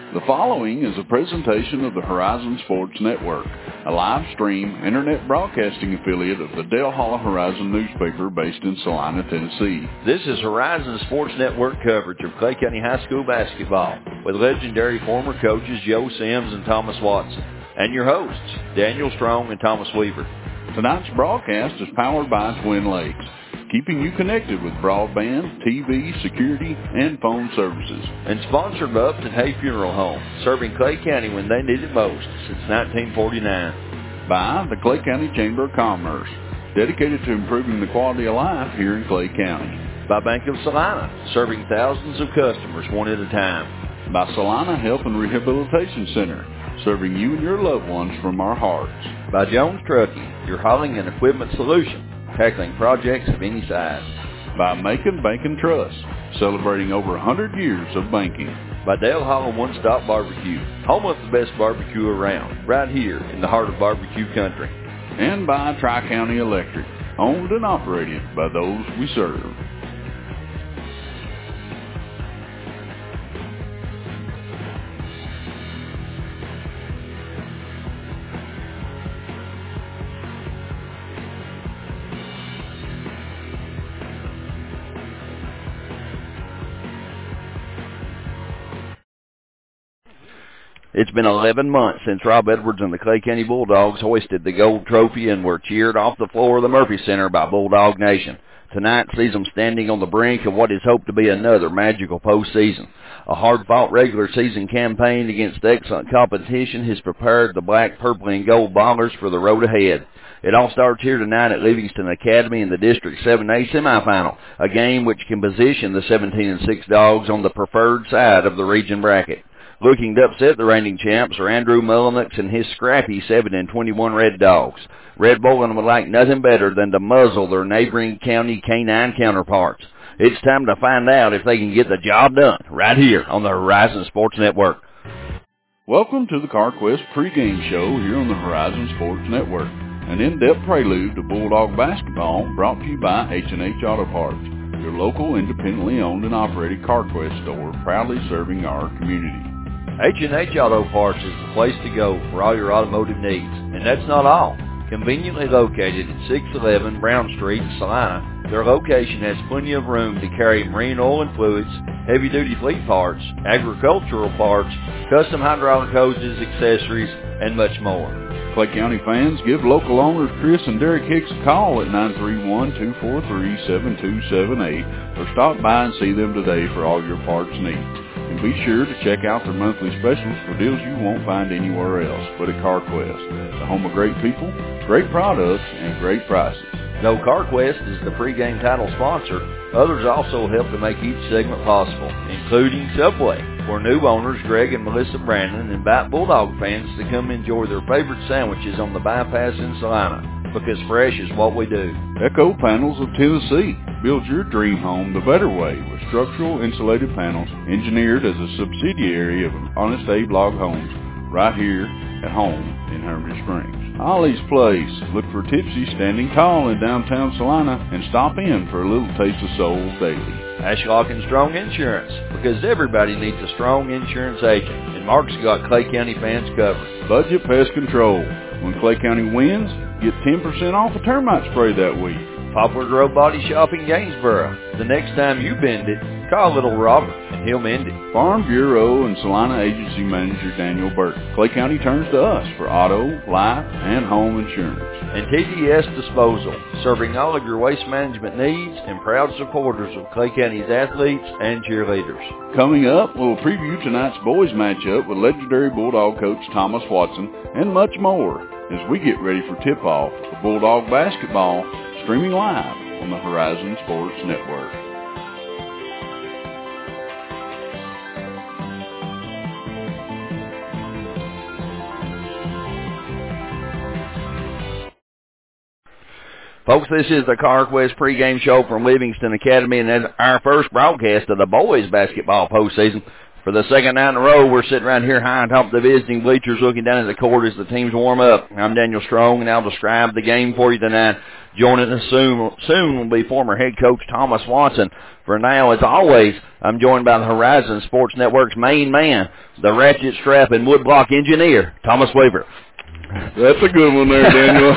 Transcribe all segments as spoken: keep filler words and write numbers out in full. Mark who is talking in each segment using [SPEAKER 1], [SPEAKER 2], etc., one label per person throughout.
[SPEAKER 1] The following is a presentation of the Horizon Sports Network, a live stream internet broadcasting affiliate of the Dale Hollow Horizon newspaper based in Salina, Tennessee.
[SPEAKER 2] This is Horizon Sports Network coverage of Clay County High School basketball with legendary former coaches Joe Sims and Thomas Watson, and your hosts, Daniel Strong and Thomas Weaver.
[SPEAKER 1] Tonight's broadcast is powered by Twin Lakes, keeping you connected with broadband, T V, security, and phone services.
[SPEAKER 2] And sponsored by Upton Hay Funeral Home, serving Clay County when they need it most since nineteen forty-nine.
[SPEAKER 1] By the Clay County Chamber of Commerce, dedicated to improving the quality of life here in Clay County.
[SPEAKER 2] By Bank of Salina, serving thousands of customers one at a time.
[SPEAKER 1] By Salina Health and Rehabilitation Center, serving you and your loved ones from our hearts.
[SPEAKER 2] By Jones Trucking, your hauling and equipment solution, tackling projects of any size.
[SPEAKER 1] By Macon Bank and Trust, celebrating over one hundred years of banking.
[SPEAKER 2] By Dale Hollow One Stop Barbecue, home of the best barbecue around, right here in the heart of barbecue country.
[SPEAKER 1] And by Tri-County Electric, owned and operated by those we serve.
[SPEAKER 2] It's been eleven months since Rob Edwards and the Clay County Bulldogs hoisted the gold trophy and were cheered off the floor of the Murphy Center by Bulldog Nation. Tonight sees them standing on the brink of what is hoped to be another magical postseason. A hard-fought regular season campaign against excellent competition has prepared the black, purple, and gold Ballers for the road ahead. It all starts here tonight at Livingston Academy in the District seven A semifinal, a game which can position the seventeen and six Dogs on the preferred side of the region bracket. Looking to upset the reigning champs are Andrew Mullenix and his scrappy seven and twenty-one Red Dogs. Red Bowling would like nothing better than to muzzle their neighboring county canine counterparts. It's time to find out if they can get the job done right here on the Horizon Sports Network.
[SPEAKER 1] Welcome to the CarQuest pregame show here on the Horizon Sports Network, an in-depth prelude to Bulldog basketball brought to you by H and H Auto Parts, your local independently owned and operated CarQuest store proudly serving our community.
[SPEAKER 2] H and H Auto Parts is the place to go for all your automotive needs. And that's not all. Conveniently located at six eleven Brown Street in Salina, their location has plenty of room to carry marine oil and fluids, heavy-duty fleet parts, agricultural parts, custom hydraulic hoses, accessories, and much more.
[SPEAKER 1] Clay County fans, give local owners Chris and Derek Hicks a call at nine three one, two four three, seven two seven eight or stop by and see them today for all your parts needs. And be sure to check out their monthly specials for deals you won't find anywhere else but at CarQuest, the home of great people, great products, and great prices.
[SPEAKER 2] Though CarQuest is the pregame title sponsor, others also help to make each segment possible, including Subway, where new owners Greg and Melissa Brandon invite Bulldog fans to come enjoy their favorite sandwiches on the bypass in Salina, because fresh is what we do.
[SPEAKER 1] Echo Panels of Tennessee. Build your dream home the better way with structural insulated panels engineered as a subsidiary of Honest Abe Log Homes right here at home in Hermitage Springs. Ollie's Place. Look for Tipsy standing tall in downtown Salina and stop in for a little taste of soul daily.
[SPEAKER 2] Ashlock and Strong Insurance, because everybody needs a strong insurance agent, and Mark's got Clay County fans covered.
[SPEAKER 1] Budget Pest Control. When Clay County wins, get ten percent off a termite spray that week.
[SPEAKER 2] Poplar Grove Body Shop in Gainsboro. The next time you bend it, call Little Robert and he'll mend it.
[SPEAKER 1] Farm Bureau and Salina Agency Manager Daniel Burton. Clay County turns to us for auto, life, and home insurance.
[SPEAKER 2] And T D S Disposal, serving all of your waste management needs and proud supporters of Clay County's athletes and cheerleaders.
[SPEAKER 1] Coming up, we'll preview tonight's boys matchup with legendary Bulldog coach Thomas Watson and much more as we get ready for tip-off of Bulldog basketball, streaming live on the Horizon Sports Network.
[SPEAKER 2] Folks, this is the CarQuest pregame show from Livingston Academy, and that's our first broadcast of the boys basketball postseason. For the second night in a row, we're sitting right here high on top of the visiting bleachers looking down at the court as the teams warm up. I'm Daniel Strong, and I'll describe the game for you tonight. Joining us soon, soon will be former head coach Thomas Watson. For now, as always, I'm joined by the Horizon Sports Network's main man, the ratchet strap and woodblock engineer, Thomas Weaver.
[SPEAKER 1] That's a good one there, Daniel.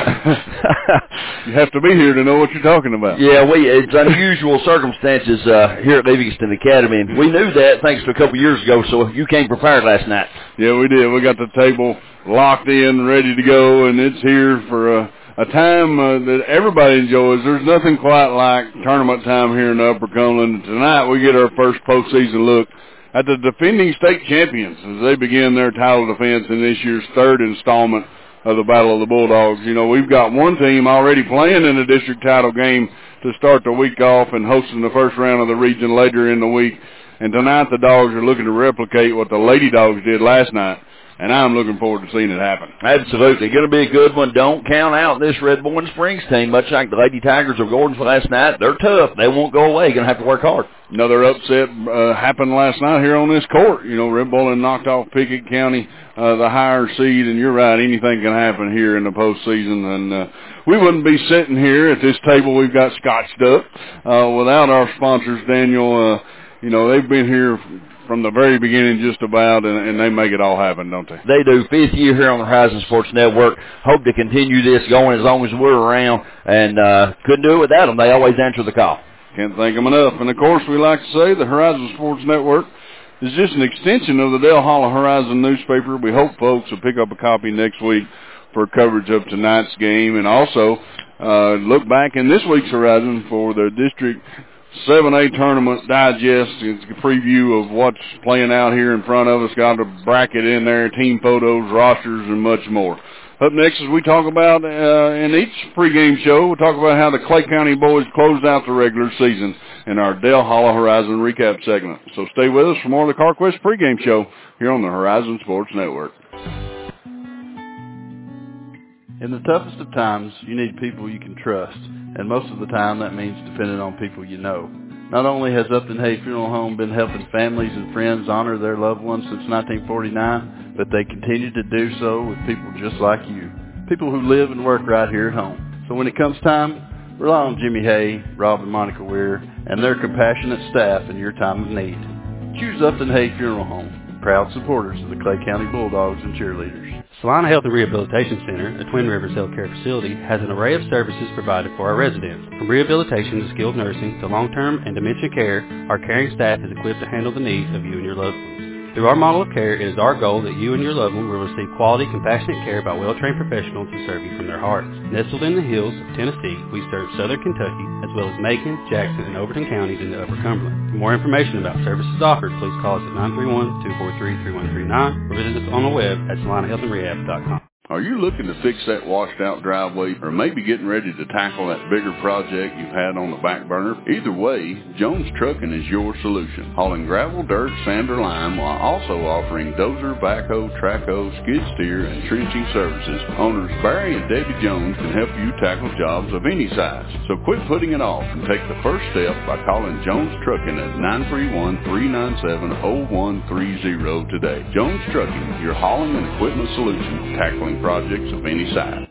[SPEAKER 1] You have to be here to know what you're talking about.
[SPEAKER 2] Yeah, we it's unusual circumstances uh, here at Livingston Academy, and we knew that thanks to a couple years ago, so you came prepared last night.
[SPEAKER 1] Yeah, we did. We got the table locked in, ready to go, and it's here for a, a time uh, that everybody enjoys. There's nothing quite like tournament time here in the Upper Cumberland. Tonight we get our first postseason look at the defending state champions as they begin their title defense in this year's third installment of the Battle of the Bulldogs. You know, we've got one team already playing in the district title game to start the week off and hosting the first round of the region later in the week. And tonight the Dogs are looking to replicate what the Lady Dogs did last night, and I'm looking forward to seeing it happen.
[SPEAKER 2] Absolutely. Going to be a good one. Don't count out this Red Bourne Springs team. Much like the Lady Tigers of Gordons last night, they're tough. They won't go away. Going to have to work hard.
[SPEAKER 1] Another upset uh, happened last night here on this court. You know, Red Bull knocked off Pickett County, uh, the higher seed, and you're right, anything can happen here in the postseason. And uh, we wouldn't be sitting here at this table we've got scotched up uh, without our sponsors, Daniel. Uh, you know, they've been here from the very beginning just about, and, and they make it all happen, don't they?
[SPEAKER 2] They do. Fifth year here on the Horizon Sports Network. Hope to continue this going as long as we're around, and uh, couldn't do it without them. They always answer the call.
[SPEAKER 1] Can't thank them enough. And, of course, we like to say the Horizon Sports Network is just an extension of the Dale Hollow Horizon newspaper. We hope folks will pick up a copy next week for coverage of tonight's game, and also uh, look back in this week's Horizon for the District seven A Tournament Digest. It's a preview of what's playing out here in front of us. Got a bracket in there, team photos, rosters, and much more. Up next, as we talk about uh, in each pregame show, we'll talk about how the Clay County boys closed out the regular season in our Dale Hollow Horizon recap segment. So stay with us for more of the CarQuest pregame show here on the Horizon Sports Network. In the toughest of times, you need people you can trust, and most of the time that means depending on people you know. Not only has Upton Hay Funeral Home been helping families and friends honor their loved ones since nineteen forty-nine, but they continue to do so with people just like you, people who live and work right here at home. So when it comes time, rely on Jimmy Hay, Rob and Monica Weir, and their compassionate staff in your time of need. Choose Upton Hay Funeral Home, proud supporters of the Clay County Bulldogs and cheerleaders.
[SPEAKER 3] Salina Health and Rehabilitation Center, a Twin Rivers healthcare facility, has an array of services provided for our residents. From rehabilitation to skilled nursing to long-term and dementia care, our caring staff is equipped to handle the needs of you and your loved ones. Through our model of care, it is our goal that you and your loved one will receive quality, compassionate care by well-trained professionals who serve you from their hearts. Nestled in the hills of Tennessee, we serve southern Kentucky, as well as Macon, Jackson, and Overton counties in the Upper Cumberland. For more information about services offered, please call us at nine three one, two four three, three one three nine or visit us on the web at salina health and rehab dot com.
[SPEAKER 1] Are you looking to fix that washed-out driveway, or maybe getting ready to tackle that bigger project you've had on the back burner? Either way, Jones Trucking is your solution. Hauling gravel, dirt, sand, or lime, while also offering dozer, backhoe, trackhoe, skid steer, and trenching services. Owners Barry and Debbie Jones can help you tackle jobs of any size. So quit putting it off and take the first step by calling Jones Trucking at nine three one, three nine seven, zero one three zero today. Jones Trucking, your hauling and equipment solution, tackling projects of any size.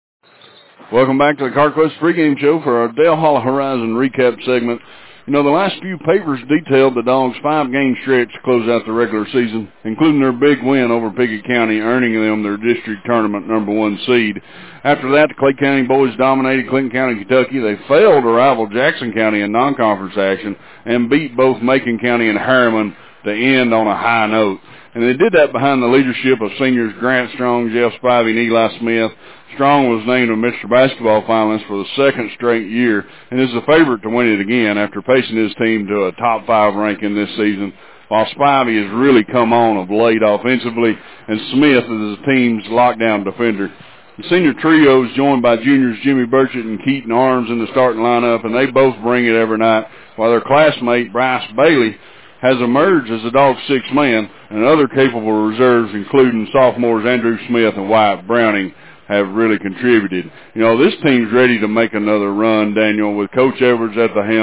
[SPEAKER 1] Welcome back to the CarQuest pregame show for our Dale Hollow Horizon recap segment. You know, the last few papers detailed the Dogs' five-game stretch to close out the regular season, including their big win over Pickett County, earning them their district tournament number one seed. After that, the Clay County boys dominated Clinton County, Kentucky. They failed to rival Jackson County in non-conference action and beat both Macon County and Harriman to end on a high note. And they did that behind the leadership of seniors Grant Strong, Jeff Spivey, and Eli Smith. Strong was named a Mister Basketball finalist for the second straight year and is the favorite to win it again after pacing his team to a top five ranking this season, while Spivey has really come on of late offensively, and Smith is the team's lockdown defender. The senior trio is joined by juniors Jimmy Burchett and Keaton Arms in the starting lineup, and they both bring it every night, while their classmate Bryce Bailey has emerged as a Dog's sixth man, and other capable reserves, including sophomores Andrew Smith and Wyatt Browning, have really contributed. You know, this team's ready to make another run, Daniel, with Coach Edwards at the helm.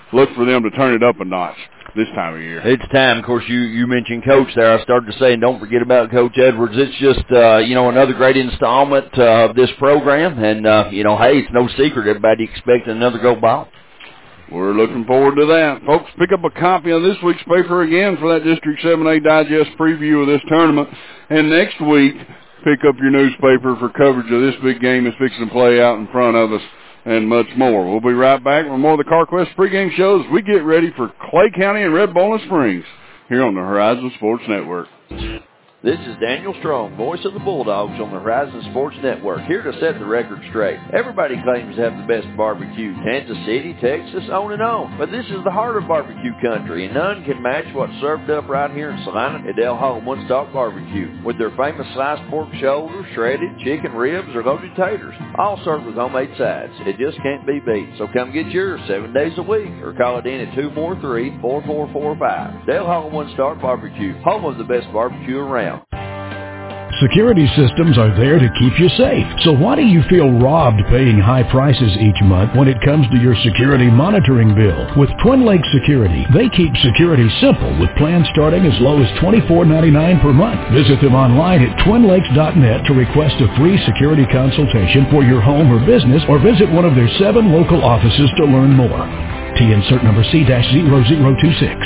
[SPEAKER 1] look for them to turn it up a notch this time of year.
[SPEAKER 2] It's time. Of course, you, you mentioned Coach there. I started to say, and don't forget about Coach Edwards. It's just, uh, you know, another great installment uh, of this program. And, uh, you know, hey, it's no secret. Everybody expecting another gold ball.
[SPEAKER 1] We're looking forward to that. Folks, pick up a copy of this week's paper again for that District seven A Digest preview of this tournament. And next week, pick up your newspaper for coverage of this big game that's fixing to play out in front of us and much more. We'll be right back with more of the CarQuest pregame shows as we get ready for Clay County and Red Bowling Springs here on the Horizon Sports Network.
[SPEAKER 2] This is Daniel Strong, voice of the Bulldogs on the Horizon Sports Network, here to set the record straight. Everybody claims to have the best barbecue, Kansas City, Texas, on and on. But this is the heart of barbecue country, and none can match what's served up right here in Salina at Del Hall One Stop Barbecue, with their famous sliced pork shoulder, shredded chicken ribs, or loaded taters, all served with homemade sides. It just can't be beat. So come get yours seven days a week, or call it in at two four three, four four four five. Del Hall One Stop Barbecue, home of the best barbecue around.
[SPEAKER 4] Security systems are there to keep you safe. So why do you feel robbed paying high prices each month when it comes to your security monitoring bill? With Twin Lakes Security, they keep security simple with plans starting as low as twenty-four ninety-nine per month. Visit them online at twin lakes dot net to request a free security consultation for your home or business, or visit one of their seven local offices to learn more. T insert number C zero zero two six.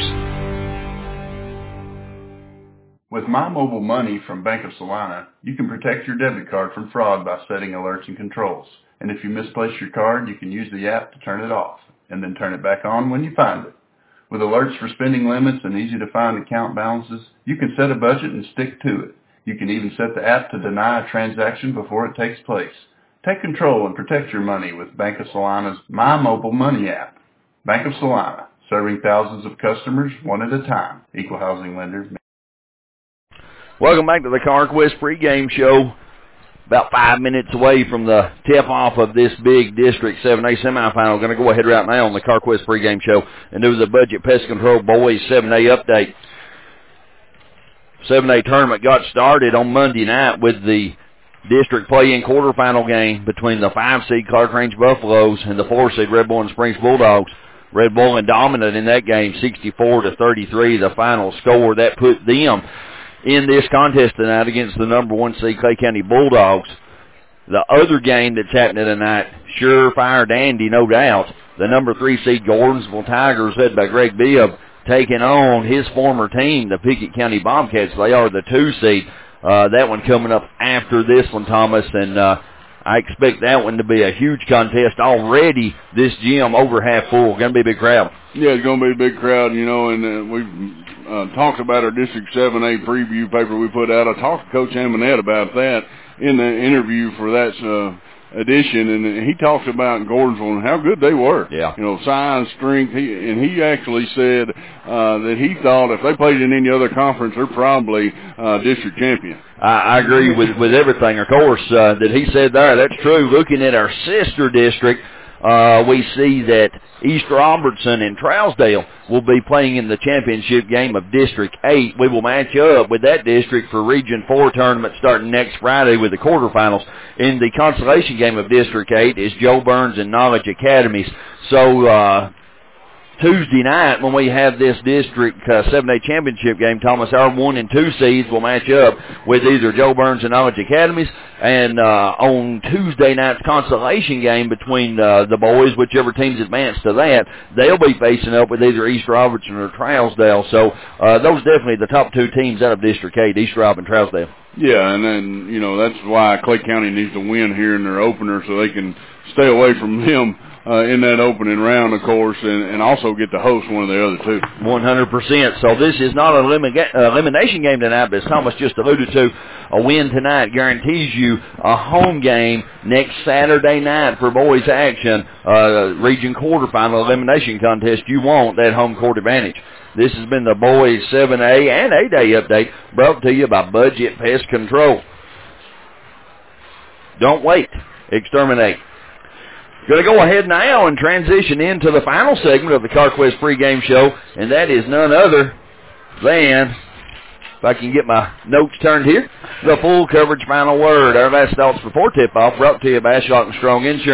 [SPEAKER 1] With My Mobile Money from Bank of Salina, you can protect your debit card from fraud by setting alerts and controls. And if you misplace your card, you can use the app to turn it off, and then turn it back on when you find it. With alerts for spending limits and easy-to-find account balances, you can set a budget and stick to it. You can even set the app to deny a transaction before it takes place. Take control and protect your money with Bank of Salina's My Mobile Money app. Bank of Salina, serving thousands of customers one at a time. Equal housing lender.
[SPEAKER 2] Welcome back to the CarQuest pregame show. About five minutes away from the tip-off of this big District seven A semifinal. Going to go ahead right now on the CarQuest pregame show and do the Budget Pest Control Boys seven A update. seven A tournament got started on Monday night with the district play-in quarterfinal game between the five seed Clark Range Buffaloes and the four seed Red Bowling Springs Bulldogs. Red Bowling dominant in that game, sixty-four to thirty-three, the final score. That put them in this contest tonight against the number one seed Clay County Bulldogs. The other game that's happening tonight, surefire dandy, no doubt. The number three seed Gordonsville Tigers, led by Greg Bibb, taking on his former team, the Pickett County Bobcats. They are the two seed. Uh, that one coming up after this one, Thomas, and uh, I expect that one to be a huge contest. Already this gym over half full. Going to be a big crowd.
[SPEAKER 1] Yeah, it's going to be a big crowd, you know, and uh, we've uh, talked about our District seven A preview paper we put out. I talked to Coach Amonette about that in the interview for that uh, edition, and he talked about Gordonsville and how good they were.
[SPEAKER 2] Yeah. You
[SPEAKER 1] know, size, strength, he, and he actually said uh, that he thought if they played in any other conference, they're probably uh, district champion.
[SPEAKER 2] I, I agree with, with everything, of course, uh, that he said there. That's true. Looking at our sister district, Uh, we see that East Robertson and Trousdale will be playing in the championship game of District eight. We will match up with that district for Region four tournament starting next Friday with the quarterfinals. In the consolation game of District eight is Joe Burns and Knowledge Academies. So, uh, Tuesday night when we have this District uh, seven A championship game, Thomas, our one and two seeds will match up with either Joe Burns and Knowledge Academies, and uh, on Tuesday night's consolation game between uh, the boys, whichever teams advance to that, they'll be facing up with either East Robertson or Trousdale. So uh, those are definitely the top two teams out of District eight, East Rob and Trousdale.
[SPEAKER 1] Yeah, and then, you know, that's why Clay County needs to win here in their opener so they can stay away from them Uh, in that opening round, of course, and, and also get to host one of the other two.
[SPEAKER 2] one hundred percent. So this is not an elimina- elimination game tonight, but as Thomas just alluded to, a win tonight guarantees you a home game next Saturday night for boys action, uh, region quarterfinal elimination contest. You want that home court advantage. This has been the boys seven A and eight A update brought to you by Budget Pest Control. Don't wait. Exterminate. Going to go ahead now and transition into the final segment of the CarQuest pregame show, and that is none other than, if I can get my notes turned here, the full coverage final word. Our last thoughts before tip-off brought to you by Ashlock and Strong Insurance.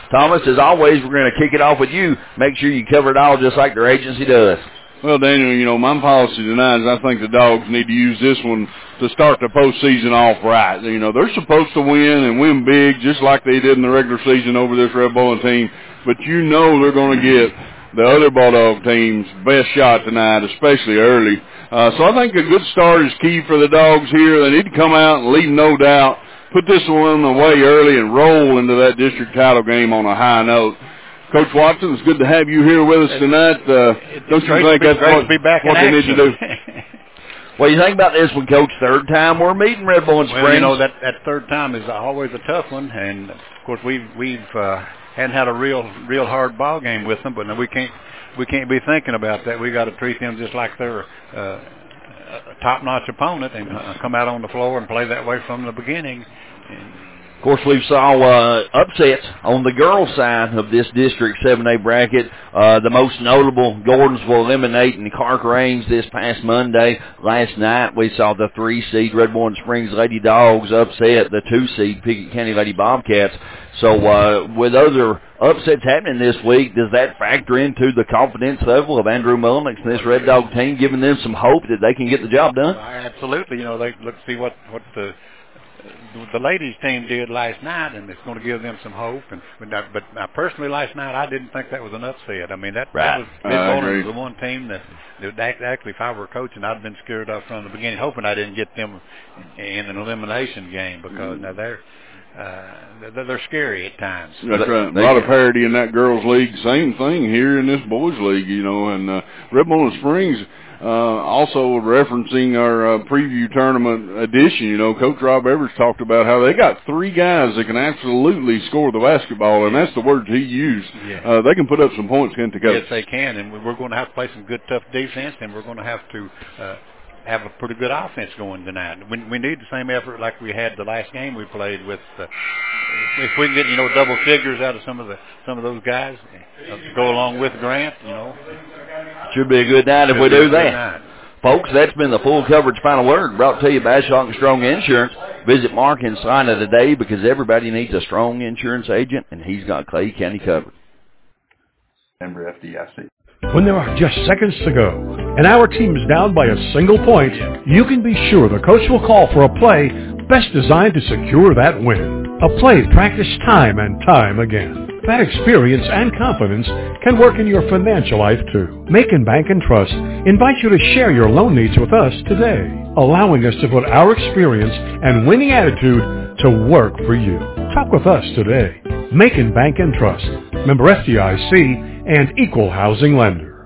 [SPEAKER 2] Thomas, as always, we're going to kick it off with you. Make sure you cover it all just like their agency does.
[SPEAKER 1] Well, Daniel, you know, my policy tonight is I think the Dogs need to use this one to start the postseason off right. You know, they're supposed to win and win big just like they did in the regular season over this Red Bowling team, but you know they're going to get the other Bulldog team's best shot tonight, especially early. Uh, so I think a good start is key for the Dogs here. They need to come out and lead no doubt, put this one away early and roll into that district title game on a high note. Coach Watson, it's good to have you here with us tonight. Uh, don't you think that's what, what they need to do?
[SPEAKER 2] What do you think about this one, Coach? Third time we're meeting Red Bowling Springs.
[SPEAKER 5] Well, you know, that, that third time is always a tough one, and, of course, we've, we've uh, hadn't had a real real hard ball game with them, but we can't we can't be thinking about that. We got to treat them just like they're uh, a top-notch opponent and uh, come out on the floor and play that way from the beginning. And,
[SPEAKER 2] of course, we saw uh, upsets on the girls' side of this District seven A bracket. Uh, the most notable, Gordonsville eliminating Clark Range this past Monday. Last night, we saw the three-seed Red Bowling Springs Lady Dogs upset the two-seed Pickett County Lady Bobcats. So uh, with other upsets happening this week, does that factor into the confidence level of Andrew Mullenix and this Red Dog team, giving them some hope that they can get the job done?
[SPEAKER 5] Absolutely. You know, they look see what, what the the ladies team did last night, and it's going to give them some hope. And but, but I personally, last night, I didn't think that was an upset. I mean, that,
[SPEAKER 2] right.
[SPEAKER 5] that was Mid-Bowling was the one team that, that actually, if I were coaching, I'd been scared of from the beginning, hoping I didn't get them in an elimination game because mm-hmm. now they're uh, they're, they're scary at times.
[SPEAKER 1] That's right. A lot of parity in that girls' league. Same thing here in this boys' league, you know. And uh, Red Bowling Springs. Uh, also referencing our uh, preview tournament edition, you know, Coach Rob Evers talked about how they got three guys that can absolutely score the basketball, and that's the words he used.
[SPEAKER 5] Yeah.
[SPEAKER 1] Uh, they can put up some points, can't they, Coach?
[SPEAKER 5] Yes, they can, and we're going to have to play some good, tough defense, and we're going to have to uh, have a pretty good offense going tonight. We, we need the same effort like we had the last game we played with. Uh, if we can get, you know, double figures out of some of the some of those guys uh, to go along with Grant, you know.
[SPEAKER 2] Should be a good night if we do that. Folks, that's been the full coverage final word brought to you by Ashlock and Strong Insurance. Visit Mark and sign it today because everybody needs a strong insurance agent, and he's got Clay County covered.
[SPEAKER 1] Member F D I C.
[SPEAKER 4] When there are just seconds to go and our team is down by a single point, you can be sure the coach will call for a play best designed to secure that win. A play practiced time and time again. That experience and confidence can work in your financial life too. Macon Bank and Trust invite you to share your loan needs with us today, allowing us to put our experience and winning attitude to work for you. Talk with us today. Macon Bank and Trust, member F D I C and equal housing lender.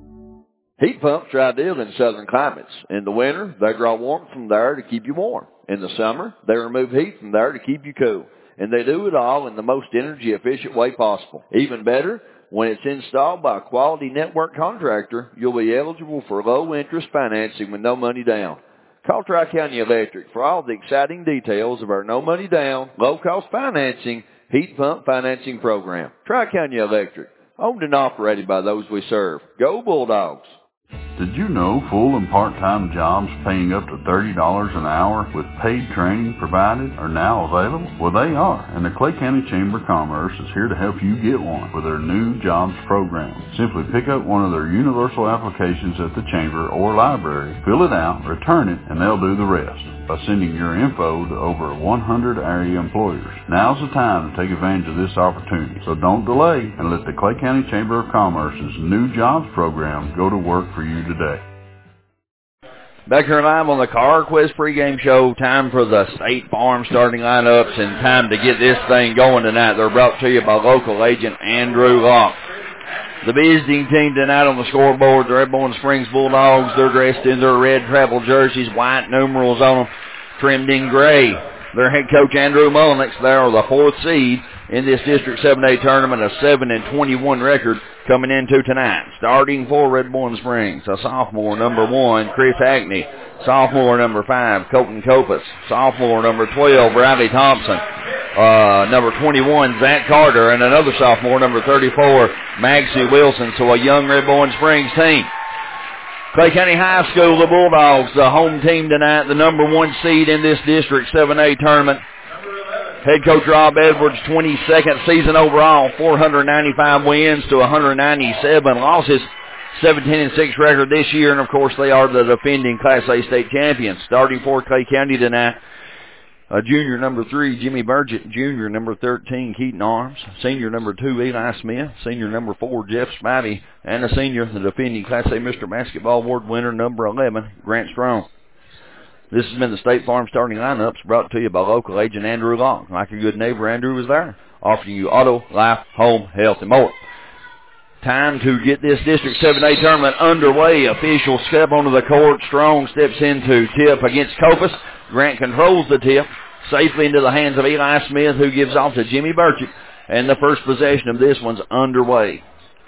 [SPEAKER 2] Heat pumps are ideal in southern climates. In the winter, they draw warmth from there to keep you warm. In the summer, they remove heat from there to keep you cool. And they do it all in the most energy-efficient way possible. Even better, when it's installed by a quality network contractor, you'll be eligible for low-interest financing with no money down. Call Tri-County Electric for all the exciting details of our no-money-down, low-cost financing heat pump financing program. Tri-County Electric, owned and operated by those we serve. Go Bulldogs!
[SPEAKER 1] Did you know full and part-time jobs paying up to thirty dollars an hour with paid training provided are now available? Well, they are, and the Clay County Chamber of Commerce is here to help you get one with their new jobs program. Simply pick up one of their universal applications at the Chamber or library, fill it out, return it, and they'll do the rest by sending your info to over one hundred area employers. Now's the time to take advantage of this opportunity, so don't delay and let the Clay County Chamber of Commerce's new jobs program go to work for you today.
[SPEAKER 2] Back here live on the CarQuest pregame show, time for the State Farm starting lineups and time to get this thing going tonight. They're brought to you by local agent Andrew Locke. The visiting team tonight on the scoreboard, the Red Bowling Springs Bulldogs. They're dressed in their red travel jerseys, white numerals on them, trimmed in gray. Their head coach Andrew Mullenix, they are the fourth seed in this District seven A tournament, a seven and twenty-one record coming into tonight. Starting for Red Bowling Springs, a sophomore, number one, Chris Hackney. Sophomore, number five, Colton Copas. Sophomore, number twelve, Riley Thompson. Uh, number twenty-one, Zach Carter. And another sophomore, number thirty-four, Maxie Wilson. So a young Red Bowling Springs team. Clay County High School, the Bulldogs, the home team tonight, the number one seed in this District seven A tournament. Head coach Rob Edwards, twenty-second season overall, four hundred ninety-five wins to one hundred ninety-seven losses, seventeen and six record this year, and of course they are the defending Class A state champions. Starting for Clay County tonight, uh, junior number three, Jimmy Burgett, junior number thirteen, Keaton Arms, senior number two, Eli Smith, senior number four, Jeff Spivey, and a senior, the defending Class A Mister Basketball Award winner, number eleven, Grant Strong. This has been the State Farm starting lineups brought to you by local agent Andrew Long. Like a good neighbor, Andrew was there, offering you auto, life, home, health, and more. Time to get this District seven A tournament underway. Officials step onto the court. Strong steps into tip against Copas. Grant controls the tip safely into the hands of Eli Smith, who gives off to Jimmy Burchett. And the first possession of this one's underway.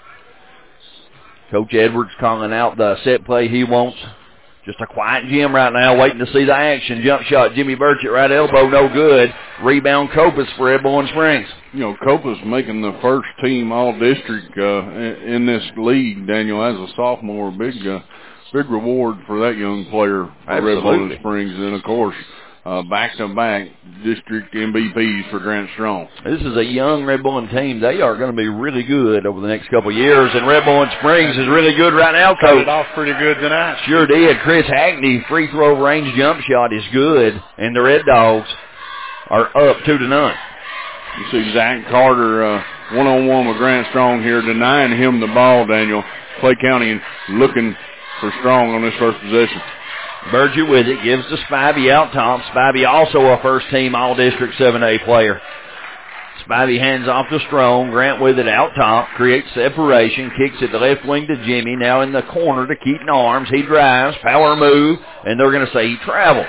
[SPEAKER 2] Coach Edwards calling out the set play he wants. Just a quiet gym right now, waiting to see the action. Jump shot, Jimmy Burchett, right elbow, no good. Rebound, Copas for Red Bowling Springs.
[SPEAKER 1] You know, Copas making the first team all-district uh, in this league, Daniel, as a sophomore. Big uh, big reward for that young player for Red Bowling Springs. And, of course, uh, back-to-back district M V Ps for Grant Strong.
[SPEAKER 2] This is a young Red Bowling team. They are going to be really good over the next couple of years, and Red Bowling Springs is really good right now, Coach.
[SPEAKER 5] Started off pretty good tonight.
[SPEAKER 2] Sure did. Chris Hackney, free throw range jump shot is good, and the Red Dogs are up two to none.
[SPEAKER 1] You see Zach Carter uh, one-on-one with Grant Strong here, denying him the ball, Daniel. Clay County looking for Strong on this first possession.
[SPEAKER 2] Burgett with it, gives to Spivey out top. Spivey also a first-team All-District seven A player. Spivey hands off to Strong. Grant with it out top, creates separation, kicks it to left wing to Jimmy. Now in the corner to Keaton Arms. He drives, power move, and they're going to say he traveled.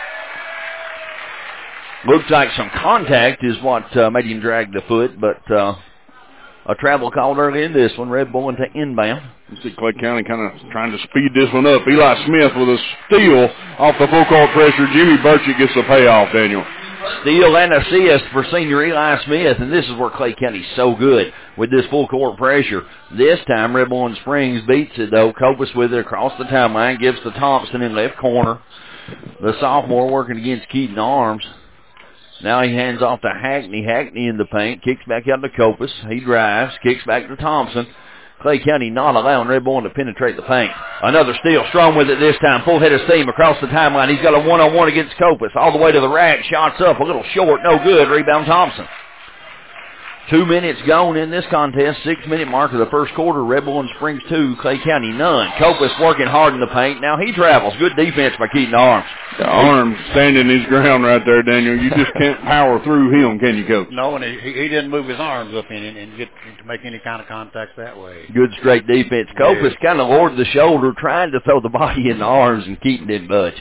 [SPEAKER 2] Looks like some contact is what uh, made him drag the foot, but uh, a travel called early in this one. Red Bowling to inbound.
[SPEAKER 1] You see Clay County kind of trying to speed this one up. Eli Smith with a steal off the full court pressure. Jimmy Burchett gets the payoff, Daniel.
[SPEAKER 2] Steal and assist for senior Eli Smith, and this is where Clay County's so good with this full court pressure. This time, Red Bowling Springs beats it, though. Copas with it across the timeline, gives to Thompson in left corner. The sophomore working against Keaton Arms. Now he hands off to Hackney. Hackney in the paint, kicks back out to Copas. He drives, kicks back to Thompson. Clay County not allowing Red Bowling to penetrate the paint. Another steal, Strong with it this time. Full head of steam across the timeline. He's got a one-on-one against Copas. All the way to the rack. Shots up, a little short, no good. Rebound Thompson. Two minutes gone in this contest. Six-minute mark of the first quarter. Red Bowling Springs two, Clay County none. Copas working hard in the paint. Now he travels. Good defense by Keaton Arms.
[SPEAKER 1] The Arms standing his ground right there, Daniel. You just can't power through him, can you, Coach?
[SPEAKER 5] No, and he, he didn't move his arms up in and, and get to make any kind of contact that way.
[SPEAKER 2] Good straight defense. Copas yeah. kind of lowered the shoulder, trying to throw the body in the arms, and Keaton didn't budge.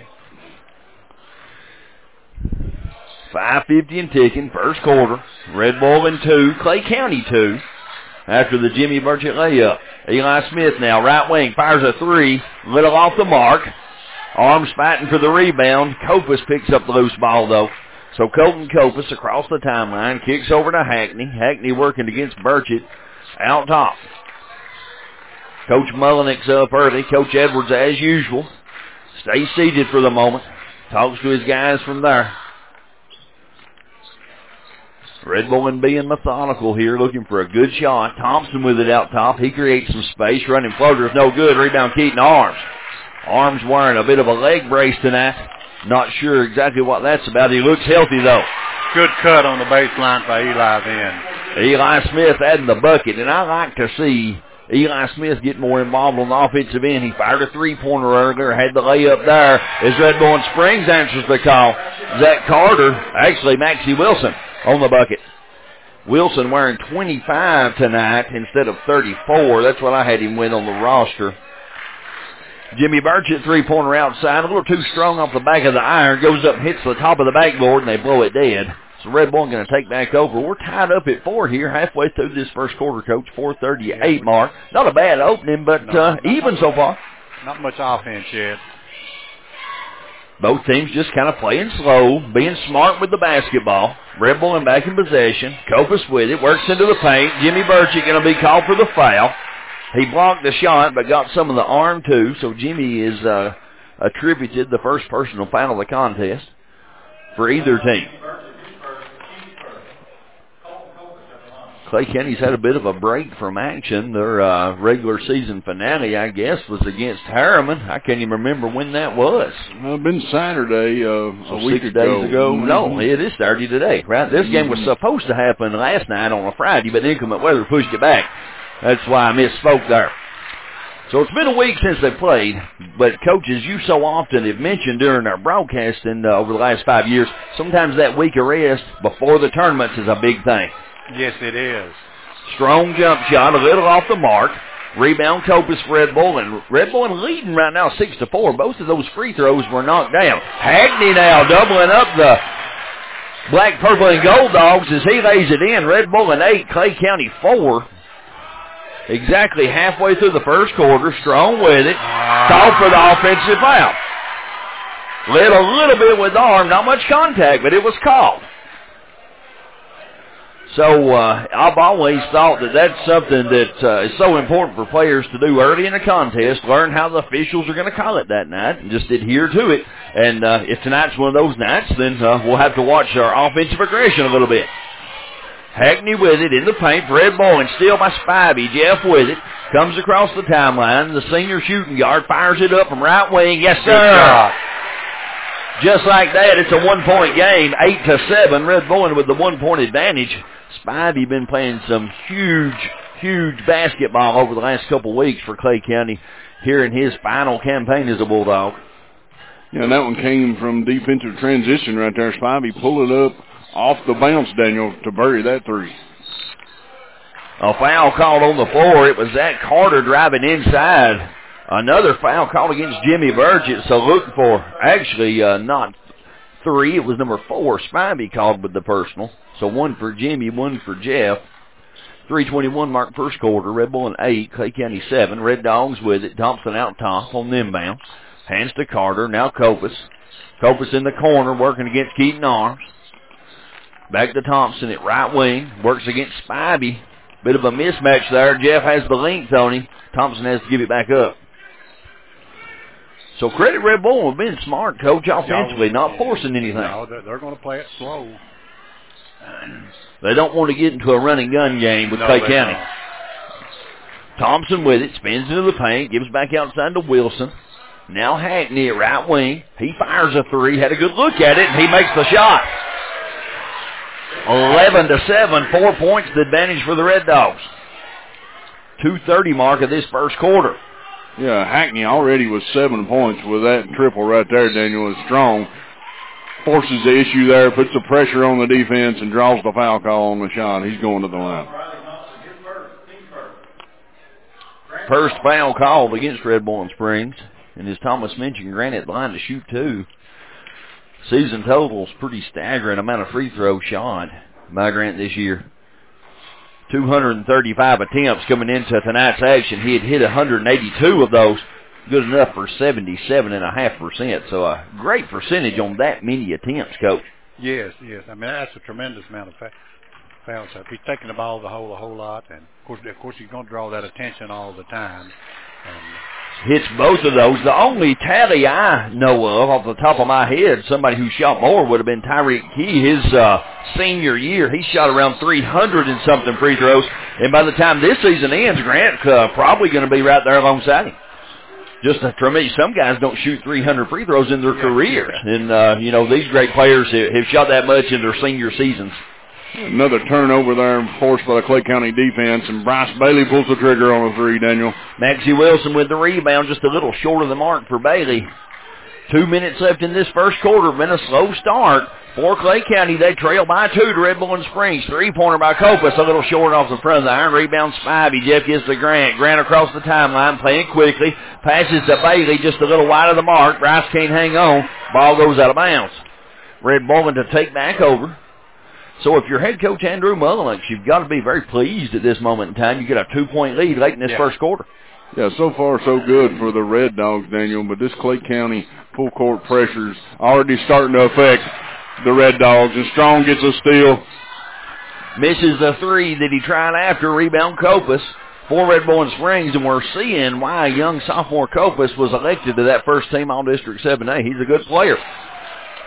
[SPEAKER 2] five fifty and ticking, first quarter. Red Bowling two, Clay County two. After the Jimmy Burchett layup. Eli Smith now, right wing, fires a three, little off the mark. Arms fighting for the rebound. Copas picks up the loose ball, though. So Colton Copas across the timeline, kicks over to Hackney. Hackney working against Burchett out top. Coach Mullenix up early. Coach Edwards, as usual, stays seated for the moment. Talks to his guys from there. Red Bowling being methodical here, looking for a good shot. Thompson with it out top. He creates some space. Running floater is no good. Rebound Keaton Arms. Arms wearing a bit of a leg brace tonight. Not sure exactly what that's about. He looks healthy, though.
[SPEAKER 5] Good cut on the baseline by Eli then.
[SPEAKER 2] Eli Smith adding the bucket, and I like to see Eli Smith get more involved on the offensive end. He fired a three-pointer earlier, had the layup there. As Red Bowling Springs answers the call, Zach Carter, actually Maxie Wilson, on the bucket. Wilson wearing twenty-five tonight instead of thirty-four. That's what I had him with on the roster. Jimmy Burchett, three-pointer outside, a little too strong off the back of the iron, goes up and hits the top of the backboard, and they blow it dead. So Red Bull going to take back over. We're tied up at four here, halfway through this first quarter, Coach, four thirty-eight mark. Not a bad opening, but
[SPEAKER 5] no,
[SPEAKER 2] uh, even so far.
[SPEAKER 5] Not much offense yet.
[SPEAKER 2] Both teams just kind of playing slow, being smart with the basketball. Red Bull in back in possession. Copas with it, works into the paint. Jimmy Burchett going to be called for the foul. He blocked the shot, but got some of the arm, too, so Jimmy is uh, attributed the first personal foul of the contest for either team. Clay County's had a bit of a break from action. Their uh, regular season finale, I guess, was against Harriman. I can't even remember when that was.
[SPEAKER 1] Well, it's been Saturday uh,
[SPEAKER 2] so
[SPEAKER 1] a week
[SPEAKER 2] six
[SPEAKER 1] ago.
[SPEAKER 2] days ago.
[SPEAKER 1] Mm-hmm.
[SPEAKER 2] No, it is Saturday today, right? This game was supposed to happen last night on a Friday, but inclement weather pushed it back. That's why I misspoke there. So it's been a week since they played, but coaches, you so often have mentioned during our broadcasting uh, over the last five years, sometimes that week of rest before the tournaments is a big thing.
[SPEAKER 5] Yes, it is.
[SPEAKER 2] Strong jump shot, a little off the mark. Rebound Copus for Red Bull, and Red Bull leading right now six to four. Both of those free throws were knocked down. Hackney now doubling up the Black, Purple, and Gold Dogs as he lays it in. Red Bull an eight, Clay County four. Exactly halfway through the first quarter. Strong with it. Called for the offensive foul. Led a little bit with the arm. Not much contact, but it was called. So uh, I've always thought that that's something that uh, is so important for players to do early in a contest, learn how the officials are going to call it that night, and just adhere to it. And uh, if tonight's one of those nights, then uh, we'll have to watch our offensive aggression a little bit. Hackney with it in the paint. Red Bull and still by Spivey. Jeff with it. Comes across the timeline. The senior shooting guard fires it up from right wing. Yes, sir. Just like that, it's a one-point game. Eight to seven. Red Bull with the one-point advantage. Spivey been playing some huge, huge basketball over the last couple of weeks for Clay County here in his final campaign as a Bulldog.
[SPEAKER 1] Yeah, and that one came from defensive transition right there. Spivey pulled it up off the bounce, Daniel, to bury that three.
[SPEAKER 2] A foul called on the floor. It was Zach Carter driving inside. Another foul called against Jimmy Burgett. So look for, actually, uh, not three. It was number four. Spivey called with the personal. So one for Jimmy, one for Jeff. three twenty-one mark first quarter. Red Bull an eight, Clay County seven. Red Dogs with it. Thompson out top on the inbound. Hands to Carter. Now Copus. Copus in the corner working against Keaton Arms. Back to Thompson at right wing. Works against Spivey. Bit of a mismatch there. Jeff has the length on him. Thompson has to give it back up. So credit Red Bull for being smart, Coach, offensively, not forcing anything.
[SPEAKER 5] No, they're, they're going to play it slow.
[SPEAKER 2] They don't want to get into a running gun game with no, Clay County.
[SPEAKER 5] Don't.
[SPEAKER 2] Thompson with it. Spins into the paint. Gives back outside to Wilson. Now Hackney at right wing. He fires a three. Had a good look at it, and he makes the shot. eleven to seven, four points the advantage for the Red Dogs. two thirty mark of this first quarter.
[SPEAKER 1] Yeah, Hackney already was seven points with that triple right there, Daniel, is strong. Forces the issue there, puts the pressure on the defense, and draws the foul call on the shot. He's going to the line.
[SPEAKER 2] First foul called against Red Bull Springs. And as Thomas mentioned, Grant at the line to shoot two. Season total's pretty staggering amount of free throw shot by Grant this year. two hundred thirty-five attempts coming into tonight's action. He had hit one hundred eighty-two of those. Good enough for seventy-seven point five percent. So a great percentage on that many attempts, Coach.
[SPEAKER 5] Yes, yes. I mean, that's a tremendous amount of fouls. He's taking the ball the whole, a whole lot. And, of course, of course, he's going to draw that attention all the time. And
[SPEAKER 2] hits both of those. The only tally I know of off the top of my head, somebody who shot more would have been Tyreek Key. His uh, senior year, he shot around three hundred and something free throws. And by the time this season ends, Grant uh, probably going to be right there alongside him. Just a tremendous. Some guys don't shoot three hundred free throws in their yeah, careers. Yeah. And, uh, you know, these great players have, have shot that much in their senior seasons.
[SPEAKER 1] Another turnover there forced by the Clay County defense, and Bryce Bailey pulls the trigger on a three, Daniel.
[SPEAKER 2] Maxie Wilson with the rebound, just a little short of the mark for Bailey. Two minutes left in this first quarter. Been a slow start for Clay County. They trail by two to Red Bull Springs. Three-pointer by Copus, a little short off the front of the iron. Rebound Spivey. Jeff gets to Grant. Grant across the timeline, playing quickly. Passes to Bailey, just a little wide of the mark. Bryce can't hang on. Ball goes out of bounds. Red Bull to take back over. So if you're head coach Andrew Mullenix, you've got to be very pleased at this moment in time. You get a two-point lead late in this yeah. first quarter.
[SPEAKER 1] Yeah, so far so good for the Red Dogs, Daniel, but this Clay County full court pressure's already starting to affect the Red Dogs, and Strong gets a steal.
[SPEAKER 2] Misses the three that he tried after. Rebound Copus for Red Bull Springs, and we're seeing why young sophomore Copus was elected to that first team All-District seven A. He's a good player.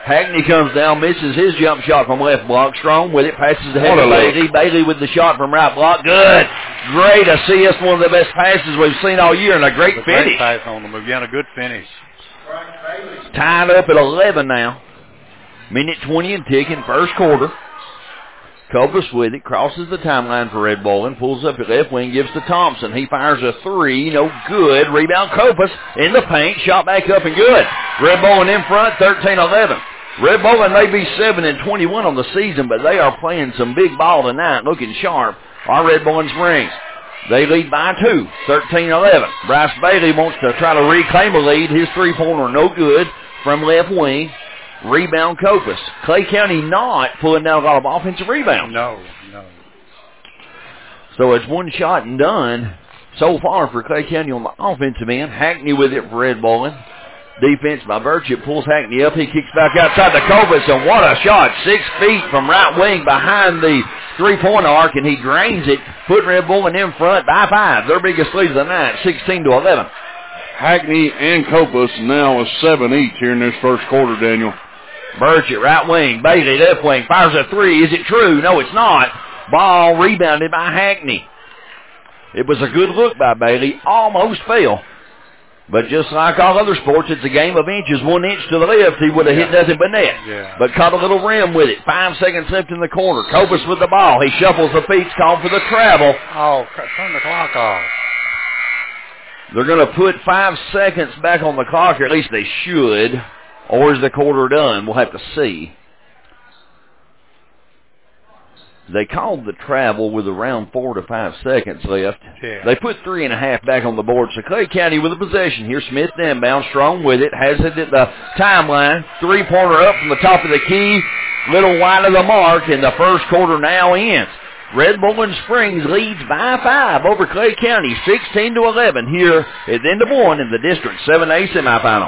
[SPEAKER 2] Hackney comes down, misses his jump shot from left block. Strong with it, passes ahead to Bailey. Bailey with the shot from right block. Good. Great assist. One of the best passes we've seen all year, and a great
[SPEAKER 5] a
[SPEAKER 2] finish.
[SPEAKER 5] Great pass on the move. Yeah, and a good finish.
[SPEAKER 2] Tied up at eleven now. Minute twenty and ticking, first quarter. Copus with it, crosses the timeline for Red Bowling, pulls up at left wing, gives to Thompson. He fires a three, no good. Rebound Copus in the paint, shot back up and good. Red Bowling in front, thirteen eleven. Red Bowling may be seven and twenty-one on the season, but they are playing some big ball tonight, looking sharp. Our Red Bowling Springs. They lead by two, thirteen eleven. Bryce Bailey wants to try to reclaim a lead. His three-pointer no good from left wing. Rebound Copus. Clay County not pulling down a lot of offensive rebounds.
[SPEAKER 5] No, no.
[SPEAKER 2] So it's one shot and done so far for Clay County on the offensive end. Hackney with it for Red Bowling. Defense by Burchett pulls Hackney up. He kicks back outside the Copus, and what a shot. Six feet from right wing behind the three-point arc, and he drains it, putting Red Bowling in front by five. Their biggest lead of the night, sixteen to eleven.
[SPEAKER 1] Hackney and Copus now with seven each here in this first quarter, Daniel.
[SPEAKER 2] Burchett, right wing. Bailey, left wing. Fires a three. Is it true? No, it's not. Ball rebounded by Hackney. It was a good look by Bailey. Almost fell. But just like all other sports, it's a game of inches. One inch to the left, he would have
[SPEAKER 5] yeah.
[SPEAKER 2] hit nothing but net.
[SPEAKER 5] Yeah.
[SPEAKER 2] But caught a little rim with it. Five seconds left in the quarter. Copus with the ball. He shuffles the feet, called for the travel.
[SPEAKER 5] Oh, turn the clock off.
[SPEAKER 2] They're going to put five seconds back on the clock, or at least they should. Or is the quarter done? We'll have to see. They called the travel with around four to five seconds left.
[SPEAKER 5] Yeah.
[SPEAKER 2] They put three and a half back on the board. So Clay County with the possession here. Smith inbound, Strong with it. Has it at the timeline. Three-pointer up from the top of the key. Little wide of the mark, and the first quarter now ends. Red Bowling Springs leads by five over Clay County, sixteen to eleven here at the end of one in the District seven A semifinal.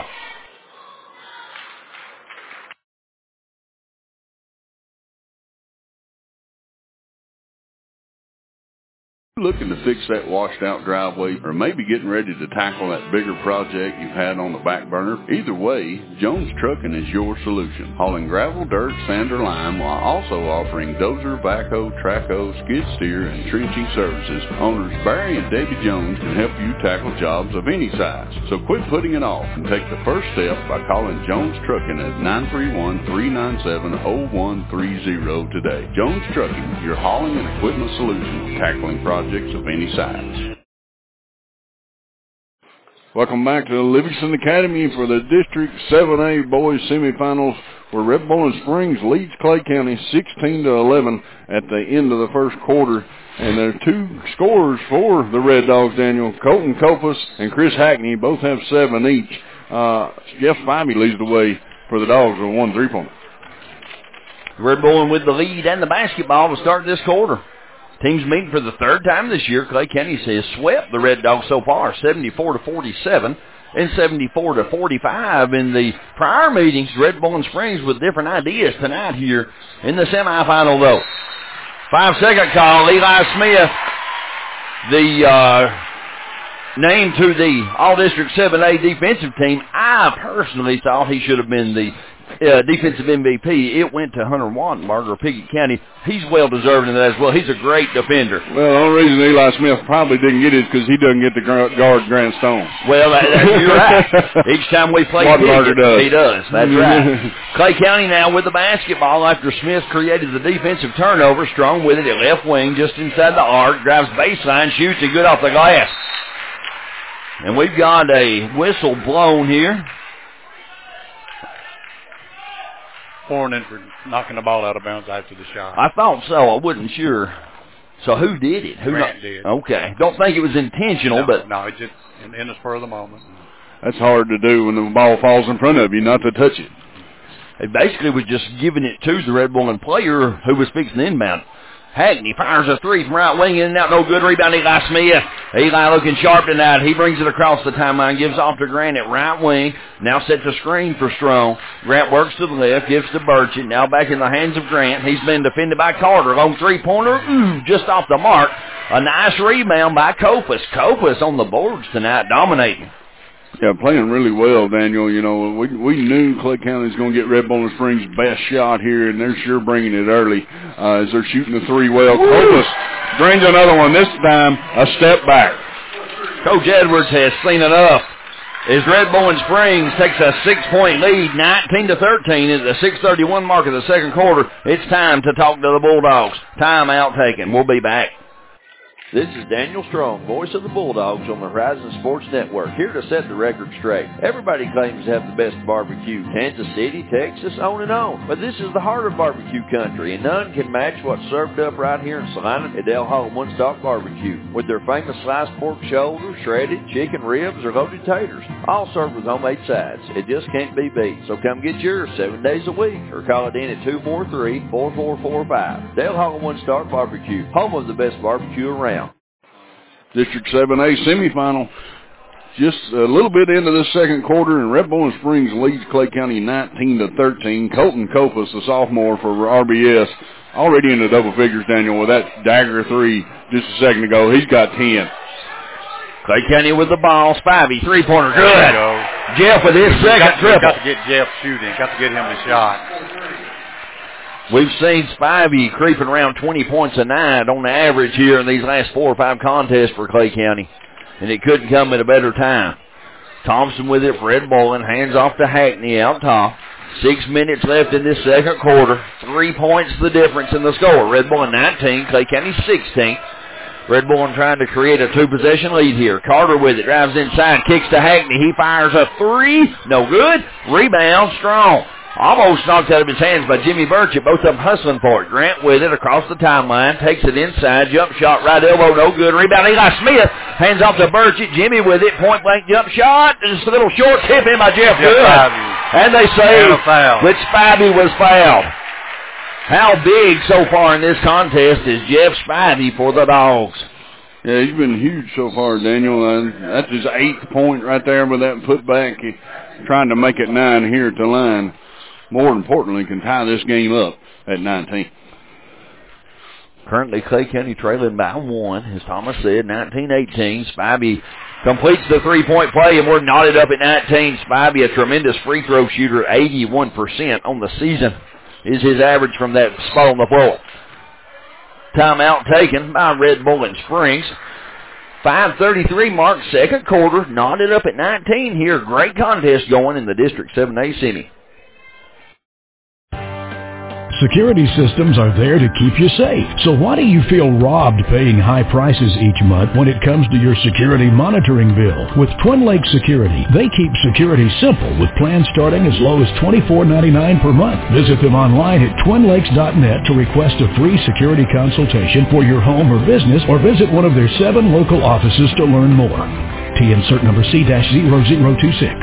[SPEAKER 1] Looking to fix that washed out driveway, or maybe getting ready to tackle that bigger project you've had on the back burner? Either way, Jones Trucking is your solution. Hauling gravel, dirt, sand, or lime, while also offering dozer, backhoe, trackhoe, skid steer, and trenching services. Owners Barry and Debbie Jones can help you tackle jobs of any size. So quit putting it off and take the first step by calling Jones Trucking at nine three one, three nine seven, zero one three zero today. Jones Trucking, your hauling and equipment solution, tackling projects of any size. Welcome back to Livingston Academy for the District seven A boys semifinals, where Red Bowling Springs leads Clay County sixteen to eleven at the end of the first quarter. And there are two scorers for the Red Dogs, Daniel. Colton Copus and Chris Hackney both have seven each. Uh, Jeff Spivey leads the way for the Dogs with one three-pointer.
[SPEAKER 2] Red Bowling with the lead and the basketball to start this quarter. Teams meeting for the third time this year. Clay County has swept the Red Dogs so far, seventy-four to forty-seven and seventy-four to forty-five in the prior meetings. Red Bowling Springs with different ideas tonight here in the semifinal, though. Five-second call. Eli Smith, the uh, name to the All-District seven A defensive team. I personally thought he should have been the Uh, defensive M V P. It went to Hunter Wattenberger of Pickett County. He's well deserving of that as well. He's a great defender.
[SPEAKER 1] Well, the only reason Eli Smith probably didn't get it is because he doesn't get to guard Grant Stone.
[SPEAKER 2] Well, that, that, you're right. Each time we play
[SPEAKER 1] Wattenberger
[SPEAKER 2] Pickett,
[SPEAKER 1] does.
[SPEAKER 2] he does. That's right. Clay County now with the basketball after Smith created the defensive turnover. Strong with it at left wing, just inside the arc. Drives baseline, shoots it good off the glass. And we've got a whistle blown here.
[SPEAKER 5] Warning for knocking the ball out of bounds after the shot.
[SPEAKER 2] I thought so. I wasn't sure. So who did it? Who
[SPEAKER 5] Grant
[SPEAKER 2] not?
[SPEAKER 5] did.
[SPEAKER 2] Okay. Don't think it was intentional,
[SPEAKER 5] no,
[SPEAKER 2] but
[SPEAKER 5] no, it just in, in the spur of the moment.
[SPEAKER 1] That's hard to do when the ball falls in front of you, not to touch it.
[SPEAKER 2] it basically was just giving it to the Red Bowling player who was fixing the inbound. Hackney fires a three from right wing, in and out, no good. Rebound, Eli Smith. Eli looking sharp tonight. He brings it across the timeline, gives off to Grant at right wing. Now sets a screen for Strong. Grant works to the left, gives to Burchett. Now back in the hands of Grant. He's been defended by Carter. Long three-pointer, ooh, just off the mark. A nice rebound by Copus. Copus on the boards tonight, dominating.
[SPEAKER 1] Yeah, playing really well, Daniel. You know, we we knew Clay County was going to get Red Bowling Springs' best shot here, and they're sure bringing it early uh, as they're shooting the three well. Copus drains another one, this time a step back.
[SPEAKER 2] Coach Edwards has seen enough. As Red Bowling Springs takes a six-point lead, nineteen to thirteen, at the six thirty-one mark of the second quarter. It's time to talk to the Bulldogs. Timeout taken. We'll be back. This is Daniel Strong, voice of the Bulldogs on the Horizon Sports Network, here to set the record straight. Everybody claims to have the best barbecue, Kansas City, Texas, on and on. But this is the heart of barbecue country, and none can match what's served up right here in Salina at Del Hall One Stop Barbecue, with their famous sliced pork shoulder, shredded chicken ribs, or loaded taters, all served with homemade sides. It just can't be beat. So come get yours seven days a week, or call it in at two four three, four four four five. Del Hall One Stop Barbecue, home of the best barbecue around.
[SPEAKER 1] District seven A semifinal. Just a little bit into this second quarter, and Red Bowling Springs leads Clay County nineteen to thirteen. Colton Copus, the sophomore for R B S, already in the double figures, Daniel, with that dagger three just a second ago. He's got ten.
[SPEAKER 2] Clay County with the ball. Spivey, three-pointer. Good.
[SPEAKER 5] There you go.
[SPEAKER 2] Jeff with his second
[SPEAKER 5] got,
[SPEAKER 2] triple.
[SPEAKER 5] Got to get Jeff shooting. Got to get him the shot.
[SPEAKER 2] We've seen Spivey creeping around twenty points a night on the average here in these last four or five contests for Clay County, and it couldn't come at a better time. Thompson with it for Red Bowling, hands off to Hackney out top. Six minutes left in this second quarter. Three points the difference in the score. Red Bowling nineteen, Clay County sixteen. Red Bowling trying to create a two-possession lead here. Carter with it, drives inside, kicks to Hackney. He fires a three, no good. Rebound, Strong. Almost knocked out of his hands by Jimmy Burchett. Both of them hustling for it. Grant with it across the timeline. Takes it inside. Jump shot. Right elbow. No good. Rebound. Eli Smith. Hands off to Burchett. Jimmy with it. Point blank jump shot. Just a little short tip in by Jeff Good. And they say that Spivey was fouled. How big so far in this contest is Jeff Spivey for the Dogs?
[SPEAKER 1] Yeah, he's been huge so far, Daniel. Uh, that's his eighth point right there with that putback. He, trying to make it nine here at the line. More importantly, can tie this game up at nineteen.
[SPEAKER 2] Currently, Clay County trailing by one, as Thomas said, nineteen eighteen. Spivey completes the three-point play, and we're knotted up at nineteen. Spivey, a tremendous free throw shooter, eighty-one percent on the season is his average from that spot on the floor. Timeout taken by Red Bowling Springs. five thirty-three mark, second quarter, knotted up at nineteen here. Great contest going in the District seven A semi.
[SPEAKER 4] Security systems are there to keep you safe. So why do you feel robbed paying high prices each month when it comes to your security monitoring bill? With Twin Lakes Security, they keep security simple with plans starting as low as twenty-four ninety-nine per month. Visit them online at twin lakes dot net to request a free security consultation for your home or business, or visit one of their seven local offices to learn more. T insert number C zero zero two six.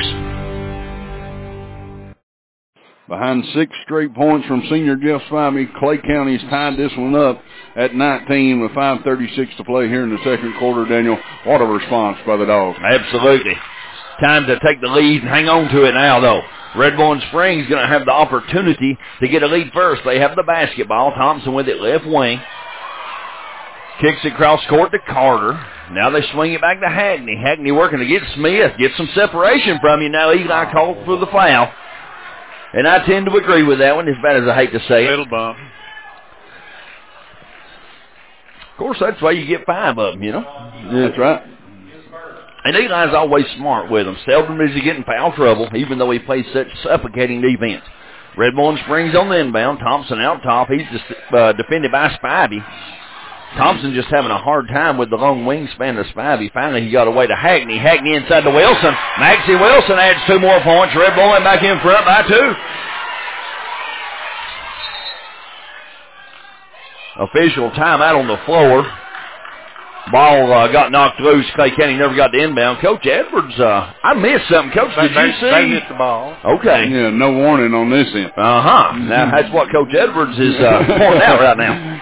[SPEAKER 1] Behind six straight points from senior Jeff Spivey, Clay County's tied this one up at nineteen with five thirty-six to play here in the second quarter, Daniel. What a response by the Dogs.
[SPEAKER 2] Absolutely. Time to take the lead and hang on to it now, though. Red Bowling Springs going to have the opportunity to get a lead first. They have the basketball. Thompson with it left wing. Kicks it across court to Carter. Now they swing it back to Hackney. Hackney working to get Smith. Get some separation from you. Now Eli called for the foul. And I tend to agree with that one, as bad as I hate to say it.
[SPEAKER 5] Little bump.
[SPEAKER 2] Of course, that's why you get five of them, you know.
[SPEAKER 1] Yeah, that's right.
[SPEAKER 2] And Eli's always smart with them. Seldom is he getting foul trouble, even though he plays such suffocating defense. Red Bowling Springs on the inbound. Thompson out top. He's just uh, defended by Spivey. Thompson just having a hard time with the long wingspan of Spivey. Finally, he got away to Hackney. Hackney inside to Wilson. Maxie Wilson adds two more points. Red Bowling back in front by two. Official timeout on the floor. Ball uh, got knocked loose. Clay County never got the inbound. Coach Edwards, uh, I missed something. Coach, did
[SPEAKER 5] they,
[SPEAKER 2] you see?
[SPEAKER 5] They hit the ball.
[SPEAKER 2] Okay.
[SPEAKER 1] Yeah, no warning on this end.
[SPEAKER 2] Uh-huh. Now, that's what Coach Edwards is uh, pointing out right now.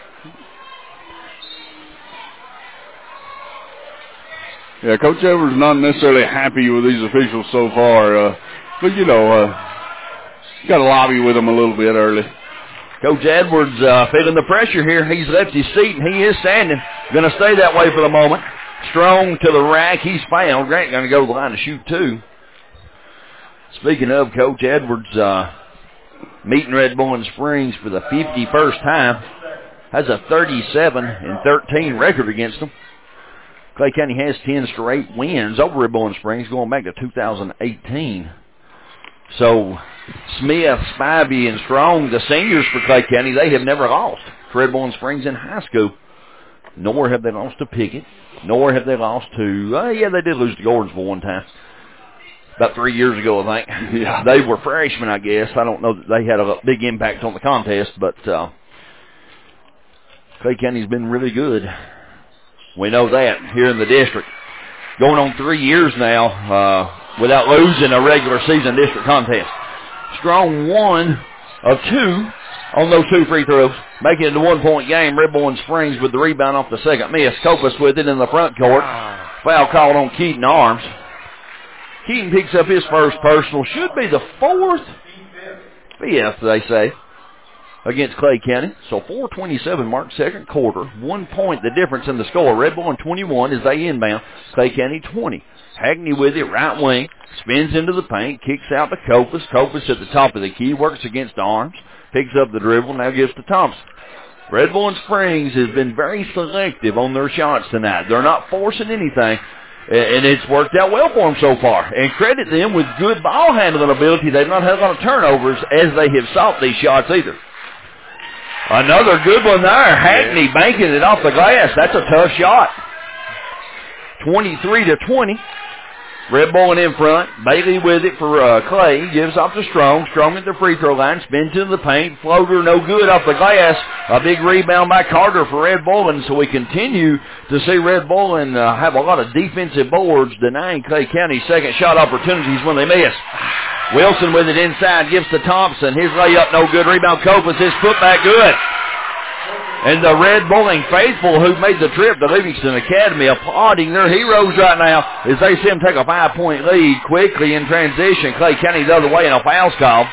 [SPEAKER 1] Yeah, Coach Edwards not necessarily happy with these officials so far. Uh, but, you know, uh, got to lobby with them a little bit early.
[SPEAKER 2] Coach Edwards uh, feeling the pressure here. He's left his seat, and he is standing. Going to stay that way for the moment. Strong to the rack. He's fouled. Grant going to go to the line to shoot two. Speaking of, Coach Edwards uh, meeting Red Bowling Springs for the fifty-first time. Has a thirty-seven and thirteen record against them. Clay County has ten straight wins over Red Bowling Springs going back to two thousand eighteen. So Smith, Spivey, and Strong, the seniors for Clay County, they have never lost to Red Bowling Springs in high school. Nor have they lost to Pickett. Nor have they lost to, uh, yeah, they did lose to Gordonsville one time. About three years ago, I think. Yeah. They were freshmen, I guess. I don't know that they had a big impact on the contest, but uh, Clay County's been really good. We know that here in the district. Going on three years now uh, without losing a regular season district contest. Strong one of two on those two free throws, making it a one-point game. Red Bowling Springs with the rebound off the second miss. Copus with it in the front court. Foul called on Keaton Arms. Keaton picks up his first personal. Should be the fourth, fifth, they say, against Clay County. So four twenty-seven mark second quarter. One point the difference in the score. Red Bowling twenty-one as they inbound. Clay County twenty. Hackney with it, right wing. Spins into the paint. Kicks out to Copus. Copus at the top of the key. Works against Arms. Picks up the dribble. Now gives to Thompson. Red Bowling Springs has been very selective on their shots tonight. They're not forcing anything. And it's worked out well for them so far. And credit them with good ball handling ability. They've not had a lot of turnovers as they have sought these shots either. Another good one there. Hackney banking it off the glass. That's a tough shot. twenty-three to twenty. Red Bowling in front. Bailey with it for uh, Clay. Gives off to Strong. Strong at the free throw line. Spins into the paint. Floater no good off the glass. A big rebound by Carter for Red Bowling. So we continue to see Red Bowling uh, have a lot of defensive boards denying Clay County second shot opportunities when they miss. Wilson with it inside. Gives to Thompson. His layup no good. Rebound Copus. His putback good. And the Red Bowling faithful who made the trip to Livingston Academy applauding their heroes right now as they see them take a five-point lead quickly in transition. Clay County the other way and a foul's called.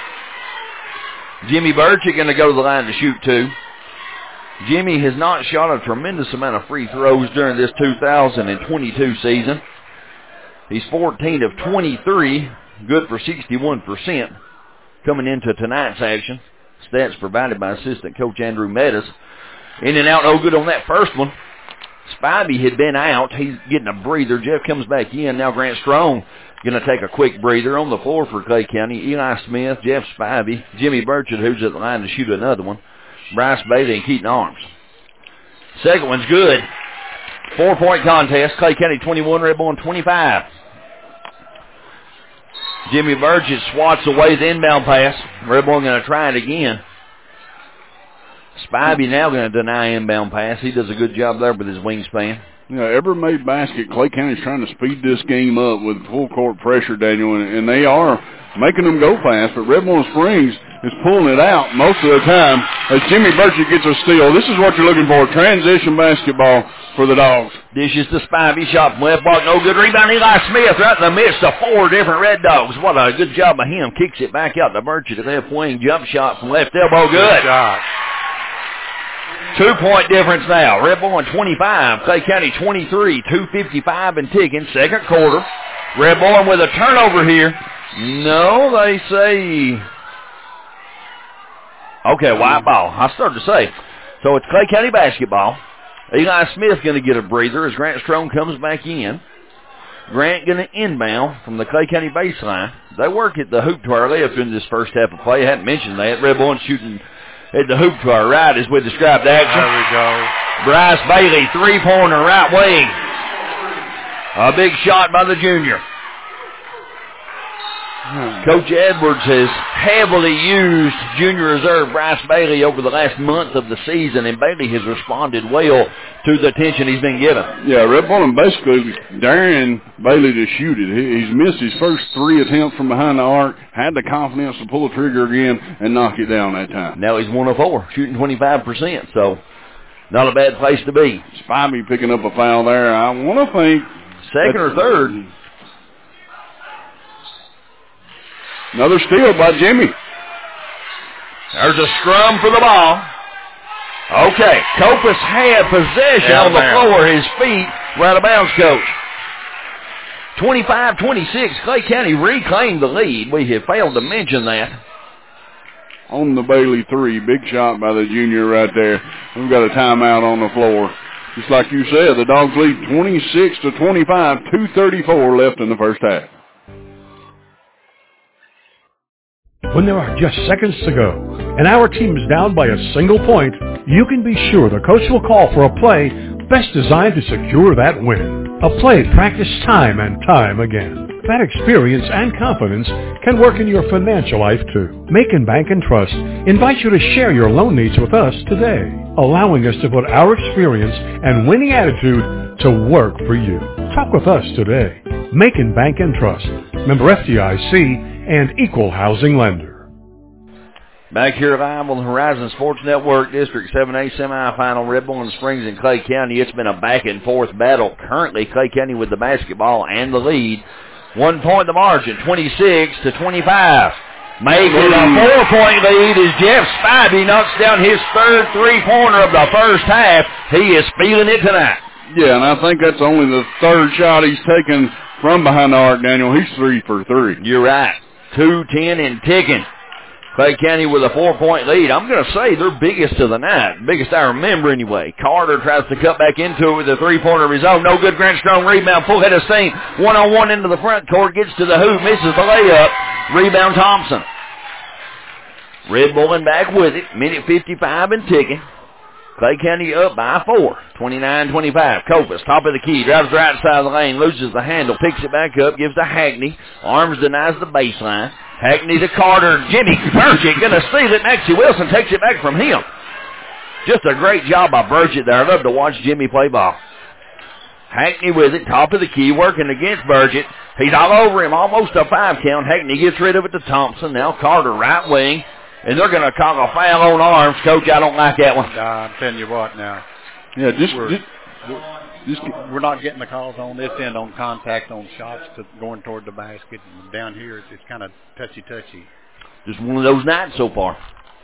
[SPEAKER 2] Jimmy Burchett going to go to the line to shoot two. Jimmy has not shot a tremendous amount of free throws during this two thousand twenty-two season. He's fourteen of twenty-three, good for sixty-one percent coming into tonight's action. Stats provided by assistant coach Andrew Meadows. In and out, no good on that first one. Spivey had been out. He's getting a breather. Jeff comes back in. Now Grant Strong going to take a quick breather on the floor for Clay County. Eli Smith, Jeff Spivey, Jimmy Burchett, who's at the line to shoot another one, Bryce Bailey, and Keaton Arms. Second one's good. Four-point contest. Clay County twenty-one, Red Bowling twenty-five. Jimmy Burchett swats away the inbound pass. Red Bowling going to try it again. Spivey now going to deny inbound pass. He does a good job there with his wingspan.
[SPEAKER 1] Yeah, every made basket, Clay County's trying to speed this game up with full court pressure, Daniel, and, and they are making them go fast, but Red Bowling Springs is pulling it out most of the time as Jimmy Burchett gets a steal. This is what you're looking for, transition basketball for the Dogs.
[SPEAKER 2] Dishes to Spivey, shot from left block, no good. Rebound, Eli Smith right in the midst of four different Red Dogs. What a good job by him. Kicks it back out to Burchett at left wing, jump shot from left elbow, good.
[SPEAKER 5] Good shot.
[SPEAKER 2] Two-point difference now. Red Bowling twenty-five, Clay County twenty-three, two fifty-five and ticking, second quarter. Red Bowling with a turnover here. No, they say... Okay, white ball. I started to say. So it's Clay County basketball. Eli Smith going to get a breather as Grant Strong comes back in. Grant going to inbound from the Clay County baseline. They work at the hoop to our left in this first half of play. I hadn't mentioned that. Red Bowling shooting at the hoop to our right as we described the action.
[SPEAKER 5] There we go.
[SPEAKER 2] Bryce Bailey, three-pointer, right wing. A big shot by the junior. Coach Edwards has heavily used junior reserve Bryce Bailey over the last month of the season, and Bailey has responded well to the attention he's been given.
[SPEAKER 1] Yeah, Red Bowling basically daring Bailey to shoot it. He's missed his first three attempts from behind the arc, had the confidence to pull the trigger again and knock it down that time.
[SPEAKER 2] Now he's one of four, shooting twenty-five percent, so not a bad place to be.
[SPEAKER 1] Spivey picking up a foul there. I want to think...
[SPEAKER 2] Second or third.
[SPEAKER 1] Another steal by Jimmy.
[SPEAKER 2] There's a scrum for the ball. Okay, Copus had possession on the floor. His feet We're out of bounds, Coach. twenty-five twenty-six, Clay County reclaimed the lead. We have failed to mention that.
[SPEAKER 1] On the Bailey three, big shot by the junior right there. We've got a timeout on the floor. Just like you said, the Dogs lead twenty-six to twenty-five, two thirty-four left in the first half.
[SPEAKER 4] When there are just seconds to go and our team is down by a single point, you can be sure the coach will call for a play best designed to secure that win. A play practiced time and time again. That experience and confidence can work in your financial life too. Macon Bank and Trust invite you to share your loan needs with us today, allowing us to put our experience and winning attitude to work for you. Talk with us today. Macon Bank and Trust, member F D I C and equal housing lender.
[SPEAKER 2] Back here live on the Horizon Sports Network, District seven A semifinal, Red Bowling Springs and Clay County. It's been a back-and-forth battle. Currently, Clay County with the basketball and the lead. One point the margin, twenty-six to twenty-five. Making a four-point lead as Jeff Spivey knocks down his third three-pointer of the first half. He is feeling it tonight.
[SPEAKER 1] Yeah, and I think that's only the third shot he's taken from behind the arc, Daniel. He's three for three.
[SPEAKER 2] You're right. two ten and ticking. Clay County with a four-point lead. I'm going to say their biggest of the night. Biggest I remember anyway. Carter tries to cut back into it with a three-pointer of his own. No good. Grant Strong rebound. Full head of steam. One-on-one into the front court. Gets to the hoop. Misses the layup. Rebound Thompson. Red Bowling back with it. Minute fifty-five and ticking. Clay County up by four. twenty-nine twenty-five. Kopus, top of the key. Drives the right side of the lane. Loses the handle. Picks it back up. Gives to Hackney. Arms denies the baseline. Hackney to Carter. Jimmy Burchett going to steal it. Maxie Wilson takes it back from him. Just a great job by Burchett there. I love to watch Jimmy play ball. Hackney with it. Top of the key. Working against Burchett. He's all over him. Almost a five count. Hackney gets rid of it to Thompson. Now Carter right wing. And they're going to call a foul on Arms. Coach, I don't like that one.
[SPEAKER 5] Uh, I'm telling you what now.
[SPEAKER 1] Yeah, just...
[SPEAKER 5] We're,
[SPEAKER 1] just
[SPEAKER 5] Just, we're not getting the calls on this end on contact on shots to going toward the basket. And down here, it's, it's kind of touchy-touchy.
[SPEAKER 2] Just one of those nights so far.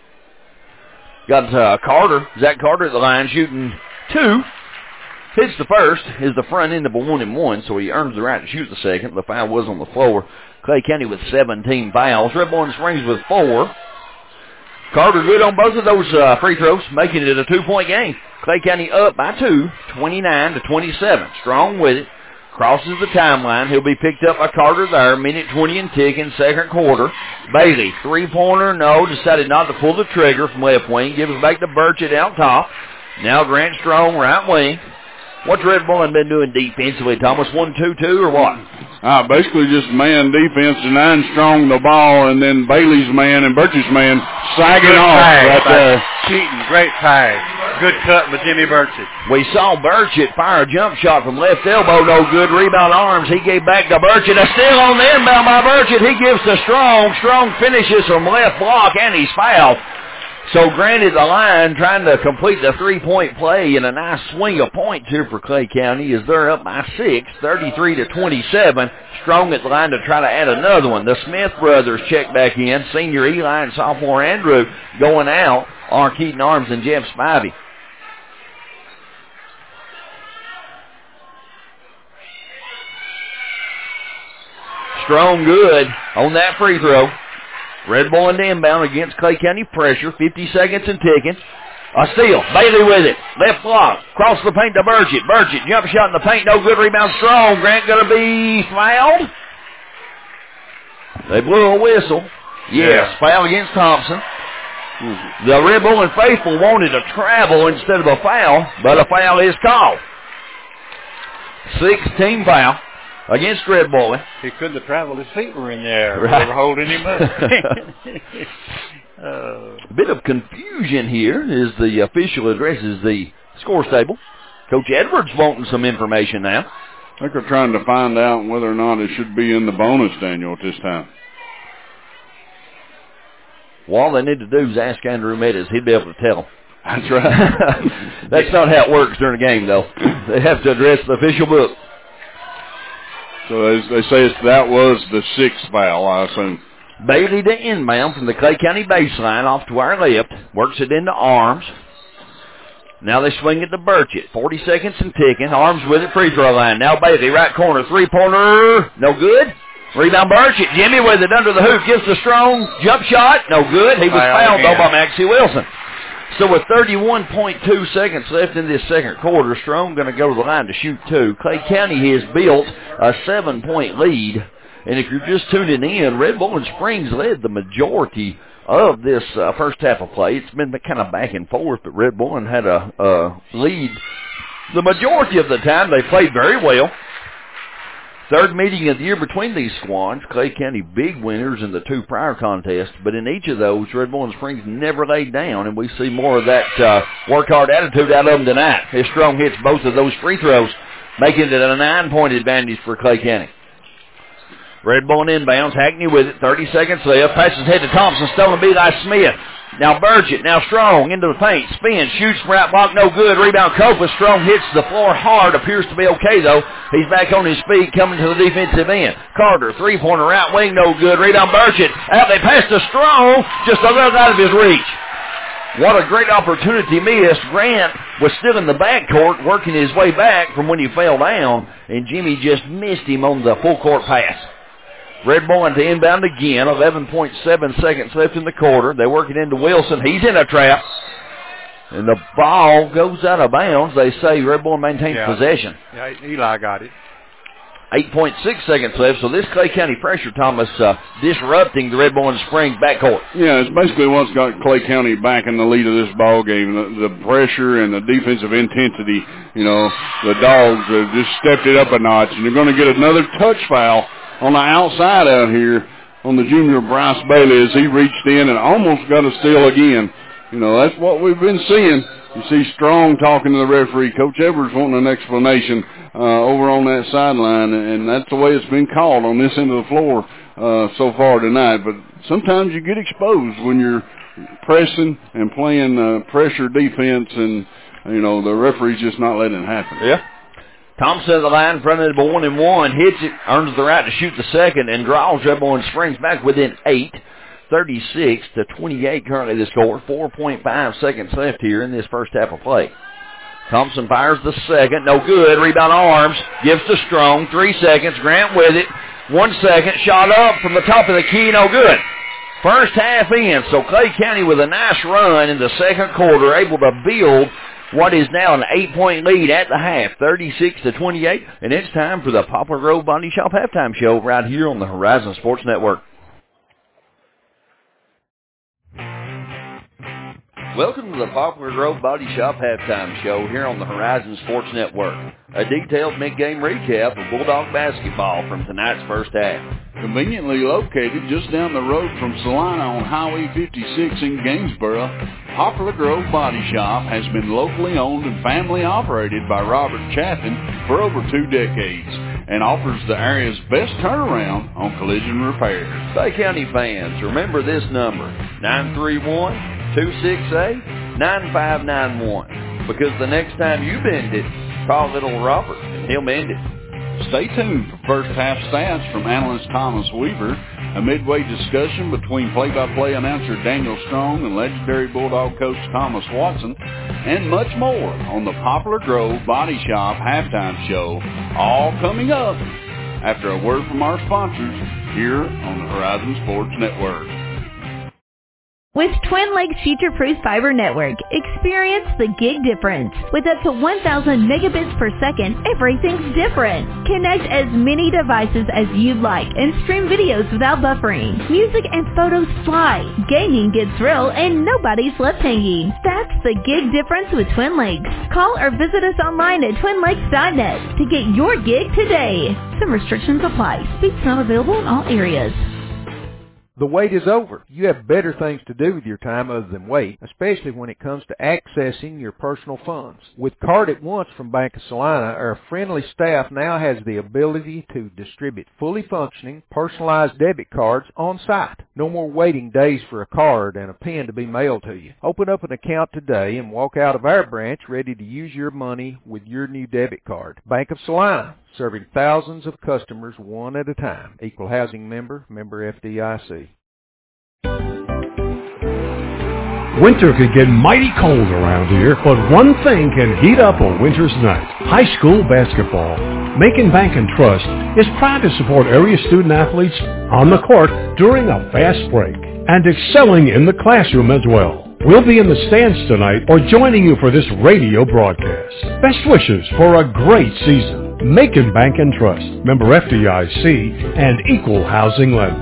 [SPEAKER 2] Got uh, Carter, Zach Carter at the line shooting two. Hits the first, is the front end of a one and one, so he earns the right to shoot the second. The foul was on the floor. Clay County with seventeen fouls. Red Bowling Springs with four. Carter good on both of those uh, free throws, making it a two-point game. Clay County up by two, twenty-nine to twenty-seven. Strong with it. Crosses the timeline. He'll be picked up by Carter there. Minute twenty and ticking, second quarter. Bailey, three-pointer, no. Decided not to pull the trigger from left wing. Gives it back to Burchett out top. Now Grant Strong, right wing. What's Red Bowling been doing defensively, Thomas? one two two or what?
[SPEAKER 1] Uh, basically just man defense, denying Strong the ball, and then Bailey's man and Burchett's man sagging
[SPEAKER 5] Good
[SPEAKER 1] off
[SPEAKER 5] pass
[SPEAKER 1] right there.
[SPEAKER 5] Cheating, great pass. Good cut by Jimmy Burchett.
[SPEAKER 2] We saw Burchett fire a jump shot from left elbow, no good. Rebound Arms. He gave back to Burchett. A steal on the inbound by Burchett. He gives to Strong. Strong finishes from left block, and he's fouled. So granted, the line trying to complete the three-point play and a nice swing of points here for Clay County as they're up by six, thirty-three to twenty-seven. Strong at the line to try to add another one. The Smith brothers check back in. Senior Eli and sophomore Andrew going out are Keaton Arms and Jeff Spivey. Strong good on that free throw. Red Bull and inbound against Clay County pressure. fifty seconds and ticking. A steal. Bailey with it. Left block. Cross the paint to Burchett. Burchett jump shot in the paint. No good. Rebound Strong. Grant going to be fouled. They blew a whistle. Yes. Yeah. Foul against Thompson. Mm-hmm. The Red Bull and faithful wanted to travel instead of a foul, but a foul is called. sixteen foul against Red Bull.
[SPEAKER 5] He couldn't have traveled. His feet were in there.
[SPEAKER 2] Right.
[SPEAKER 5] They were holding him up. uh,
[SPEAKER 2] A bit of confusion here as the official addresses the scores table. Coach Edwards wanting some information now.
[SPEAKER 1] I think they're trying to find out whether or not it should be in the bonus, Daniel, at this time.
[SPEAKER 2] Well, all they need to do is ask Andrew Meadows. He'd be able to tell them.
[SPEAKER 1] That's right.
[SPEAKER 2] That's not how it works during a game, though. They have to address the official book.
[SPEAKER 1] So they, they say it's, that was the sixth foul, I assume.
[SPEAKER 2] Bailey to inbound from the Clay County baseline off to our left. Works it into Arms. Now they swing it to Burchett. forty seconds and ticking. Arms with it, free throw line. Now Bailey, right corner, three-pointer. No good. Rebound Burchett. Jimmy with it under the hoop. Gives the Strong jump shot. No good. He was fouled, though, by Maxie Wilson. So with thirty-one point two seconds left in this second quarter, Strong going to go to the line to shoot two. Clay County has built a seven-point lead. And if you're just tuning in, Red Bowling Springs led the majority of this uh, first half of play. It's been kind of back and forth, but Red Bowling had a, a lead. The majority of the time, they played very well. Third meeting of the year between these squads. Clay County big winners in the two prior contests, but in each of those, Red Bowling Springs never laid down, and we see more of that uh, work-hard attitude out of them tonight. His Strong hits both of those free throws, making it a nine-point advantage for Clay County. Red Bowling inbounds. Hackney with it. thirty seconds left. Passes head to Thompson. Stolen B by Smith. Now Burchett. Now Strong into the paint. Spin. Shoots from right block. No good. Rebound Copa. Strong hits the floor hard. Appears to be okay, though. He's back on his feet coming to the defensive end. Carter. Three-pointer right wing. No good. Rebound Burchett. Out they pass to Strong. Just a little out of his reach. What a great opportunity missed. Grant was still in the backcourt working his way back from when he fell down, and Jimmy just missed him on the full-court pass. Red Bowling to inbound again. eleven point seven seconds left in the quarter. They work it into Wilson. He's in a trap. And the ball goes out of bounds. They say Red Bowling maintains
[SPEAKER 5] yeah.
[SPEAKER 2] possession.
[SPEAKER 5] Yeah, Eli got it.
[SPEAKER 2] eight point six seconds left. So this Clay County pressure, Thomas, uh, disrupting the Red Bowling Springs backcourt.
[SPEAKER 1] Yeah, it's basically what's got Clay County back in the lead of this ball game. The, the pressure and the defensive intensity. You know, the Dogs have just stepped it up a notch. And you're going to get another touch foul on the outside out here on the junior Bryce Bailey as he reached in and almost got a steal again. You know, that's what we've been seeing. You see Strong talking to the referee. Coach Edwards wanting an explanation uh, over on that sideline, and that's the way it's been called on this end of the floor uh, so far tonight. But sometimes you get exposed when you're pressing and playing uh, pressure defense, and, you know, the referee's just not letting it happen.
[SPEAKER 2] Yeah. Thompson at the line, front of the one and one, hits it, earns the right to shoot the second, and draws Red Bowling Springs back within eight. thirty-six to twenty-eight currently the score. four point five seconds left here in this first half of play. Thompson fires the second. No good. Rebound Arms. Gives to Strong. Three seconds. Grant with it. One second. Shot up from the top of the key. No good. First half in. So Clay County with a nice run in the second quarter, able to build what is now an eight-point lead at the half, thirty-six to twenty-eight. And it's time for the Poplar Grove Body Shop halftime show right here on the Horizon Sports Network. Welcome to the Poplar Grove Body Shop halftime show here on the Horizon Sports Network. A detailed mid-game recap of Bulldog basketball from tonight's first half.
[SPEAKER 1] Conveniently located just down the road from Salina on Highway fifty-six in Gainesboro, Poplar Grove Body Shop has been locally owned and family operated by Robert Chaffin for over two decades and offers the area's best turnaround on collision repairs.
[SPEAKER 2] Clay County fans, remember this number, nine three one, two six eight, nine five nine one, because the next time you bend it, call little Robert and he'll mend it.
[SPEAKER 1] Stay tuned for first half stats from analyst Thomas Weaver, a midway discussion between play-by-play announcer Daniel Strong and legendary Bulldog coach Thomas Watson, and much more on the Poplar Grove Body Shop halftime show, all coming up after a word from our sponsors here on the Horizon Sports Network.
[SPEAKER 6] With Twin Lakes Future-Proof Fiber Network, experience the gig difference. With up to one thousand megabits per second, everything's different. Connect as many devices as you'd like and stream videos without buffering. Music and photos fly, gaming gets real, and nobody's left hanging. That's the gig difference with Twin Lakes. Call or visit us online at twin lakes dot net to get your gig today. Some restrictions apply. Speeds not available in all areas.
[SPEAKER 7] The wait is over. You have better things to do with your time other than wait, especially when it comes to accessing your personal funds. With Card at Once from Bank of Salina, our friendly staff now has the ability to distribute fully functioning, personalized debit cards on site. No more waiting days for a card and a pin to be mailed to you. Open up an account today and walk out of our branch ready to use your money with your new debit card. Bank of Salina, serving thousands of customers one at a time. Equal housing member, member F D I C.
[SPEAKER 8] Winter can get mighty cold around here, but one thing can heat up a winter's night. High school basketball. Macon Bank and Trust is proud to support area student athletes on the court during a fast break and excelling in the classroom as well. We'll be in the stands tonight or joining you for this radio broadcast. Best wishes for a great season. Macon Bank and Trust, member F D I C and equal housing lender.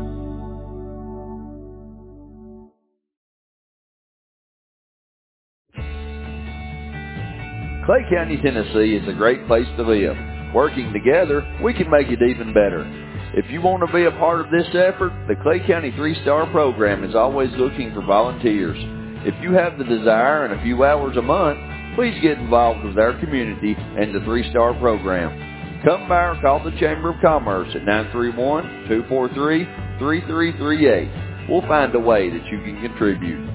[SPEAKER 2] Clay County, Tennessee is a great place to live. Working together, we can make it even better. If you want to be a part of this effort, the Clay County three-Star Program is always looking for volunteers. If you have the desire and a few hours a month, please get involved with our community and the three-Star Program. Come by or call the Chamber of Commerce at nine three one, two four three, three three three eight. We'll find a way that you can contribute.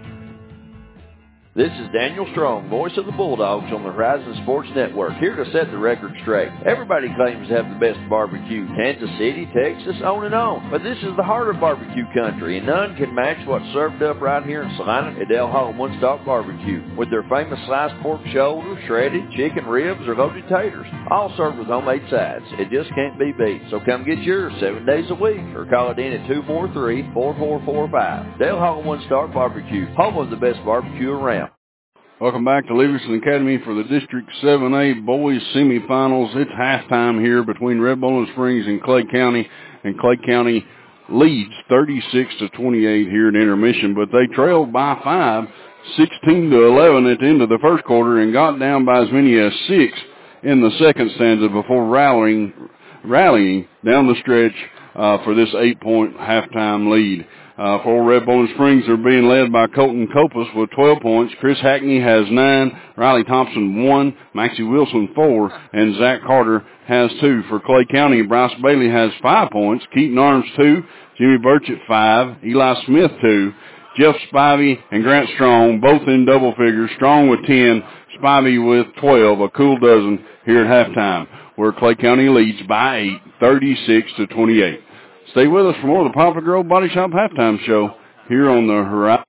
[SPEAKER 2] This is Daniel Strong, voice of the Bulldogs on the Horizon Sports Network, here to set the record straight. Everybody claims to have the best barbecue, Kansas City, Texas, on and on. But this is the heart of barbecue country, and none can match what's served up right here in Salina at Del Hall One Stop Barbecue, with their famous sliced pork shoulder, shredded chicken ribs, or loaded taters, all served with homemade sides. It just can't be beat. So come get yours seven days a week, or call it in at two four three, four four four five. Del Hall One Stop Barbecue, home of the best barbecue around.
[SPEAKER 1] Welcome back to Leverson Academy for the District seven A Boys Semifinals. It's halftime here between Red Bowling Springs and Clay County, and Clay County leads thirty-six to twenty-eight here in intermission, but they trailed by five, sixteen to eleven at the end of the first quarter, and got down by as many as six in the second stanza before rallying, rallying down the stretch uh, for this eight-point halftime lead. Uh, for Red Bowling Springs, they're being led by Colton Copas with twelve points. Chris Hackney has nine, Riley Thompson one, Maxie Wilson four, and Zach Carter has two. For Clay County, Bryce Bailey has five points, Keaton Arms two, Jimmy Birch at five, Eli Smith two, Jeff Spivey and Grant Strong both in double figures, Strong with ten, Spivey with twelve, a cool dozen here at halftime, where Clay County leads by eight, thirty-six to twenty-eight. Stay with us for more of the Poplar Grove Body Shop Halftime Show here on the Horizon.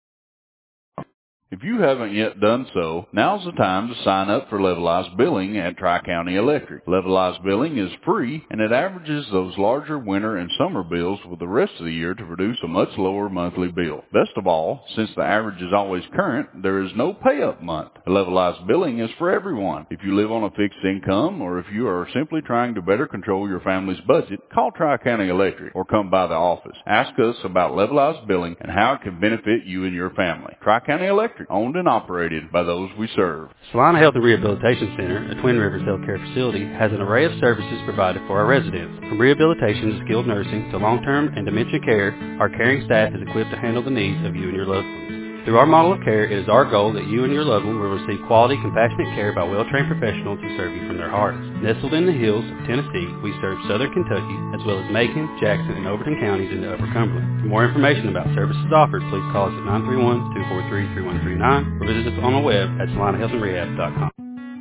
[SPEAKER 1] If you haven't yet done so, now's the time to sign up for Levelized Billing at Tri-County Electric. Levelized Billing is free, and it averages those larger winter and summer bills with the rest of the year to produce a much lower monthly bill. Best of all, since the average is always current, there is no pay-up month. Levelized Billing is for everyone. If you live on a fixed income, or if you are simply trying to better control your family's budget, call Tri-County Electric or come by the office. Ask us about Levelized Billing and how it can benefit you and your family. Tri-County Electric, owned and operated by those we serve.
[SPEAKER 3] Salina Health and Rehabilitation Center, a Twin Rivers healthcare facility, has an array of services provided for our residents. From rehabilitation to skilled nursing to long-term and dementia care, our caring staff is equipped to handle the needs of you and your loved ones. Through our model of care, it is our goal that you and your loved one will receive quality, compassionate care by well-trained professionals who serve you from their hearts. Nestled in the hills of Tennessee, we serve southern Kentucky, as well as Macon, Jackson, and Overton counties into Upper Cumberland. For more information about services offered, please call us at nine three one, two four three, three one three nine or visit us on the web at salina health and rehab dot com.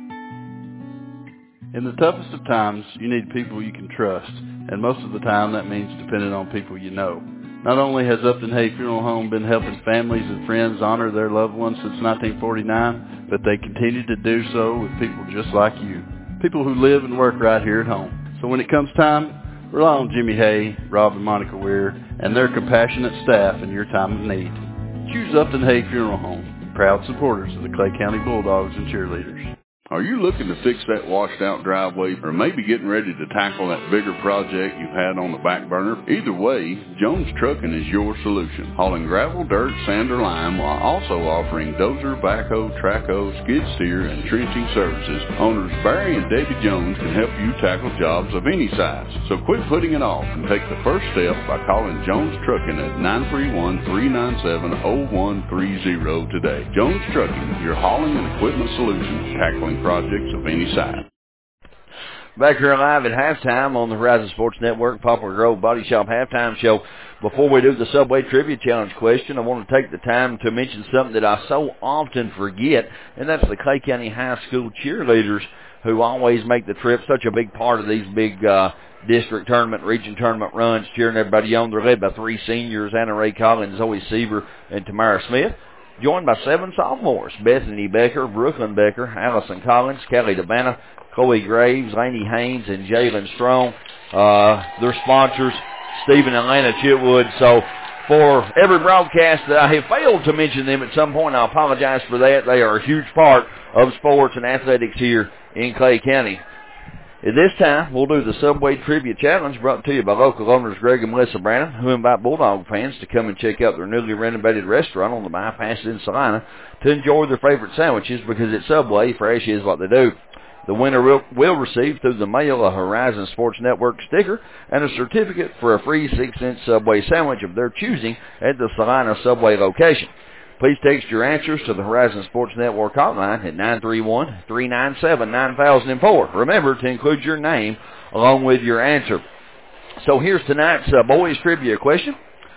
[SPEAKER 1] In the toughest of times, you need people you can trust, and most of the time that means depending on people you know. Not only has Upton Hay Funeral Home been helping families and friends honor their loved ones since nineteen forty-nine, but they continue to do so with people just like you, people who live and work right here at home. So when it comes time, rely on Jimmy Hay, Rob and Monica Weir, and their compassionate staff in your time of need. Choose Upton Hay Funeral Home, proud supporters of the Clay County Bulldogs and cheerleaders. Are you looking to fix that washed-out driveway, or maybe getting ready to tackle that bigger project you've had on the back burner? Either way, Jones Trucking is your solution. Hauling gravel, dirt, sand, or lime, while also offering dozer, backhoe, trackhoe, skid steer, and trenching services. Owners Barry and Debbie Jones can help you tackle jobs of any size. So quit putting it off and take the first step by calling Jones Trucking at nine three one, three nine seven, zero one three zero today. Jones Trucking, your hauling and equipment solutions, tackling projects of any size.
[SPEAKER 2] Back here live at halftime on the Horizon Sports Network, Poplar Grove Body Shop Halftime Show. Before we do the Subway Trivia Challenge question, I want to take the time to mention something that I so often forget, and that's the Clay County High School cheerleaders who always make the trip such a big part of these big uh, district tournament, region tournament runs, cheering everybody on. They're led by three seniors, Anna Ray Collins, Zoe Seaver, and Tamara Smith. Joined by seven sophomores, Bethany Becker, Brooklyn Becker, Allison Collins, Kelly Dabana, Chloe Graves, Lainey Haynes, and Jalen Strong. Uh, their sponsors, Stephen and Lana Chitwood. So for every broadcast that I have failed to mention them at some point, I apologize for that. They are a huge part of sports and athletics here in Clay County. At this time, we'll do the Subway Trivia Challenge, brought to you by local owners Greg and Melissa Brannon, who invite Bulldog fans to come and check out their newly renovated restaurant on the bypass in Salina to enjoy their favorite sandwiches, because at Subway, fresh is what they do. The winner will, will receive through the mail a Horizon Sports Network sticker and a certificate for a free six-inch Subway sandwich of their choosing at the Salina Subway location. Please text your answers to the Horizon Sports Network hotline at nine three one, three nine seven, nine thousand four. Remember to include your name along with your answer. So here's tonight's uh, boys trivia question.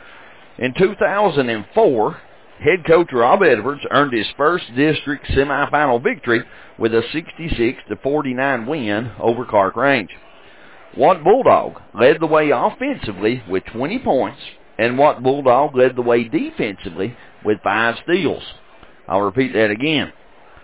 [SPEAKER 2] In two thousand four, head coach Rob Edwards earned his first district semifinal victory with a sixty-six to forty-nine win over Clark Range. What Bulldog led the way offensively with twenty points, and what Bulldog led the way defensively with five steals? I'll repeat that again.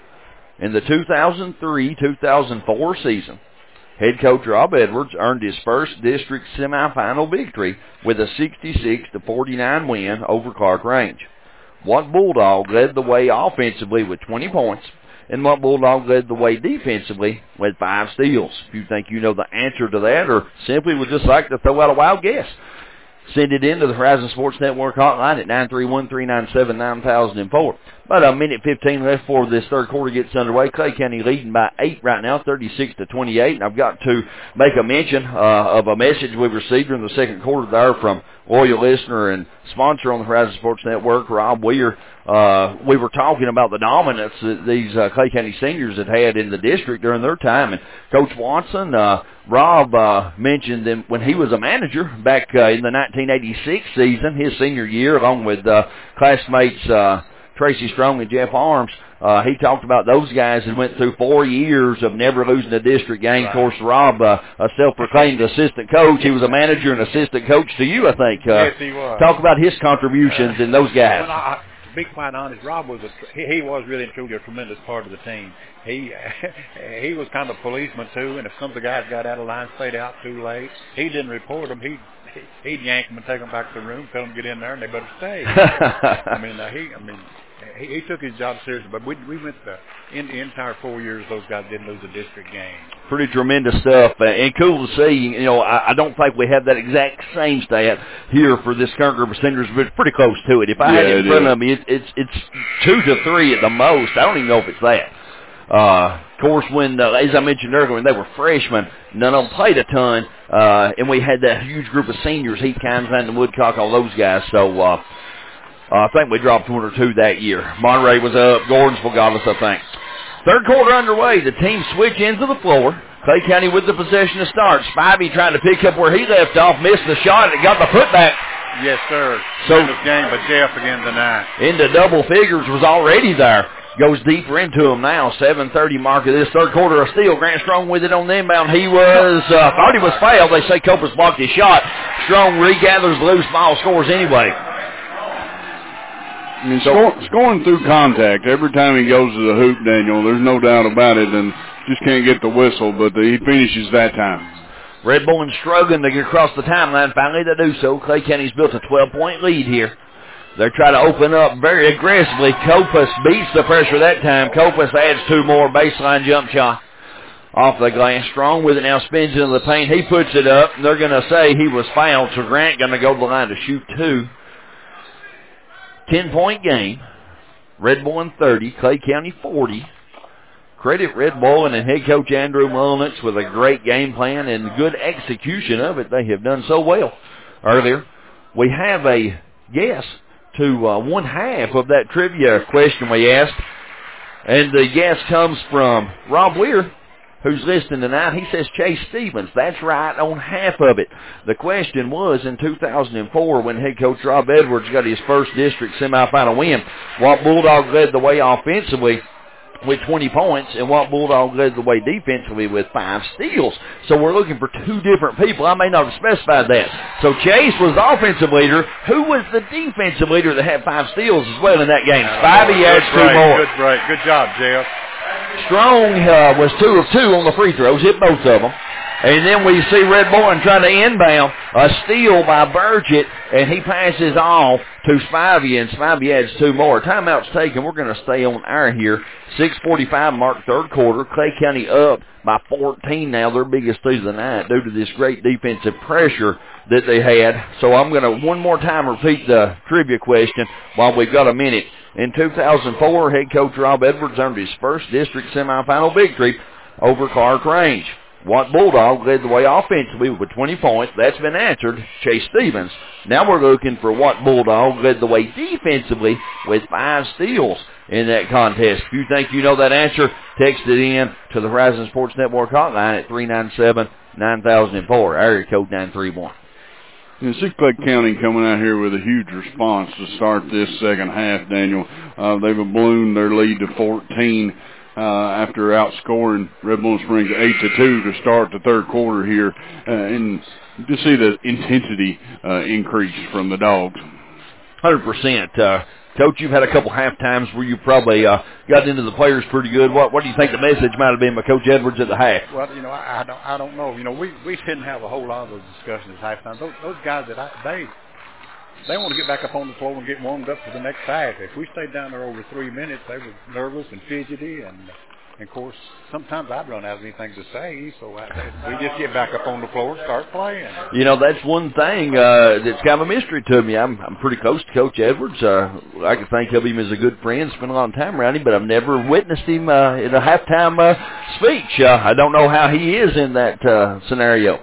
[SPEAKER 2] In the two thousand three two thousand four season, head coach Rob Edwards earned his first district semifinal victory with a sixty-six to forty-nine win over Clark Range. What Bulldog led the way offensively with twenty points, and what Bulldog led the way defensively with five steals? If you think you know the answer to that, or simply would just like to throw out a wild guess, send it in to the Horizon Sports Network hotline at nine three one, three nine seven, nine thousand four. About a minute fifteen left before this third quarter gets underway. Clay County leading by eight right now, thirty-six to twenty-eight. And I've got to make a mention uh, of a message we received in the second quarter there from loyal listener and sponsor on the Horizon Sports Network, Rob Weir. Uh, we were talking about the dominance that these uh, Clay County seniors had had in the district during their time. And Coach Watson, uh, Rob uh, mentioned them when he was a manager back uh, in the nineteen eighty-six season, his senior year, along with uh, classmates uh, Tracy Strong and Jeff Arms. Uh, he talked about those guys that went through four years of never losing a district game. Right. Of course, Rob, uh, a self-proclaimed assistant coach. He was a manager and assistant coach to you, I think. Uh,
[SPEAKER 5] yes, he was.
[SPEAKER 2] Talk about his contributions uh, in those guys.
[SPEAKER 5] Well, I, to be quite honest, Rob was a, he, he was really and truly a tremendous part of the team. He he was kind of a policeman too, and if some of the guys got out of line, stayed out too late, he didn't report them. He he'd yank them and take them back to the room, tell them to get in there, and they better stay. I mean, uh, he I mean. He, he took his job seriously, but we we went the, in the entire four years those guys didn't lose a district game.
[SPEAKER 2] Pretty tremendous stuff, uh, and cool to see. You know, I, I don't think we have that exact same stat here for this current group of seniors, but it's pretty close to it. If I
[SPEAKER 1] yeah,
[SPEAKER 2] had it in
[SPEAKER 1] it
[SPEAKER 2] front
[SPEAKER 1] is.
[SPEAKER 2] of me, it, it's it's two to three at the most. I don't even know if it's that. Uh, of course, when uh, as I mentioned earlier, when they were freshmen, none of them played a ton, uh, and we had that huge group of seniors: Heath Kynes, Landon Woodcock, all those guys. So. Uh, Uh, I think we dropped one or two that year. Monterey was up. Gordonsville got us, I think. Third quarter underway. The team switch into the floor. Clay County with the possession to start. Spivey trying to pick up where he left off. Missed the shot. It got the putback.
[SPEAKER 5] Yes, sir.
[SPEAKER 2] So
[SPEAKER 5] this game, but Jeff again tonight.
[SPEAKER 2] Into double figures was already there. Goes deeper into him now. seven thirty mark of this third quarter. A steal. Grant Strong with it on the inbound. He was, uh, thought he was fouled. They say Copas blocked his shot. Strong regathers loose ball, scores anyway.
[SPEAKER 1] I mean, score, scoring through contact. Every time he goes to the hoop, Daniel, there's no doubt about it, and just can't get the whistle, but the, he finishes that time.
[SPEAKER 2] Red Bulls struggling to get across the timeline. Finally, they do so. Clay County's built a twelve-point lead here. They're trying to open up very aggressively. Copas beats the pressure that time. Copas adds two more. Baseline jump shot off the glass. Strong with it now, spins into the paint. He puts it up. They're going to say he was fouled, so Grant going to go to the line to shoot two. Ten-point game. Red Bull thirty, Clay County forty. Credit Red Bull and head coach Andrew Mullenix with a great game plan and good execution of it. They have done so well earlier. We have a guess to uh, one half of that trivia question we asked, and the guess comes from Rob Weir, who's listening tonight. He says Chase Stevens. That's right on half of it. The question was in two thousand four when head coach Rob Edwards got his first district semifinal win. What Bulldog led the way offensively with twenty points, and Watt Bulldogs led the way defensively with five steals. So we're looking for two different people. I may not have specified that. So Chase was the offensive leader. Who was the defensive leader that had five steals as well in that game? Spivey adds two
[SPEAKER 5] break,
[SPEAKER 2] more.
[SPEAKER 5] Good break. Good job, Jeff.
[SPEAKER 2] Strong uh, was two of two on the free throws, hit both of them. And then we see Red Bowen trying to inbound. A steal by Burgett, and he passes off to Spivey, and Spivey adds two more. Timeout's taken. We're going to stay on air here. six forty-five mark, third quarter. Clay County up by fourteen now, their biggest lead of the night, due to this great defensive pressure that they had. So I'm going to one more time repeat the trivia question while we've got a minute. In two thousand four, head coach Rob Edwards earned his first district semifinal victory over Clark Range. Watt Bulldog led the way offensively with twenty points. That's been answered. Chase Stevens. Now we're looking for Watt Bulldog led the way defensively with five steals in that contest. If you think you know that answer, text it in to the Horizon Sports Network hotline at three nine seven, nine thousand four, area code nine three one.
[SPEAKER 1] And Six Clay County coming out here with a huge response to start this second half, Daniel. Uh, they've ballooned their lead to fourteen. Uh, after outscoring Red Bull Springs eight to two to start the third quarter here, uh, and to see the intensity uh, increase from the Dogs.
[SPEAKER 2] one hundred percent. Uh, Coach, you've had a couple half times where you probably uh, got into the players pretty good. What What do you think the message might have been by Coach Edwards at the half?
[SPEAKER 5] Well, you know, I, I don't, I don't know. You know, we we didn't have a whole lot of those discussions at halftime. Those, those guys that I, they. They want to get back up on the floor and get warmed up for the next half. If we stayed down there over three minutes, they were nervous and fidgety, and, and of course, sometimes I'd run out of anything to say, so I, we just get back up on the floor and start playing.
[SPEAKER 2] You know, that's one thing uh, that's kind of a mystery to me. I'm I'm pretty close to Coach Edwards. Uh, I can think of him as a good friend, spent a lot of time around him, but I've never witnessed him uh, in a halftime uh, speech. Uh, I don't know how he is in that uh, scenario.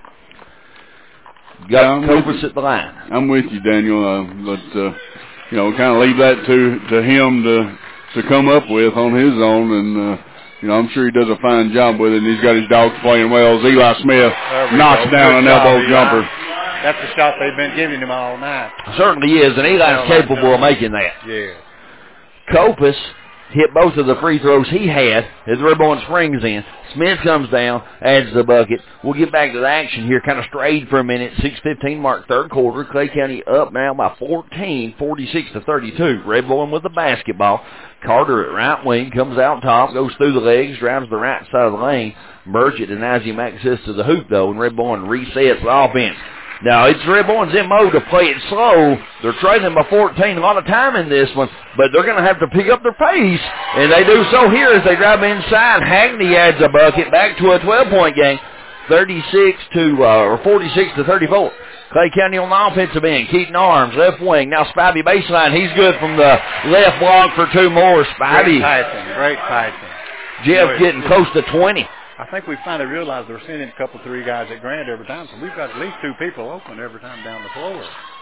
[SPEAKER 2] Got
[SPEAKER 1] yeah,
[SPEAKER 2] Cobus at the line.
[SPEAKER 1] I'm with you, Daniel, uh, but, uh, you know, kind of leave that to, to him to to come up with on his own, and, uh, you know, I'm sure he does a fine job with it, and he's got his Dogs playing well. As Eli Smith knocks
[SPEAKER 5] go.
[SPEAKER 1] down
[SPEAKER 5] Good
[SPEAKER 1] an elbow
[SPEAKER 5] job,
[SPEAKER 1] jumper.
[SPEAKER 5] Eli. That's the shot they've been giving him all night.
[SPEAKER 2] Certainly is, and Eli's capable of making that.
[SPEAKER 5] Yeah.
[SPEAKER 2] Copus hit both of the free throws he had as Red Bowen Springs in. Smith comes down, adds the bucket. We'll get back to the action here. Kind of strayed for a minute. six fifteen mark, third quarter. Clay County up now by fourteen, forty-six to thirty-two. Red Bowen with the basketball. Carter at right wing comes out top, goes through the legs, drives the right side of the lane. Burgett denies him access to the hoop, though, and Red Bowen resets the offense. Now, it's Red Bowen's M O to play it slow. They're trailing by fourteen. A lot of time in this one, but they're going to have to pick up their pace, and they do so here as they drive inside. Hagney adds a bucket, back to a twelve-point game, thirty-six to uh, or forty-six to thirty-four. Clay County on the offensive end. Keaton Arms, left wing. Now Spivey baseline. He's good from the left block for two more. Spivey.
[SPEAKER 5] Great passing. Great passing.
[SPEAKER 2] Jeff getting close to twenty.
[SPEAKER 5] I think we finally realized they're sending a couple, three guys at Grant every time, so we've got at least two people open every time down the floor.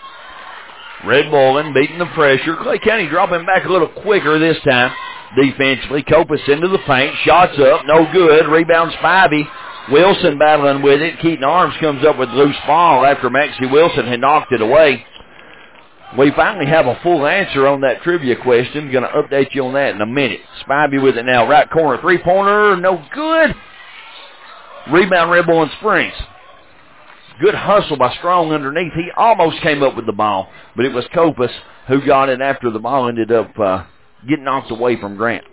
[SPEAKER 2] Red Bowen beating the pressure. Clay County dropping back a little quicker this time. Defensively, Copus into the paint. Shots up, no good. Rebound Spivey. Wilson battling with it. Keaton Arms comes up with loose ball after Maxie Wilson had knocked it away. We finally have a full answer on that trivia question. Going to update you on that in a minute. Spivey with it now. Right corner three-pointer. No good. Rebound Red Bowen Springs. Good hustle by Strong underneath. He almost came up with the ball, but it was Copus who got it after the ball ended up uh, getting knocked away from Grant.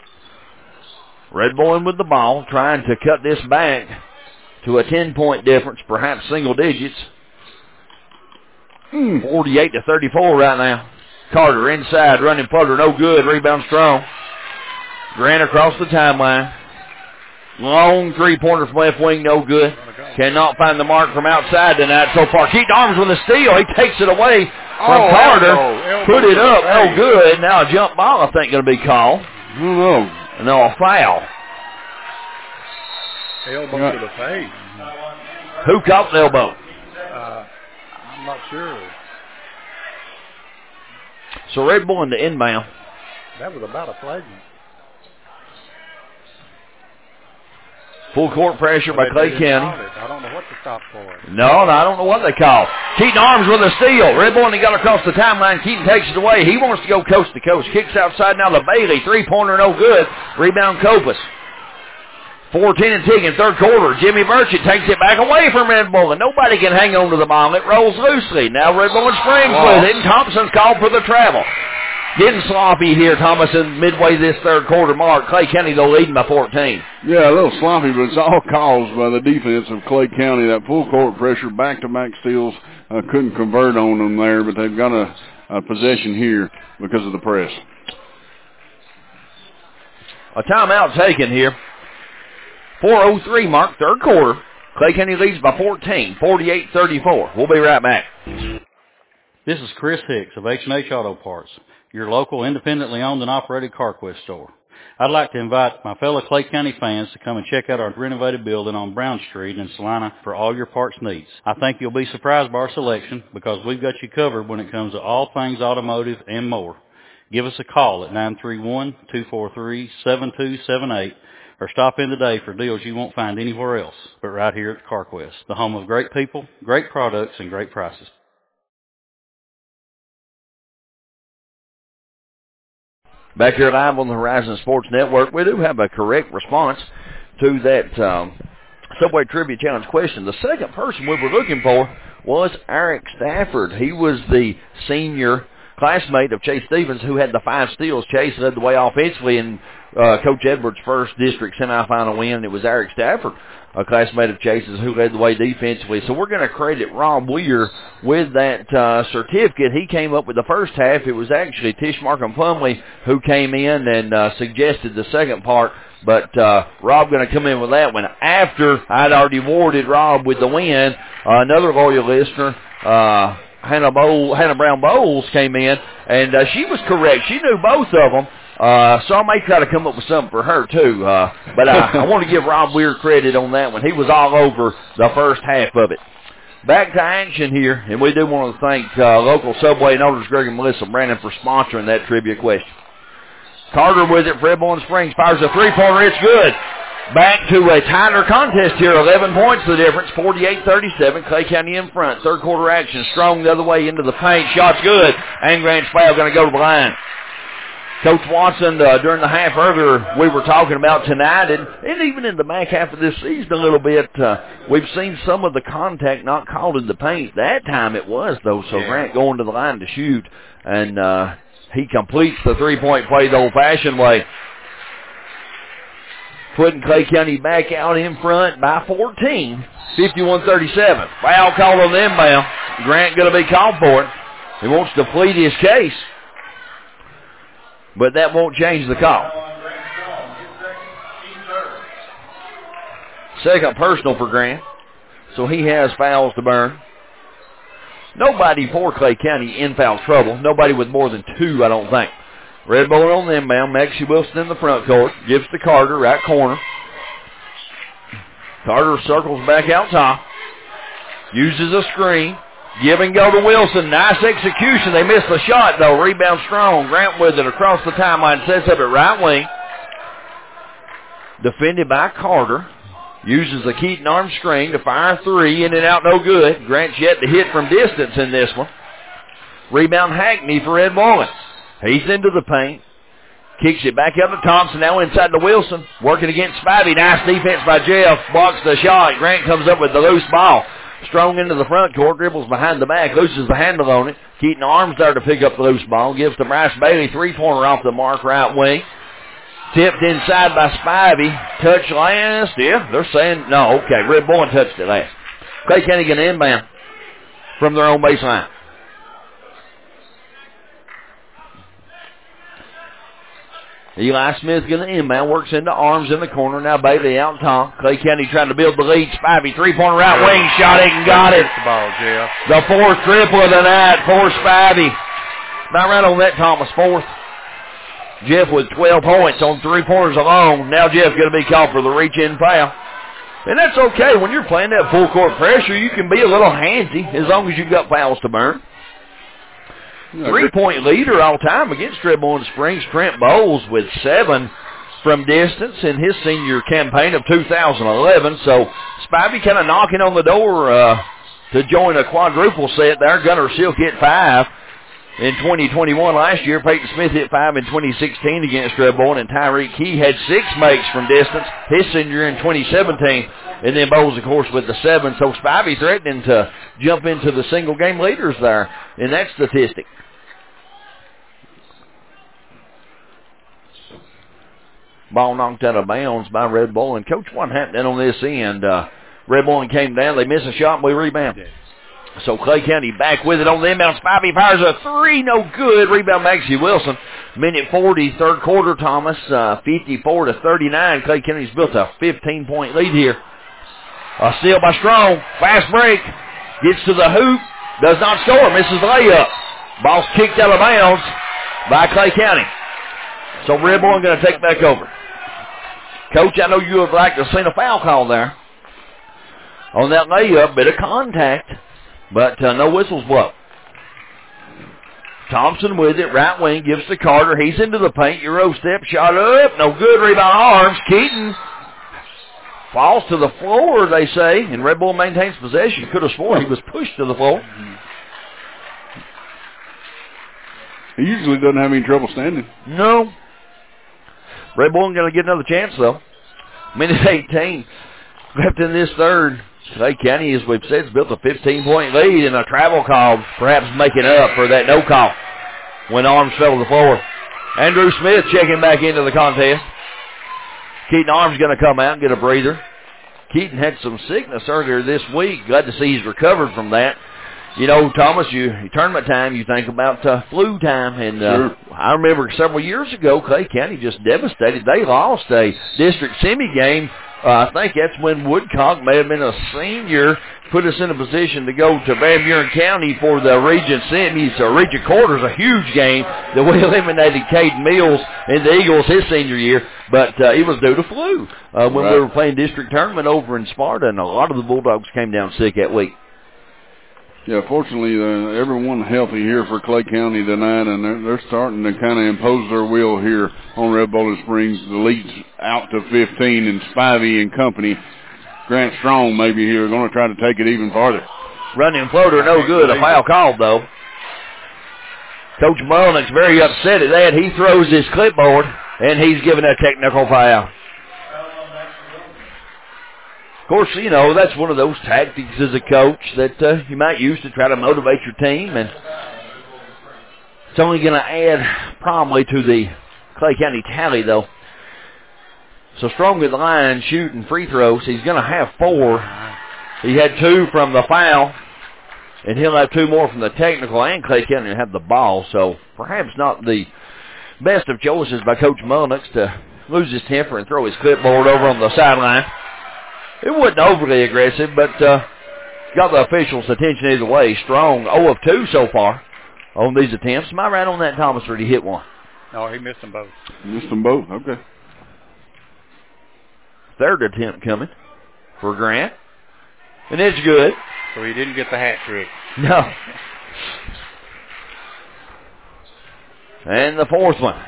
[SPEAKER 2] Red Bowen with the ball, trying to cut this back to a ten-point difference, perhaps single digits. Hmm, forty-eight to thirty-four right now. Carter inside, running putter, no good. Rebound Strong. Grant across the timeline. Long three-pointer from left wing, no good. Cannot find the mark from outside tonight so far. Keaton Arms with a steal. He takes it away from
[SPEAKER 5] oh,
[SPEAKER 2] Carter.
[SPEAKER 5] Elbow, elbow
[SPEAKER 2] Put it up, no
[SPEAKER 5] face.
[SPEAKER 2] good. Now a jump ball, I think, going to be called.
[SPEAKER 1] I don't know.
[SPEAKER 2] No, a foul.
[SPEAKER 5] Elbow
[SPEAKER 1] yeah.
[SPEAKER 5] to the face.
[SPEAKER 2] Who caught the elbow?
[SPEAKER 5] Uh, I'm not sure.
[SPEAKER 2] So Red Bowen to inbound.
[SPEAKER 5] That was about a flagrant.
[SPEAKER 2] Full court pressure by
[SPEAKER 5] They-
[SPEAKER 2] Clay
[SPEAKER 5] they
[SPEAKER 2] County.
[SPEAKER 5] called it. I don't know what to stop for.
[SPEAKER 2] No, no, I don't know what they call. Keaton Arms with a steal. Red Bull, and he got across the timeline. Keaton takes it away. He wants to go coast to coast. Kicks outside now to Bailey. Three-pointer, no good. Rebound, Copas. fourteen and ticking, third quarter. Jimmy Merchant takes it back away from Red Bull, and nobody can hang on to the ball. It rolls loosely. Now Red Bull and Springs with it, and Thompson's called for the travel. Getting sloppy here, Thomason, midway this third quarter mark. Clay County, though, leading by fourteen.
[SPEAKER 1] Yeah, a little sloppy, but it's all caused by the defense of Clay County. That full court pressure, back-to-back steals, uh, couldn't convert on them there, but they've got a, a possession here because of the press.
[SPEAKER 2] A timeout taken here. four oh three mark, third quarter. Clay County leads by fourteen, forty-eight thirty-four. We'll be right back.
[SPEAKER 3] This is Chris Hicks of H and H Auto Parts, your local independently owned and operated CarQuest store. I'd like to invite my fellow Clay County fans to come and check out our renovated building on Brown Street in Salina for all your parts needs. I think you'll be surprised by our selection because we've got you covered when it comes to all things automotive and more. Give us a call at nine three one, two four three, seven two seven eight or stop in today for deals you won't find anywhere else but right here at CarQuest, the home of great people, great products, and great prices.
[SPEAKER 2] Back here live on the Horizon Sports Network, we do have a correct response to that um, Subway Trivia Challenge question. The second person we were looking for was Eric Stafford. He was the senior classmate of Chase Stevens who had the five steals. Chase led the way offensively in uh, Coach Edwards' first district semifinal win. It was Eric Stafford, a classmate of Chase's, who led the way defensively. So we're going to credit Rob Weir with that uh, certificate. He came up with the first half. It was actually Tish Markham Plumley who came in and uh, suggested the second part. But uh, Rob going to come in with that one after I'd already awarded Rob with the win. Uh, another loyal listener, uh, Hannah, Bowl, Hannah Brown Bowles, came in, and uh, she was correct. She knew both of them. Uh, so I may try to come up with something for her, too. Uh, but I, I want to give Rob Weir credit on that one. He was all over the first half of it. Back to action here, and we do want to thank uh, local Subway and owners Greg and Melissa Brandon for sponsoring that trivia question. Carter with it for Red Bull and Springs. Fires a three-pointer. It's good. Back to a tighter contest here. eleven points the difference. forty-eight thirty-seven. Clay County in front. Third quarter action. Strong the other way into the paint. Shot's good. And Grant Spale going to go to the line. Coach Watson, uh, during the half earlier, we were talking about tonight, and, and even in the back half of this season a little bit, uh, we've seen some of the contact not called in the paint. That time it was, though, so yeah. Grant going to the line to shoot, and uh, he completes the three-point play the old-fashioned way. Putting Clay County back out in front by fourteen, fifty-one thirty-seven. Foul call on the inbound. Grant going to be called for it. He wants to plead his case, but that won't change the call. Second personal for Grant, so he has fouls to burn. Nobody for Clay County in foul trouble. Nobody with more than two, I don't think. Red Bull on the inbound. Maxie Wilson in the front court. Gives to Carter, right corner. Carter circles back out top. Uses a screen. Give and go to Wilson. Nice execution. They missed the shot, though. Rebound strong. Grant with it across the timeline. Sets up at right wing. Defended by Carter. Uses the Keaton arm screen to fire three. In and out, no good. Grant's yet to hit from distance in this one. Rebound Hackney for Ed Wallace. He's into the paint. Kicks it back up to Thompson. Now inside to Wilson. Working against Spivey. Nice defense by Jeff. Blocks the shot. Grant comes up with the loose ball. Strong into the front court. Dribbles behind the back. Loses the handle on it. Keaton Arms there to pick up the loose ball. Gives to Bryce Bailey. Three-pointer off the mark right wing. Tipped inside by Spivey. Touch last. Yeah, they're saying no. Okay, Red Bull touched it last. Clay County going to inbound from their own baseline. Eli Smith going to inbound, works into Arms in the corner. Now Bailey out top. Clay County trying to build the lead. Spivey, three-pointer right wing shot. It and got it.
[SPEAKER 5] The ball, Jeff.
[SPEAKER 2] The fourth triple of the night for Spivey. About right on that, Thomas. Fourth. Jeff with twelve points on three-pointers alone. Now Jeff going to be called for the reach-in foul. And that's okay. When you're playing that full-court pressure, you can be a little handsy as long as you've got fouls to burn. Three-point leader all time against Red Bull and Springs. Trent Bowles with seven. from distance in his senior campaign of two thousand eleven. So Spivey kind of knocking on the door uh, to join a quadruple set there. Gunnar Silk hit five in twenty twenty-one last year. Peyton Smith hit five in twenty sixteen against Red Bull, and Tyreek Key had six makes from distance his senior in twenty seventeen. And then Bowles, of course, with the seven. So Spivey threatening to jump into the single game leaders there in that statistic. Ball knocked out of bounds by Red Bull. And Coach, what happened on this end? Uh, Red Bull came down. They missed a shot, and we rebound. So Clay County back with it on the inbound. Spivey fires a three, no good. Rebound Maxie Wilson. Minute forty, third quarter, Thomas, uh, fifty-four to thirty-nine. Clay County's built a fifteen-point lead here. A steal by Strong. Fast break. Gets to the hoop. Does not score. Misses the layup. Ball's kicked out of bounds by Clay County. So Red Bull going to take back over. Coach, I know you would like to see a foul call there on that layup. Bit of contact, but uh, no whistles blow. Thompson with it. Right wing gives to Carter. He's into the paint. Euro step. Shot up. No good. Rebound Arms. Keaton falls to the floor, they say, and Red Bull maintains possession. Could have sworn he was pushed to the floor.
[SPEAKER 1] He usually doesn't have any trouble standing.
[SPEAKER 2] No. Red Bull going to get another chance, though. Minute eighteen left in this third. Clay County, as we've said, has built a fifteen-point lead, and a travel call perhaps making up for that no call when Arms fell to the floor. Andrew Smith checking back into the contest. Keaton Arms going to come out and get a breather. Keaton had some sickness earlier this week. Glad to see he's recovered from that. You know, Thomas, you tournament time, you think about uh, flu time. And uh,
[SPEAKER 1] sure.
[SPEAKER 2] I remember several years ago, Clay County just devastated. They lost a district semi game. Uh, I think that's when Woodcock may have been a senior, put us in a position to go to Van Buren County for the region semis, or region quarters, a huge game that we eliminated Caden Mills and the Eagles his senior year, but uh, it was due to flu uh, when
[SPEAKER 1] right.
[SPEAKER 2] we were playing district tournament over in Sparta, and a lot of the Bulldogs came down sick that week.
[SPEAKER 1] Yeah, fortunately, uh, everyone healthy here for Clay County tonight, and they're, they're starting to kind of impose their will here on Red Boulder Springs. The lead's out to fifteen, and Spivey and company, Grant Strong maybe here, are going to try to take it even farther.
[SPEAKER 2] Running floater, no good. A foul called, though. Coach Mullenix very upset at that. He throws his clipboard, and he's given a technical foul. Of course, you know, that's one of those tactics as a coach that uh, you might use to try to motivate your team, and it's only going to add probably to the Clay County tally, though. So Strong with the line shooting free throws. He's going to have four. He had two from the foul, and he'll have two more from the technical, and Clay County will have the ball. So perhaps not the best of choices by Coach Mullenix to lose his temper and throw his clipboard over on the sideline. It wasn't overly aggressive, but uh, got the officials' attention either way. Strong, oh of two so far on these attempts. Am I right on that, Thomas, or did he hit one?
[SPEAKER 5] No, he missed them both.
[SPEAKER 1] Missed them both, okay.
[SPEAKER 2] Third attempt coming for Grant, and it's good.
[SPEAKER 5] So he didn't get the hat trick.
[SPEAKER 2] No. And the fourth one.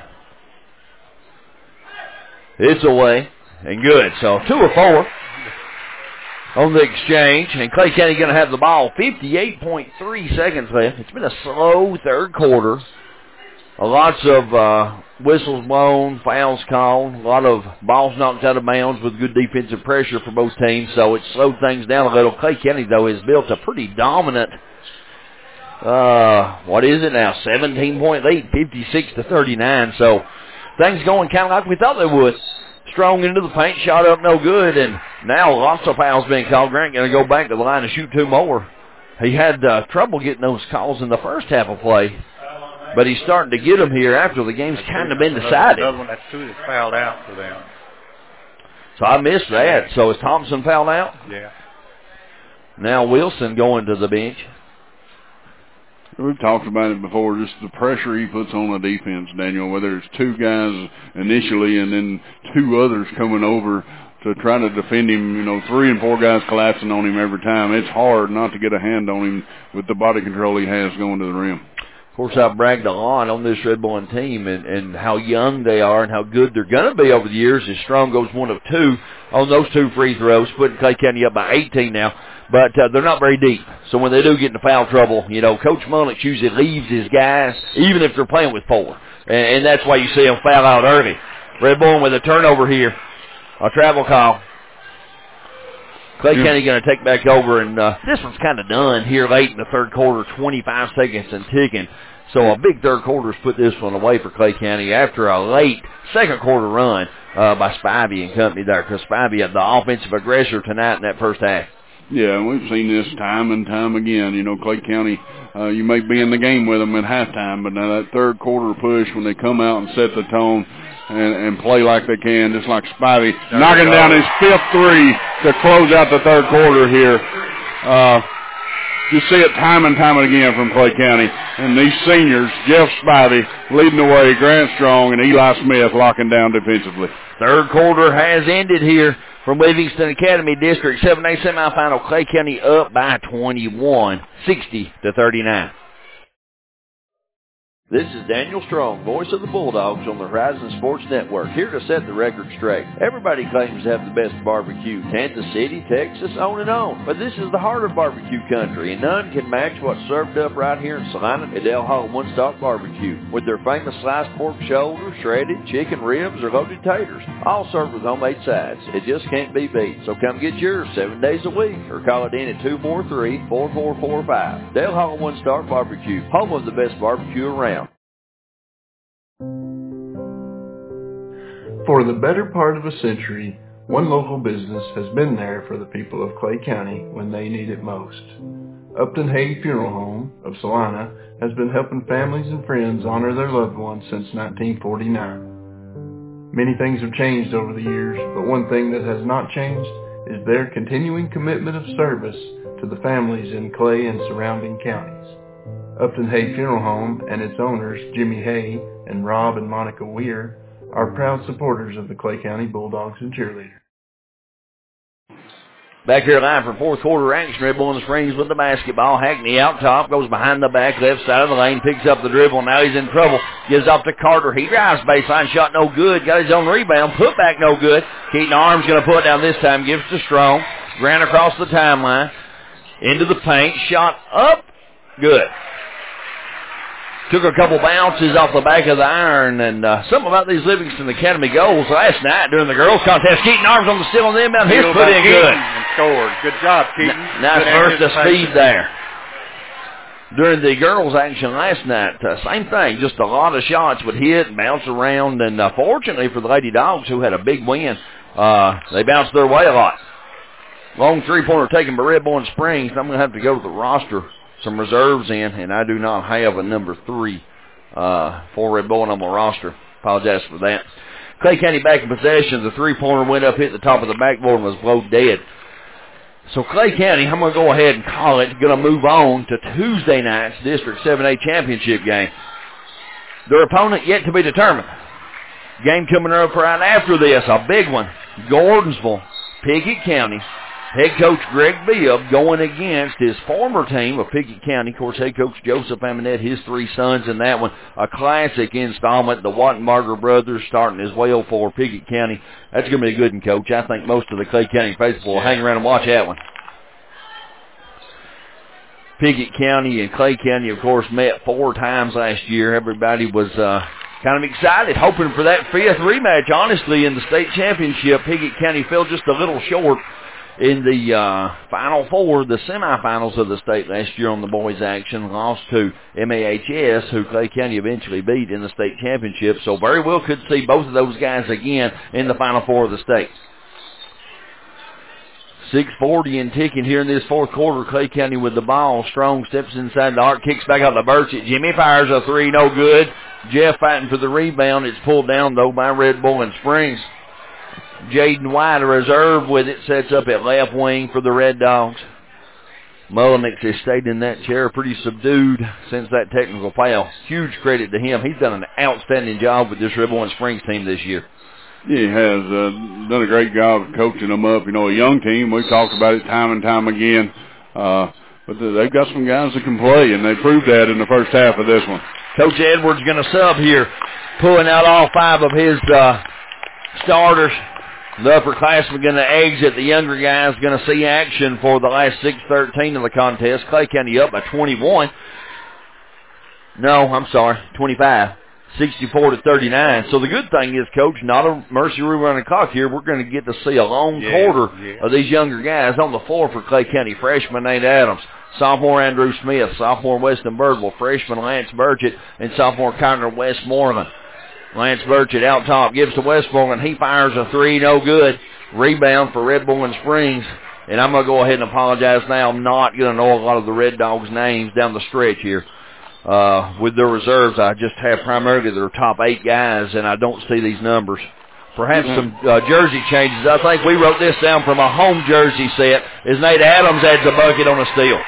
[SPEAKER 2] It's away, and good. So two or four on the exchange, and Clay County going to have the ball. fifty-eight point three seconds left. It's been a slow third quarter. A lots of uh, whistles blown, fouls called, a lot of balls knocked out of bounds with good defensive pressure for both teams, so it slowed things down a little. Clay County, though, has built a pretty dominant, uh, what is it now, seventeen-point lead, fifty-six to thirty-nine, so things going kind of like we thought they would. Strong into the paint, shot up no good, and now lots of fouls being called. Grant going to go back to the line and shoot two more. He had uh, trouble getting those calls in the first half of play, but he's starting to get them here after the game's kind of been decided.
[SPEAKER 5] Another one, that's two that fouled out for them.
[SPEAKER 2] So I missed that. So is Thompson fouled out?
[SPEAKER 5] Yeah.
[SPEAKER 2] Now Wilson going to the bench.
[SPEAKER 1] We've talked about it before, just the pressure he puts on the defense, Daniel, whether it's two guys initially and then two others coming over to try to defend him, you know, three and four guys collapsing on him every time. It's hard not to get a hand on him with the body control he has going to the rim.
[SPEAKER 2] Of course, I've bragged a lot on this Red Bull team and, and how young they are and how good they're going to be over the years. As Strong goes one of two on those two free throws, putting Clay County up by eighteen now. But uh, they're not very deep. So when they do get into foul trouble, you know, Coach Mullins usually leaves his guys, even if they're playing with four. And, and that's why you see them foul out early. Red Bull with a turnover here. A travel call. Clay yeah. County going to take back over, and uh, this one's kind of done here late in the third quarter, twenty-five seconds and ticking. So a big third quarter's put this one away for Clay County after a late second quarter run uh, by Spivey and company there, because Spivey had the offensive aggressor tonight in that first half.
[SPEAKER 1] Yeah, we've seen this time and time again. You know, Clay County, uh, you may be in the game with them at halftime, but now that third quarter push when they come out and set the tone and, and play like they can, just like Spivey, there knocking down his fifth three to close out the third quarter here. Uh, you see it time and time again from Clay County. And these seniors, Jeff Spivey leading the way, Grant Strong, and Eli Smith locking down defensively.
[SPEAKER 2] Third quarter has ended here from Livingston Academy District seven A semifinal. Clay County up by twenty-one, sixty to thirty-nine. This is Daniel Strong, voice of the Bulldogs on the Horizon Sports Network, here to set the record straight. Everybody claims to have the best barbecue, Kansas City, Texas, on and on. But this is the heart of barbecue country, and none can match what's served up right here in Salina at Dale Hall One Stop Barbecue, with their famous sliced pork shoulder, shredded chicken ribs, or loaded taters, all served with homemade sides. It just can't be beat. So come get yours seven days a week, or call it in at two four three, four four four five. Dale Hall One Stop Barbecue, home of the best barbecue around.
[SPEAKER 9] For the better part of a century, one local business has been there for the people of Clay County when they need it most. Upton Hay Funeral Home of Salina has been helping families and friends honor their loved ones since nineteen forty-nine. Many things have changed over the years, but one thing that has not changed is their continuing commitment of service to the families in Clay and surrounding counties. Upton Hay Funeral Home and its owners, Jimmy Hay and Rob and Monica Weir, are proud supporters of the Clay County Bulldogs and Cheerleaders.
[SPEAKER 2] Back here live for fourth quarter action. Red Bull in the Springs with the basketball. Hackney out top, goes behind the back, left side of the lane, picks up the dribble. Now he's in trouble. Gives off to Carter. He drives baseline, shot no good. Got his own rebound, put back no good. Keaton Arms going to put it down this time. Gives to Strong. Ran across the timeline. Into the paint. Shot up. Good. Took a couple bounces off the back of the iron, and uh, something about these Livingston Academy goals last night during the girls' contest. Keaton Arms on the steal on the inbound. He's put in good.
[SPEAKER 5] And scored. Good job, Keaton.
[SPEAKER 2] N- nice burst of speed there. During the girls' action last night, uh, same thing. Just a lot of shots would hit and bounce around, and uh, fortunately for the Lady Dogs, who had a big win, uh, they bounced their way a lot. Long three-pointer taken by Red Bull in Springs. I'm going to have to go to the roster. Some reserves in, and I do not have a number three uh, for Red Bull on my roster. Apologize for that. Clay County back in possession. The three-pointer went up, hit the top of the backboard, and was blown dead. So Clay County, I'm going to go ahead and call it, going to move on to Tuesday night's District seven A championship game. Their opponent yet to be determined. Game coming up right after this, a big one. Gordonsville, Pickett County. Head coach Greg Bibb going against his former team of Pickett County. Of course, head coach Joseph Amonette, his three sons in that one. A classic installment. The Wattenbarger brothers starting as well for Pickett County. That's going to be a good one, Coach. I think most of the Clay County faithful will hang around and watch that one. Pickett County and Clay County, of course, met four times last year. Everybody was uh, kind of excited, hoping for that fifth rematch, honestly, in the state championship. Pickett County fell just a little short in the uh, Final Four, the semifinals of the state last year on the boys' action. Lost to M A H S, who Clay County eventually beat in the state championship. So very well could see both of those guys again in the Final Four of the state. six forty and ticking here in this fourth quarter. Clay County with the ball. Strong steps inside the arc, kicks back out to Burchett. Jimmy fires a three, no good. Jeff fighting for the rebound. It's pulled down, though, by Red Bull in Springs. Jaden White, a reserve with it, sets up at left wing for the Red Dogs. Mullenix has stayed in that chair pretty subdued since that technical foul. Huge credit to him. He's done an outstanding job with this Red Bull and Springs team this year.
[SPEAKER 1] Yeah, he has uh, done a great job of coaching them up. You know, a young team, we talked about it time and time again. Uh, but they've got some guys that can play, and they proved that in the first half of this one.
[SPEAKER 2] Coach Edwards going to sub here, pulling out all five of his uh, starters. The upperclassmen going to exit. The younger guys going to see action for the last six thirteen of the contest. Clay County up by twenty-one. No, I'm sorry, twenty-five. sixty-four to thirty-nine. So the good thing is, Coach, not a mercy rule running clock here. We're going to get to see a long
[SPEAKER 5] yeah,
[SPEAKER 2] quarter
[SPEAKER 5] yeah.
[SPEAKER 2] of these younger guys on the floor for Clay County. Freshman Nate Adams, sophomore Andrew Smith, sophomore Weston Birdwell, freshman Lance Burchett, and sophomore Connor Westmoreland. Lance Burchett out top, gives to Westmoreland. He fires a three, no good. Rebound for Red Bull and Springs. And I'm going to go ahead and apologize now. I'm not going to know a lot of the Red Dogs' names down the stretch here. Uh, with their reserves, I just have primarily their top eight guys, and I don't see these numbers. Perhaps mm-hmm. some uh, jersey changes. I think we wrote this down from a home jersey set as Nate Adams adds a bucket on a steal.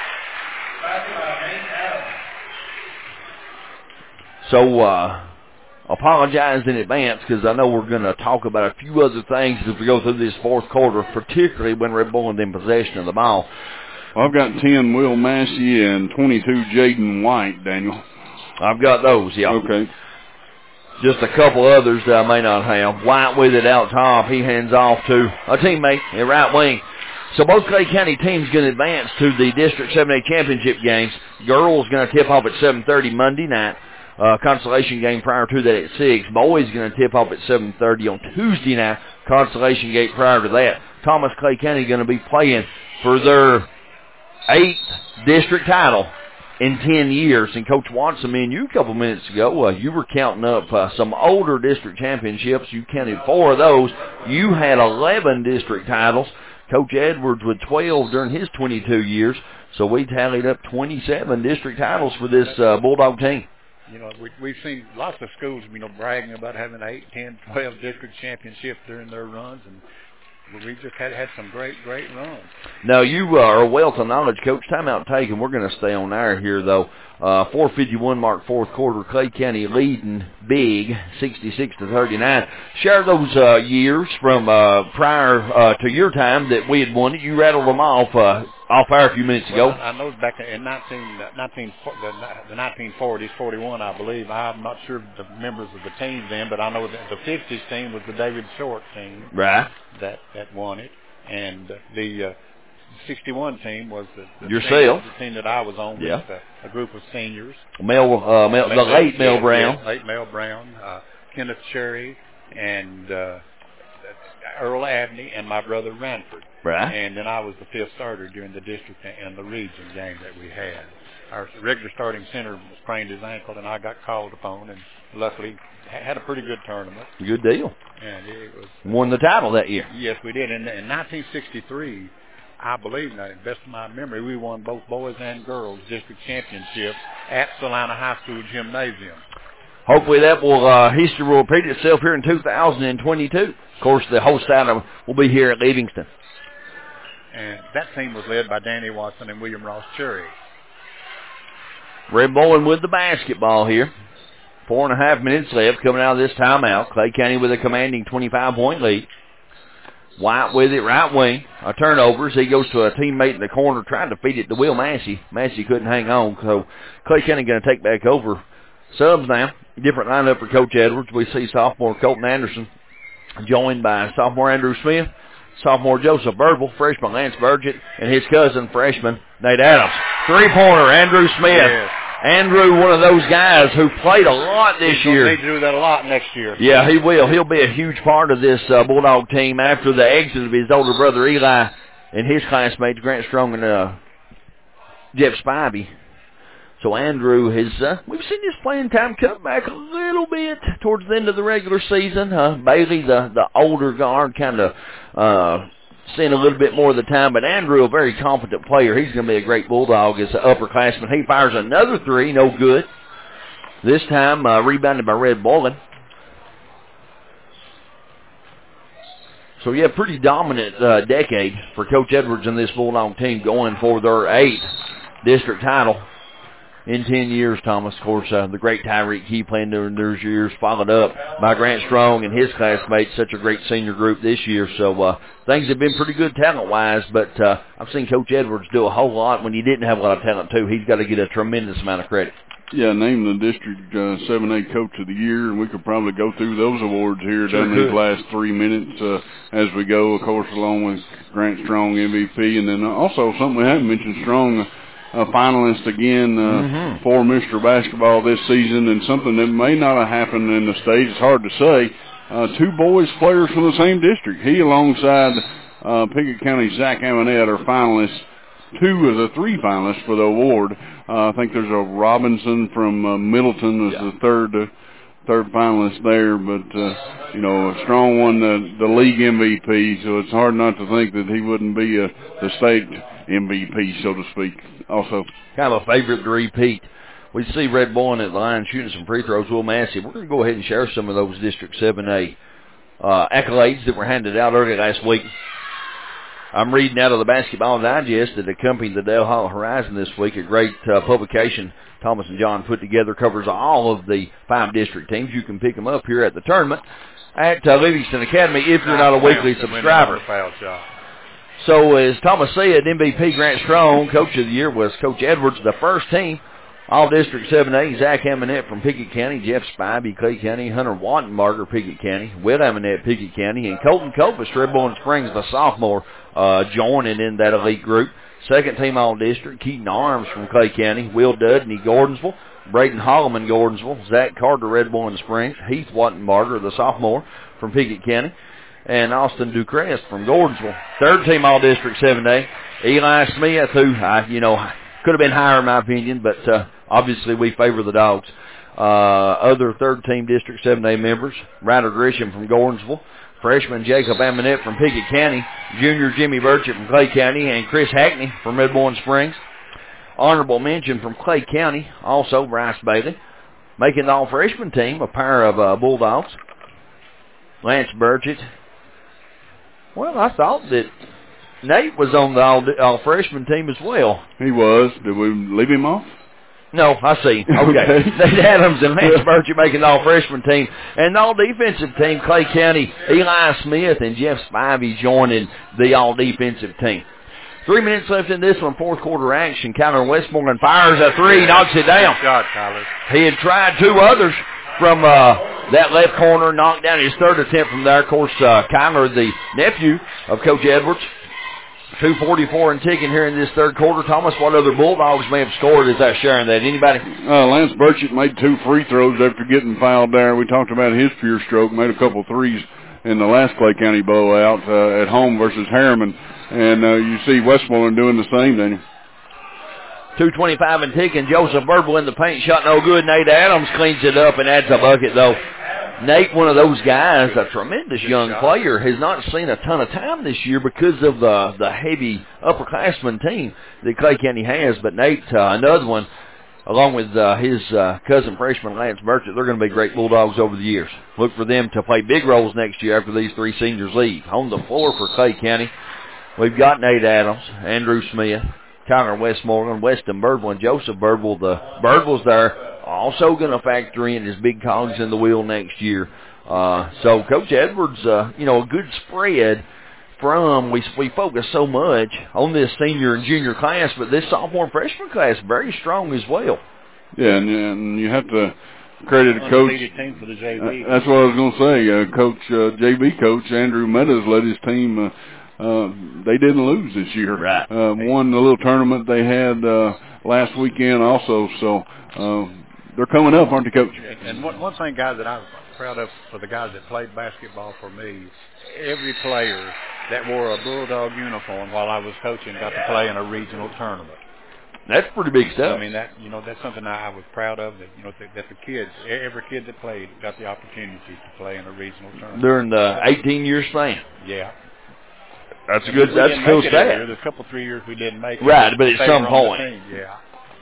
[SPEAKER 2] So, uh, apologize in advance because I know we're going to talk about a few other things as we go through this fourth quarter, particularly when Red Bull is in possession of the ball.
[SPEAKER 1] Well, I've got ten Will Massey and twenty-two Jaden White, Daniel.
[SPEAKER 2] I've got those, yeah.
[SPEAKER 1] Okay.
[SPEAKER 2] Just a couple others that I may not have. White with it out top. He hands off to a teammate in right wing. So both Clay County teams going to advance to the District seven A championship games. Girls going to tip off at seven thirty Monday night. Uh, consolation game prior to that at six. Boys going to tip off at seven thirty on Tuesday night. Consolation game prior to that. Thomas Clay County going to be playing for their eighth district title in ten years. And Coach Watson, me and you a couple minutes ago, uh, you were counting up uh, some older district championships. You counted four of those. You had eleven district titles. Coach Edwards with twelve during his twenty-two years. So we tallied up twenty-seven district titles for this uh, Bulldog team.
[SPEAKER 5] You know, we, we've seen lots of schools, you know, bragging about having eight, ten, twelve district championships during their runs, and we just had had some great, great runs.
[SPEAKER 2] Now, you uh, are a wealth of knowledge, Coach. Timeout taken. We're going to stay on air here, though. Uh, four fifty-one mark fourth quarter. Clay County leading big, sixty-six to thirty-nine. Share those uh, years from uh, prior uh, to your time that we had won it. You rattled them off uh, off air a few minutes ago.
[SPEAKER 5] Well, I know back in nineteen, nineteen, the, the nineteen forties, forty-one, I believe. I'm not sure of the members of the team then, but I know that the fifties team was the David Short team.
[SPEAKER 2] Right.
[SPEAKER 5] That that won it, and the uh, sixty-one team was the, the
[SPEAKER 2] yourself
[SPEAKER 5] team, the team that I was on
[SPEAKER 2] yeah.
[SPEAKER 5] with a, a group of seniors.
[SPEAKER 2] Mel, uh, Mel, the late Mel Brown,
[SPEAKER 5] yeah, late Mel Brown, uh, Kenneth Cherry, and uh, Earl Abney, and my brother Ranford.
[SPEAKER 2] Right.
[SPEAKER 5] And then I was the fifth starter during the district and the region game that we had. Our regular starting center sprained his ankle, and I got called upon, and luckily had a pretty good tournament.
[SPEAKER 2] Good deal.
[SPEAKER 5] And it was
[SPEAKER 2] won the title that year.
[SPEAKER 5] Yes, we did. And in nineteen sixty-three, I believe, now, to the best of my memory, we won both boys and girls district championships at Salina High School Gymnasium.
[SPEAKER 2] Hopefully that will uh, history will repeat itself here in two thousand twenty-two. Of course, the host title will be here at Livingston.
[SPEAKER 5] And that team was led by Danny Watson and William Ross Cherry.
[SPEAKER 2] Red Bowling with the basketball here. Four and a half minutes left coming out of this timeout. Clay County with a commanding twenty-five point lead. White with it, right wing. A turnover as he goes to a teammate in the corner trying to feed it to Will Massey. Massey couldn't hang on, so Clay County going to take back over. Subs now. Different lineup for Coach Edwards. We see sophomore Colton Anderson joined by sophomore Andrew Smith, sophomore Joseph Birdwell, freshman Lance Burgett, and his cousin, freshman Nate Adams. Three-pointer, Andrew Smith.
[SPEAKER 5] Yes.
[SPEAKER 2] Andrew, one of those guys who played a lot this
[SPEAKER 5] He's
[SPEAKER 2] year.
[SPEAKER 5] He's going to do that a lot next year.
[SPEAKER 2] Yeah, he will. He'll be a huge part of this uh, Bulldog team after the exit of his older brother Eli and his classmates, Grant Strong and uh, Jeff Spivey. So Andrew has, uh, we've seen his playing time come back a little bit towards the end of the regular season. Uh, Bailey, the, the older guard, kind of uh, seeing a little bit more of the time. But Andrew, a very competent player. He's going to be a great Bulldog as an upperclassman. He fires another three, no good. This time uh, rebounded by Red Bowling. So, yeah, pretty dominant uh, decade for Coach Edwards and this Bulldog team going for their eighth district title. in ten years, Thomas. Of course, uh, the great Tyreek Key playing during those years, followed up by Grant Strong and his classmates, such a great senior group this year. So uh, things have been pretty good talent-wise, but uh, I've seen Coach Edwards do a whole lot when he didn't have a lot of talent, too. He's got to get a tremendous amount of credit.
[SPEAKER 1] Yeah, named the District uh, seven A Coach of the Year, and we could probably go through those awards here
[SPEAKER 2] sure
[SPEAKER 1] down
[SPEAKER 2] could.
[SPEAKER 1] these last three minutes uh, as we go, of course, along with Grant Strong, M V P, and then also something we haven't mentioned, Strong, a finalist again uh, mm-hmm. for Mister Basketball this season, and something that may not have happened in the state. It's hard to say. Uh, two boys players from the same district. He alongside uh, Pickett County Zach Amonette are finalists. Two of the three finalists for the award. Uh, I think there's a Robinson from uh, Middleton as yeah. the third uh, third finalist there, but uh, you know, Strong won the, the league M V P, so it's hard not to think that he wouldn't be a, the state M V P, so to speak. Also,
[SPEAKER 2] kind of a favorite to repeat. We see Red Bowen at the line shooting some free throws. Will Massey. We're going to go ahead and share some of those District seven A uh, accolades that were handed out earlier last week. I'm reading out of the Basketball Digest that accompanied the Dale Hall Horizon this week. A great uh, publication Thomas and John put together, covers all of the five district teams. You can pick them up here at the tournament at uh, Livingston Academy if you're not a weekly subscriber. So as Thomas said, M V P Grant Strong, Coach of the Year was Coach Edwards. The first team, all District seven A, Zach Amonette from Pickett County, Jeff Spivey, Clay County, Hunter Wattenbarger, Pickett County, Will Amonette, Pickett County, and Colton Copus, Red Bowen Springs, the sophomore, uh, joining in that elite group. Second team all district, Keaton Arms from Clay County, Will Dudney, Gordonsville, Braden Holloman, Gordonsville, Zach Carter, Red Bowen Springs, Heath Wattenbarger, the sophomore from Pickett County, and Austin Ducrest from Gordonsville. Third team all district seven A, Eli Smith, who, I, you know, could have been higher in my opinion, but uh, obviously we favor the Dogs. Uh, other third team District seven A members, Ryder Grisham from Gordonsville, freshman Jacob Amonette from Pickett County, junior Jimmy Burchett from Clay County, and Chris Hackney from Red Bowen Springs. Honorable mention from Clay County, also Bryce Bailey. Making the all-freshman team, a pair of uh, Bulldogs, Lance Burchett. Well, I thought that Nate was on the all, all freshman team as well.
[SPEAKER 1] He was. Did we leave him off?
[SPEAKER 2] No, I see. Okay. okay. Nate Adams and Lance Burchett making the all freshman team. And the all defensive team, Clay County, Eli Smith and Jeff Spivey joining the all defensive team. Three minutes left in this one, fourth quarter action. Kyler Westmoreland fires a three, knocks it down.
[SPEAKER 5] Good shot, Kyler.
[SPEAKER 2] He had tried two others from uh, that left corner, knocked down his third attempt from there. Of course, uh, Kyler, the nephew of Coach Edwards. two forty-four and ticking here in this third quarter. Thomas, what other Bulldogs may have scored as I sharing that? Anybody?
[SPEAKER 1] Uh, Lance Burchett made two free throws after getting fouled there. We talked about his pure stroke, made a couple threes in the last Clay County blowout uh, at home versus Harriman. And uh, you see Westmoreland doing the same, Daniel.
[SPEAKER 2] two twenty-five and ticking. Joseph Burble in the paint, shot no good. Nate Adams cleans it up and adds a bucket, though. Nate, one of those guys, a tremendous young player, has not seen a ton of time this year because of the the heavy upperclassmen team that Clay County has. But Nate, uh, another one, along with uh, his uh, cousin freshman Lance Burchett, they're going to be great Bulldogs over the years. Look for them to play big roles next year after these three seniors leave. On the floor for Clay County, we've got Nate Adams, Andrew Smith, Connor Westmoreland, Weston Birdwell, and Joseph Birdwell. The Birdwell's there. Also going to factor in as big cogs in the wheel next year. Uh, so Coach Edwards, uh, you know, a good spread from, we we focus so much on this senior and junior class, but this sophomore and freshman class very strong as well.
[SPEAKER 1] Yeah, and, and you have to credit a coach.
[SPEAKER 5] Team for the J V.
[SPEAKER 1] Uh, that's what I was going to say. Uh, coach, uh, J V coach Andrew Meadows led his team. Uh, uh, they didn't lose this year.
[SPEAKER 2] Right.
[SPEAKER 1] Uh, won the little tournament they had uh, last weekend also. So. Uh, They're coming up, aren't they, Coach?
[SPEAKER 5] And one, one thing, guys, that I'm proud of for the guys that played basketball for me, every player that wore a Bulldog uniform while I was coaching got to play in a regional tournament.
[SPEAKER 2] That's pretty big stuff.
[SPEAKER 5] I mean, that you know, that's something I was proud of. That you know, that, that the kids, every kid that played, got the opportunity to play in a regional tournament
[SPEAKER 2] during the eighteen year span.
[SPEAKER 5] Yeah.
[SPEAKER 2] That's a good. That's a cool stat.
[SPEAKER 5] There's a couple, three years we didn't make it.
[SPEAKER 2] Right, but at some point.
[SPEAKER 5] Yeah.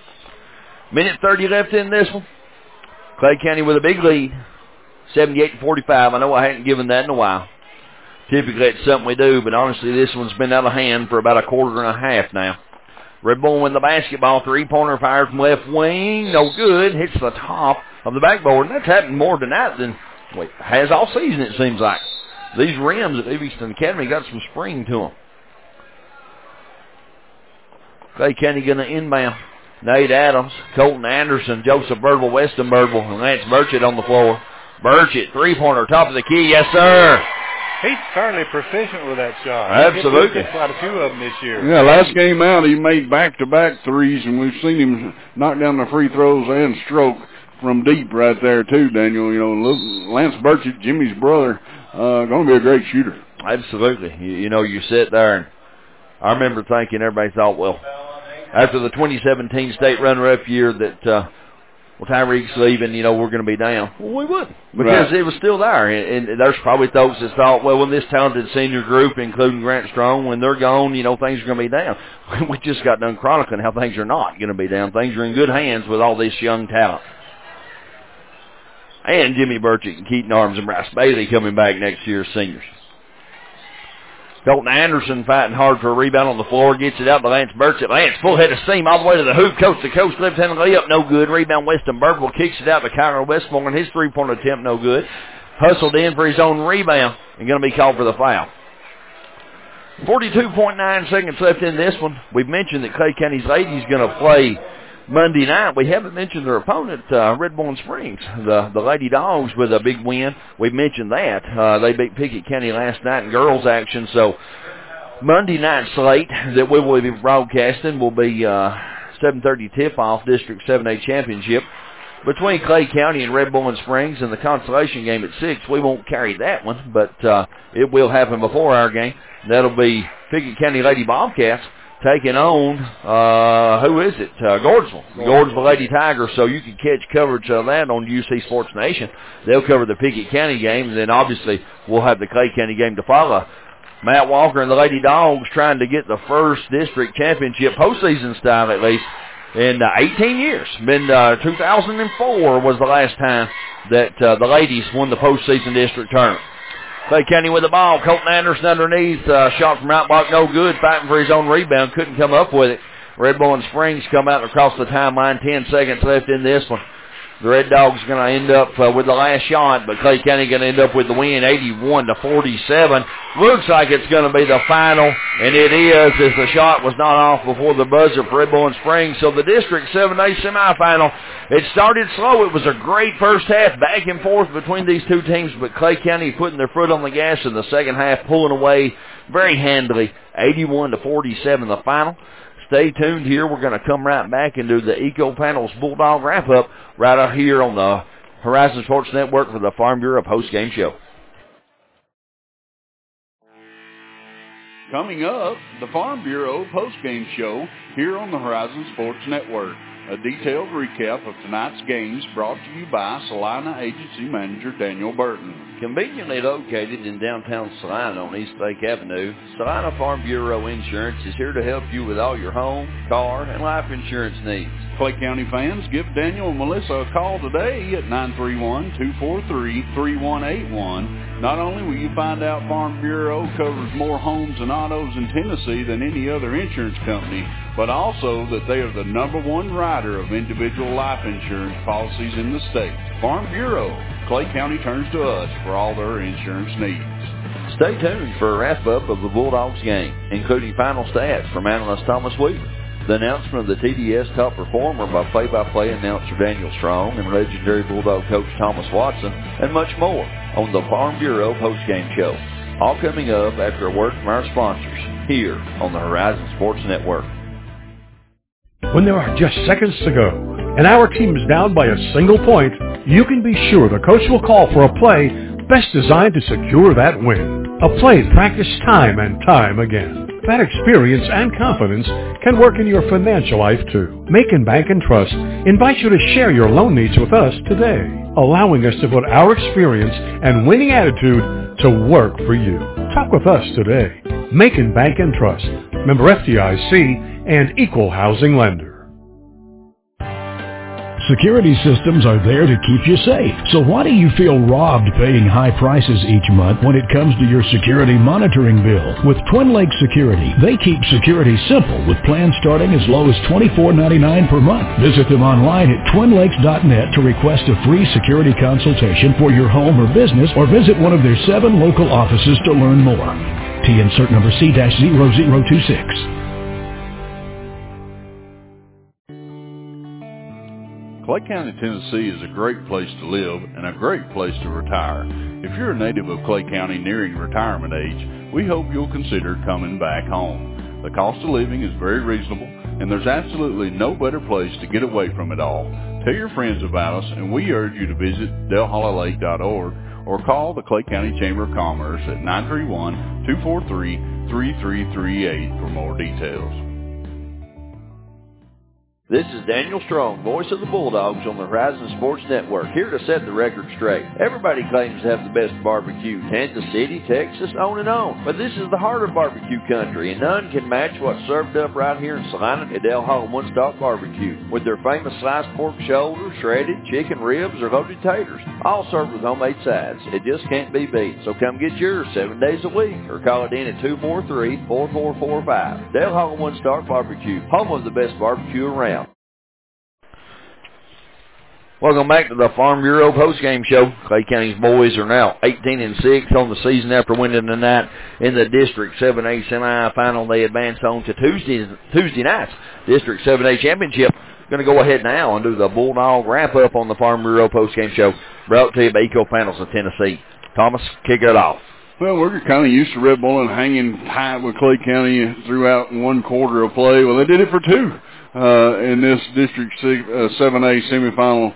[SPEAKER 2] Minute thirty left in this one. Clay County with a big lead, seventy-eight to forty-five. I know I hadn't given that in a while. Typically it's something we do, but honestly this one's been out of hand for about a quarter and a half now. Red Bull win the basketball. Three-pointer fired from left wing. No good. Hits the top of the backboard. And that's happened more tonight than wait, has all season, it seems like. These rims at Livingston Academy got some spring to them. Clay County going to inbound. Nate Adams, Colton Anderson, Joseph Birdwell, Weston Birdwell, and Lance Burchett on the floor. Burchett, three-pointer, top of the key. Yes, sir.
[SPEAKER 5] He's fairly proficient with that shot.
[SPEAKER 2] Absolutely.
[SPEAKER 5] He's quite a few of them this year.
[SPEAKER 1] Yeah, last game out he made back-to-back threes, and we've seen him knock down the free throws and stroke from deep right there too, Daniel. You know, Lance Burchett, Jimmy's brother, uh, going to be a great shooter.
[SPEAKER 2] Absolutely. You, you know, you sit there, and I remember thinking, everybody thought, well, after the twenty seventeen state runner-up year that, uh, well, Tyreek's leaving, you know, we're going to be down. Well, we wouldn't, because right. It was still there. And, and there's probably folks that thought, well, when this talented senior group, including Grant Strong, when they're gone, you know, things are going to be down. We just got done chronicling how things are not going to be down. Things are in good hands with all this young talent. And Jimmy Burchett and Keaton Arms and Bryce Bailey coming back next year as seniors. Colton Anderson fighting hard for a rebound on the floor. Gets it out to Lance Burchett. Lance full head of steam all the way to the hoop. Coast to coast. Left-handed layup. No good. Rebound Weston Birdwell kicks it out to Kyler Westmore. And his three-point attempt no good. Hustled in for his own rebound. And going to be called for the foul. forty-two point nine seconds left in this one. We've mentioned that Clay County's ladies going to play Monday night. We haven't mentioned their opponent, uh, Red Bowling Springs, the the Lady Dogs, with a big win. We've mentioned that. Uh, they beat Pickett County last night in girls action. So Monday night slate that we will be broadcasting will be uh, seven thirty tip-off District seven A Championship between Clay County and Red Bowling Springs, and the consolation game at six. We won't carry that one, but uh, it will happen before our game. That'll be Pickett County Lady Bobcats taking on, uh, who is it? Uh, Gordonsville. Gordonsville Lady Tigers. So you can catch coverage of that on U C Sports Nation. They'll cover the Pickett County game, and then obviously we'll have the Clay County game to follow. Matt Walker and the Lady Dogs trying to get the first district championship, postseason style at least, in uh, eighteen years. Been uh, two thousand four was the last time that uh, the ladies won the postseason district tournament. Clay County with the ball. Colton Anderson underneath. Uh, shot from right block, no good. Fighting for his own rebound. Couldn't come up with it. Red Bowling Springs come out across the timeline. Ten seconds left in this one. The Red Dogs are going to end up uh, with the last shot, but Clay County going to end up with the win, eighty-one to forty-seven. Looks like it's going to be the final, and it is, as the shot was not off before the buzzer for Red Bowling Springs. So the District seven A semifinal, it started slow. It was a great first half, back and forth between these two teams, but Clay County putting their foot on the gas in the second half, pulling away very handily, eighty-one to forty-seven the final. Stay tuned here. We're going to come right back and do the Eco Panels Bulldog wrap-up right out here on the Horizon Sports Network for the Farm Bureau post-game show.
[SPEAKER 1] Coming up, the Farm Bureau post-game show here on the Horizon Sports Network. A detailed recap of tonight's games brought to you by Salina Agency Manager Daniel Burton.
[SPEAKER 2] Conveniently located in downtown Salina on East Lake Avenue, Salina Farm Bureau Insurance is here to help you with all your home, car, and life insurance needs.
[SPEAKER 1] Clay County fans, give Daniel and Melissa a call today at nine three one, two four three, three one eight one. Not only will you find out Farm Bureau covers more homes and autos in Tennessee than any other insurance company, but also that they are the number one writer of individual life insurance policies in the state. Farm Bureau, Clay County turns to us for all their insurance needs.
[SPEAKER 2] Stay tuned for a wrap-up of the Bulldogs game, including final stats from analyst Thomas Weaver, the announcement of the T D S Top Performer by play-by-play announcer Daniel Strong and legendary Bulldog coach Thomas Watson, and much more on the Farm Bureau postgame show. All coming up after a word from our sponsors here on the Horizon Sports Network.
[SPEAKER 8] When there are just seconds to go and our team is down by a single point, you can be sure the coach will call for a play best designed to secure that win. A play practiced time and time again. That experience and confidence can work in your financial life too. Macon Bank and Trust invite you to share your loan needs with us today, allowing us to put our experience and winning attitude to work for you. Talk with us today. Macon Bank and Trust, member F D I C and equal housing lender.
[SPEAKER 4] Security systems are there to keep you safe. So why do you feel robbed paying high prices each month when it comes to your security monitoring bill? With Twin Lakes Security, they keep security simple with plans starting as low as twenty-four ninety-nine per month. Visit them online at twin lakes dot net to request a free security consultation for your home or business, or visit one of their seven local offices to learn more. T N cert number C zero zero two six.
[SPEAKER 1] Clay County, Tennessee is a great place to live and a great place to retire. If you're a native of Clay County nearing retirement age, we hope you'll consider coming back home. The cost of living is very reasonable, and there's absolutely no better place to get away from it all. Tell your friends about us, and we urge you to visit Del Holla Lake dot org or call the Clay County Chamber of Commerce at nine three one, two four three, three three three eight for more details.
[SPEAKER 2] This is Daniel Strong, voice of the Bulldogs on the Horizon Sports Network, here to set the record straight. Everybody claims to have the best barbecue, Kansas City, Texas, on and on. But this is the heart of barbecue country, and none can match what's served up right here in Salina at Del Holla One Stop Barbecue, with their famous sliced pork shoulder, shredded chicken ribs, or loaded taters, all served with homemade sides. It just can't be beat. So come get yours seven days a week, or call it in at two four three, four four four five. Del Holla One Stop Barbecue, home of the best barbecue around. Welcome back to the Farm Bureau postgame show. Clay County's boys are now eighteen and six on the season after winning tonight in the District seven A semifinal. They advance on to Tuesday Tuesday night's District seven A championship. Going to go ahead now and do the Bulldog wrap-up on the Farm Bureau postgame show, brought to you by Eco Panels of Tennessee. Thomas, kick it off.
[SPEAKER 1] Well, we're kind of used to Red Bull and hanging tight with Clay County throughout one quarter of play. Well, they did it for two uh, in this District seven A semifinal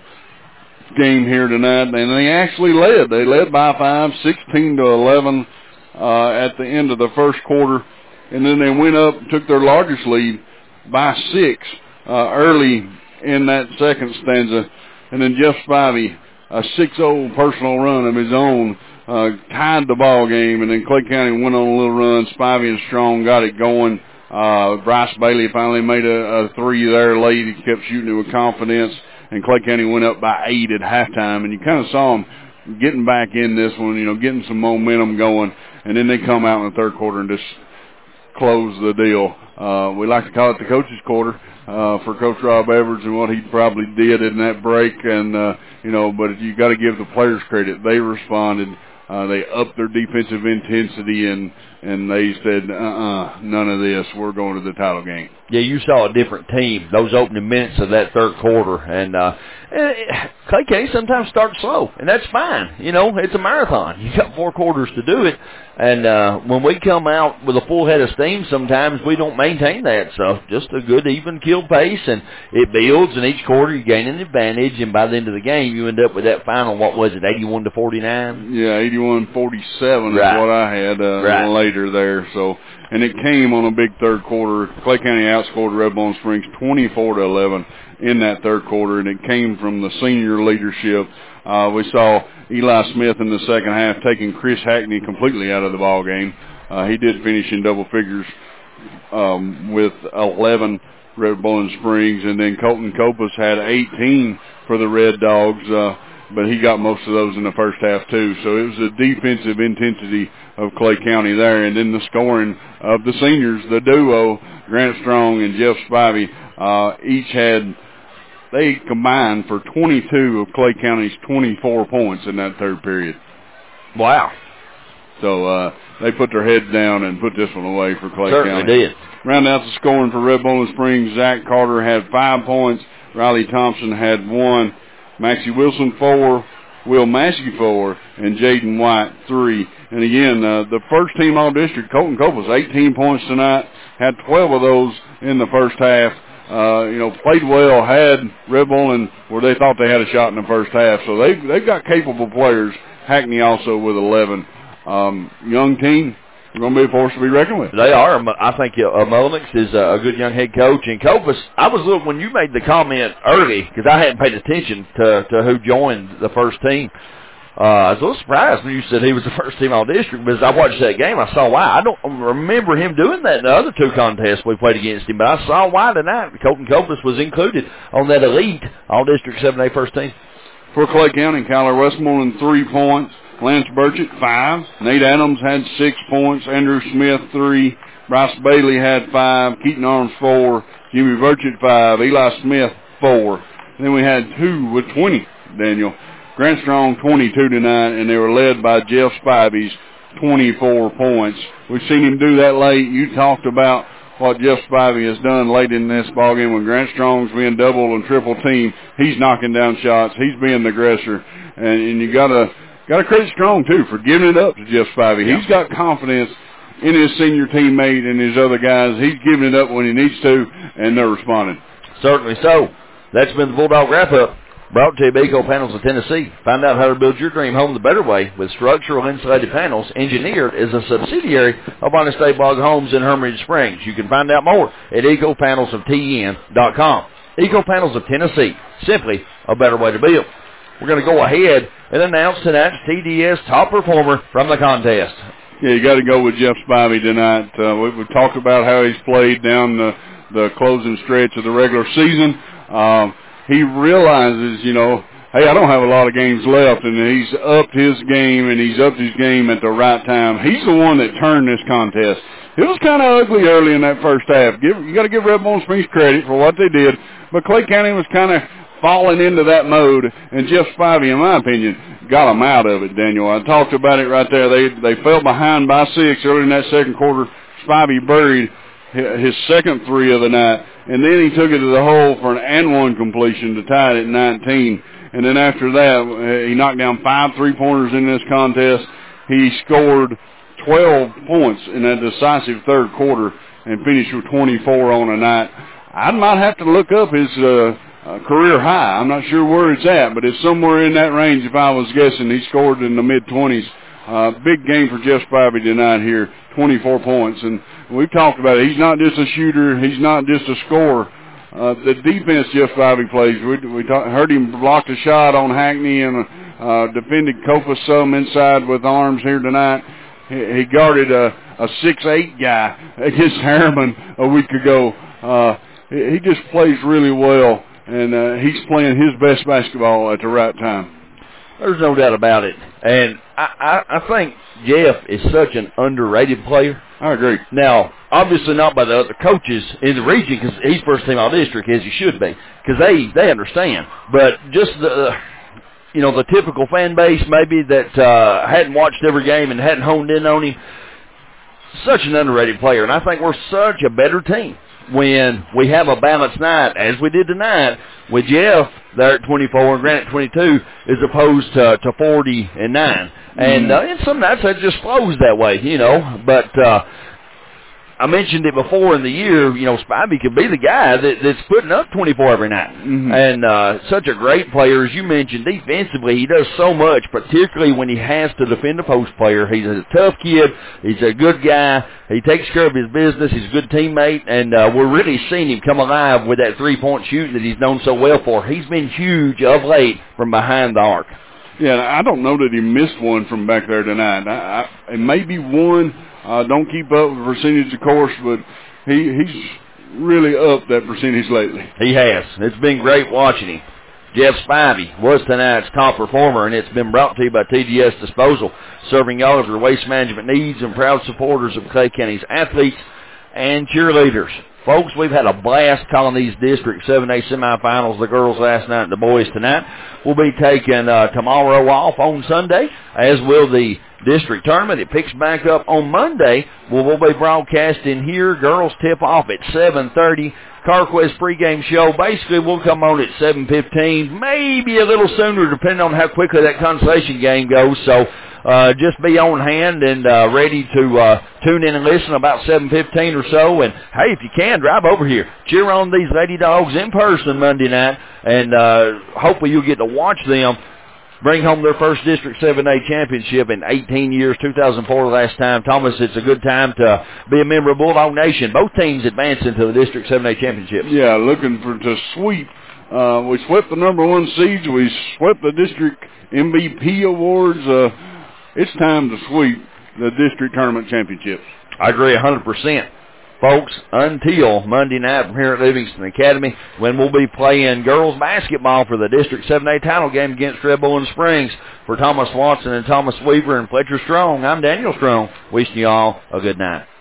[SPEAKER 1] game here tonight, and they actually led. They led by five, sixteen to eleven uh, at the end of the first quarter, and then they went up and took their largest lead by six uh, early in that second stanza, and then Jeff Spivey, a six oh personal run of his own, uh, tied the ball game, and then Clay County went on a little run. Spivey and Strong got it going. Uh, Bryce Bailey finally made a, a three there late. He kept shooting it with confidence, and Clay County went up by eight at halftime, and you kind of saw them getting back in this one, you know, getting some momentum going, and then they come out in the third quarter and just close the deal. Uh, we like to call it the coach's quarter uh, for Coach Rob Edwards and what he probably did in that break, and, uh, you know, but you got to give the players credit. They responded. Uh, they upped their defensive intensity, and, and they said, uh-uh, none of this. We're going to the title game.
[SPEAKER 2] Yeah, you saw a different team those opening minutes of that third quarter. And, uh, and Clay County sometimes starts slow, and that's fine. You know, it's a marathon. You got four quarters to do it. And uh, when we come out with a full head of steam, sometimes we don't maintain that. So just a good, even keel pace, and it builds, and each quarter you gain an advantage, and by the end of the game you end up with that final, what was it, eighty-one to forty-nine?
[SPEAKER 1] Yeah, eighty-one forty-seven
[SPEAKER 2] right.
[SPEAKER 1] is what I had uh,
[SPEAKER 2] right.
[SPEAKER 1] later there. So, and it came on a big third quarter. Clay County outscored Red Bone Springs twenty-four to eleven in that third quarter, and it came from the senior leadership. Uh, we saw Eli Smith in the second half taking Chris Hackney completely out of the ball game. Uh, he did finish in double figures um, with eleven Red Bowling Springs, and then Colton Copas had eighteen for the Red Dogs, uh, but he got most of those in the first half too. So it was the defensive intensity of Clay County there, and then the scoring of the seniors, the duo, Grant Strong and Jeff Spivey, uh, each had, they combined for twenty-two of Clay County's twenty-four points in that third period.
[SPEAKER 2] Wow.
[SPEAKER 1] So uh, they put their heads down and put this one away for Clay
[SPEAKER 2] Certainly
[SPEAKER 1] County.
[SPEAKER 2] did.
[SPEAKER 1] Round out the scoring for Red Bowling Springs, Zach Carter had five points. Riley Thompson had one. Maxie Wilson, four. Will Maskey, four. And Jaden White, three. And again, uh, the first team all-district, Colton Copas, eighteen points tonight. Had twelve of those in the first half. Uh, you know, played well, had Red Bowling where they thought they had a shot in the first half. So they've, they've got capable players. Hackney also with eleven. Um, young team, they're going to be a force to be reckoned with.
[SPEAKER 2] They are. I think uh, Mullins is a good young head coach. And Copas, I was looking when you made the comment early, because I hadn't paid attention to, to who joined the first team. Uh, I was a little surprised when you said he was the first team all-district, because I watched that game. I saw why. I don't remember him doing that in the other two contests we played against him, but I saw why tonight. Colton Copas was included on that elite all-district seven A first team.
[SPEAKER 1] For Clay County, Kyler Westmoreland, three points. Lance Burchett, five. Nate Adams had six points. Andrew Smith, three. Bryce Bailey had five. Keaton Arms, four. Jimmy Burchett, five. Eli Smith, four. Then we had two with twenty, Daniel. Grant Strong, twenty-two tonight, and they were led by Jeff Spivey's twenty-four points. We've seen him do that late. You talked about what Jeff Spivey has done late in this ballgame when Grant Strong's being double and triple team. He's knocking down shots. He's being the aggressor. And, and you got to got to credit Strong, too, for giving it up to Jeff Spivey. Yeah. He's got confidence in his senior teammate and his other guys. He's giving it up when he needs to, and they're responding.
[SPEAKER 2] Certainly so. That's been the Bulldog Wrap-Up, brought to you by Eco Panels of Tennessee. Find out how to build your dream home the better way with structural insulated panels, engineered as a subsidiary of Honest Bog Homes in Hermitage Springs. You can find out more at eco panels of T N dot com. Eco Panels of Tennessee, simply a better way to build. We're going to go ahead and announce tonight's T D S top performer from the contest.
[SPEAKER 1] Yeah, you got to go with Jeff Spivey tonight. Uh, we, we talked about how he's played down the, the closing stretch of the regular season. Um, he realizes, you know, hey, I don't have a lot of games left, and he's upped his game, and he's upped his game at the right time. He's the one that turned this contest. It was kind of ugly early in that first half. Give, you got to give Red Bone Springs credit for what they did, but Clay County was kind of falling into that mode, and Jeff Spivey, in my opinion, got them out of it, Daniel. I talked about it right there. They they fell behind by six early in that second quarter. Spivey buried his second three of the night, and then he took it to the hole for an and one completion to tie it at nineteen. And then after that, he knocked down five three-pointers in this contest. He scored twelve points in that decisive third quarter and finished with twenty-four on a night. I might have to look up his uh, uh, career high. I'm not sure where it's at, but it's somewhere in that range if I was guessing. He scored in the mid-twenties. Uh, big game for Jeff Spivey tonight here, twenty-four points. And we've talked about it. He's not just a shooter. He's not just a scorer. Uh, the defense Jeff Spivey plays, we, we talk, heard him block a shot on Hackney and uh, defended Copas some inside with arms here tonight. He, he guarded a, a six eight guy against Harriman a week ago. Uh, he, he just plays really well, and uh, he's playing his best basketball at the right time.
[SPEAKER 2] There's no doubt about it. And I, I, I think Jeff is such an underrated player.
[SPEAKER 1] I agree.
[SPEAKER 2] Now, obviously not by the other coaches in the region, because he's first team all-district, as he should be, because they, they understand. But just the, you know, the typical fan base maybe that uh, hadn't watched every game and hadn't honed in on him, such an underrated player. And I think we're such a better team when we have a balanced night, as we did tonight, with Jeff there at twenty-four and Grant at twenty-two, as opposed to, to forty and nine. And, uh, and some nights it just flows that way, you know. But uh, I mentioned it before in the year, you know, Spivey could be the guy that, that's putting up twenty-four every night. Mm-hmm. And uh, such a great player, as you mentioned, defensively. He does so much, particularly when he has to defend a post player. He's a tough kid. He's a good guy. He takes care of his business. He's a good teammate. And uh, we're really seeing him come alive with that three-point shooting that he's known so well for. He's been huge of late from behind the arc.
[SPEAKER 1] Yeah, I don't know that he missed one from back there tonight. I, I, it may be one. Uh, don't keep up with percentage, of course, but he he's really upped that percentage lately.
[SPEAKER 2] He has. It's been great watching him. Jeff Spivey was tonight's top performer, and it's been brought to you by T D S Disposal, serving all of your waste management needs and proud supporters of Clay County's athletes and cheerleaders. Folks, we've had a blast calling these District seven A semifinals, the girls last night and the boys tonight. We'll be taking uh, tomorrow off on Sunday, as will the district tournament. It picks back up on Monday. We'll, we'll be broadcasting here. Girls tip off at seven thirty. CarQuest pregame show. Basically, we'll come on at seven fifteen, maybe a little sooner, depending on how quickly that consolation game goes. So uh, just be on hand and uh, ready to uh, tune in and listen about seven fifteen or so. And, hey, if you can, drive over here. Cheer on these Lady Dogs in person Monday night, and uh, hopefully you'll get to watch them bring home their first District seven A championship in eighteen years, two thousand four last time. Thomas, it's a good time to be a member of Bulldog Nation. Both teams advancing to the District seven A championship.
[SPEAKER 1] Yeah, looking for to sweep Uh, we swept the number one seeds. We swept the district M V P awards. Uh, it's time to sweep the district tournament championships.
[SPEAKER 2] I agree one hundred percent. Folks, until Monday night from here at Livingston Academy, when we'll be playing girls basketball for the District seven A title game against Red Bull and Springs. For Thomas Watson and Thomas Weaver and Fletcher Strong, I'm Daniel Strong, wishing you all a good night.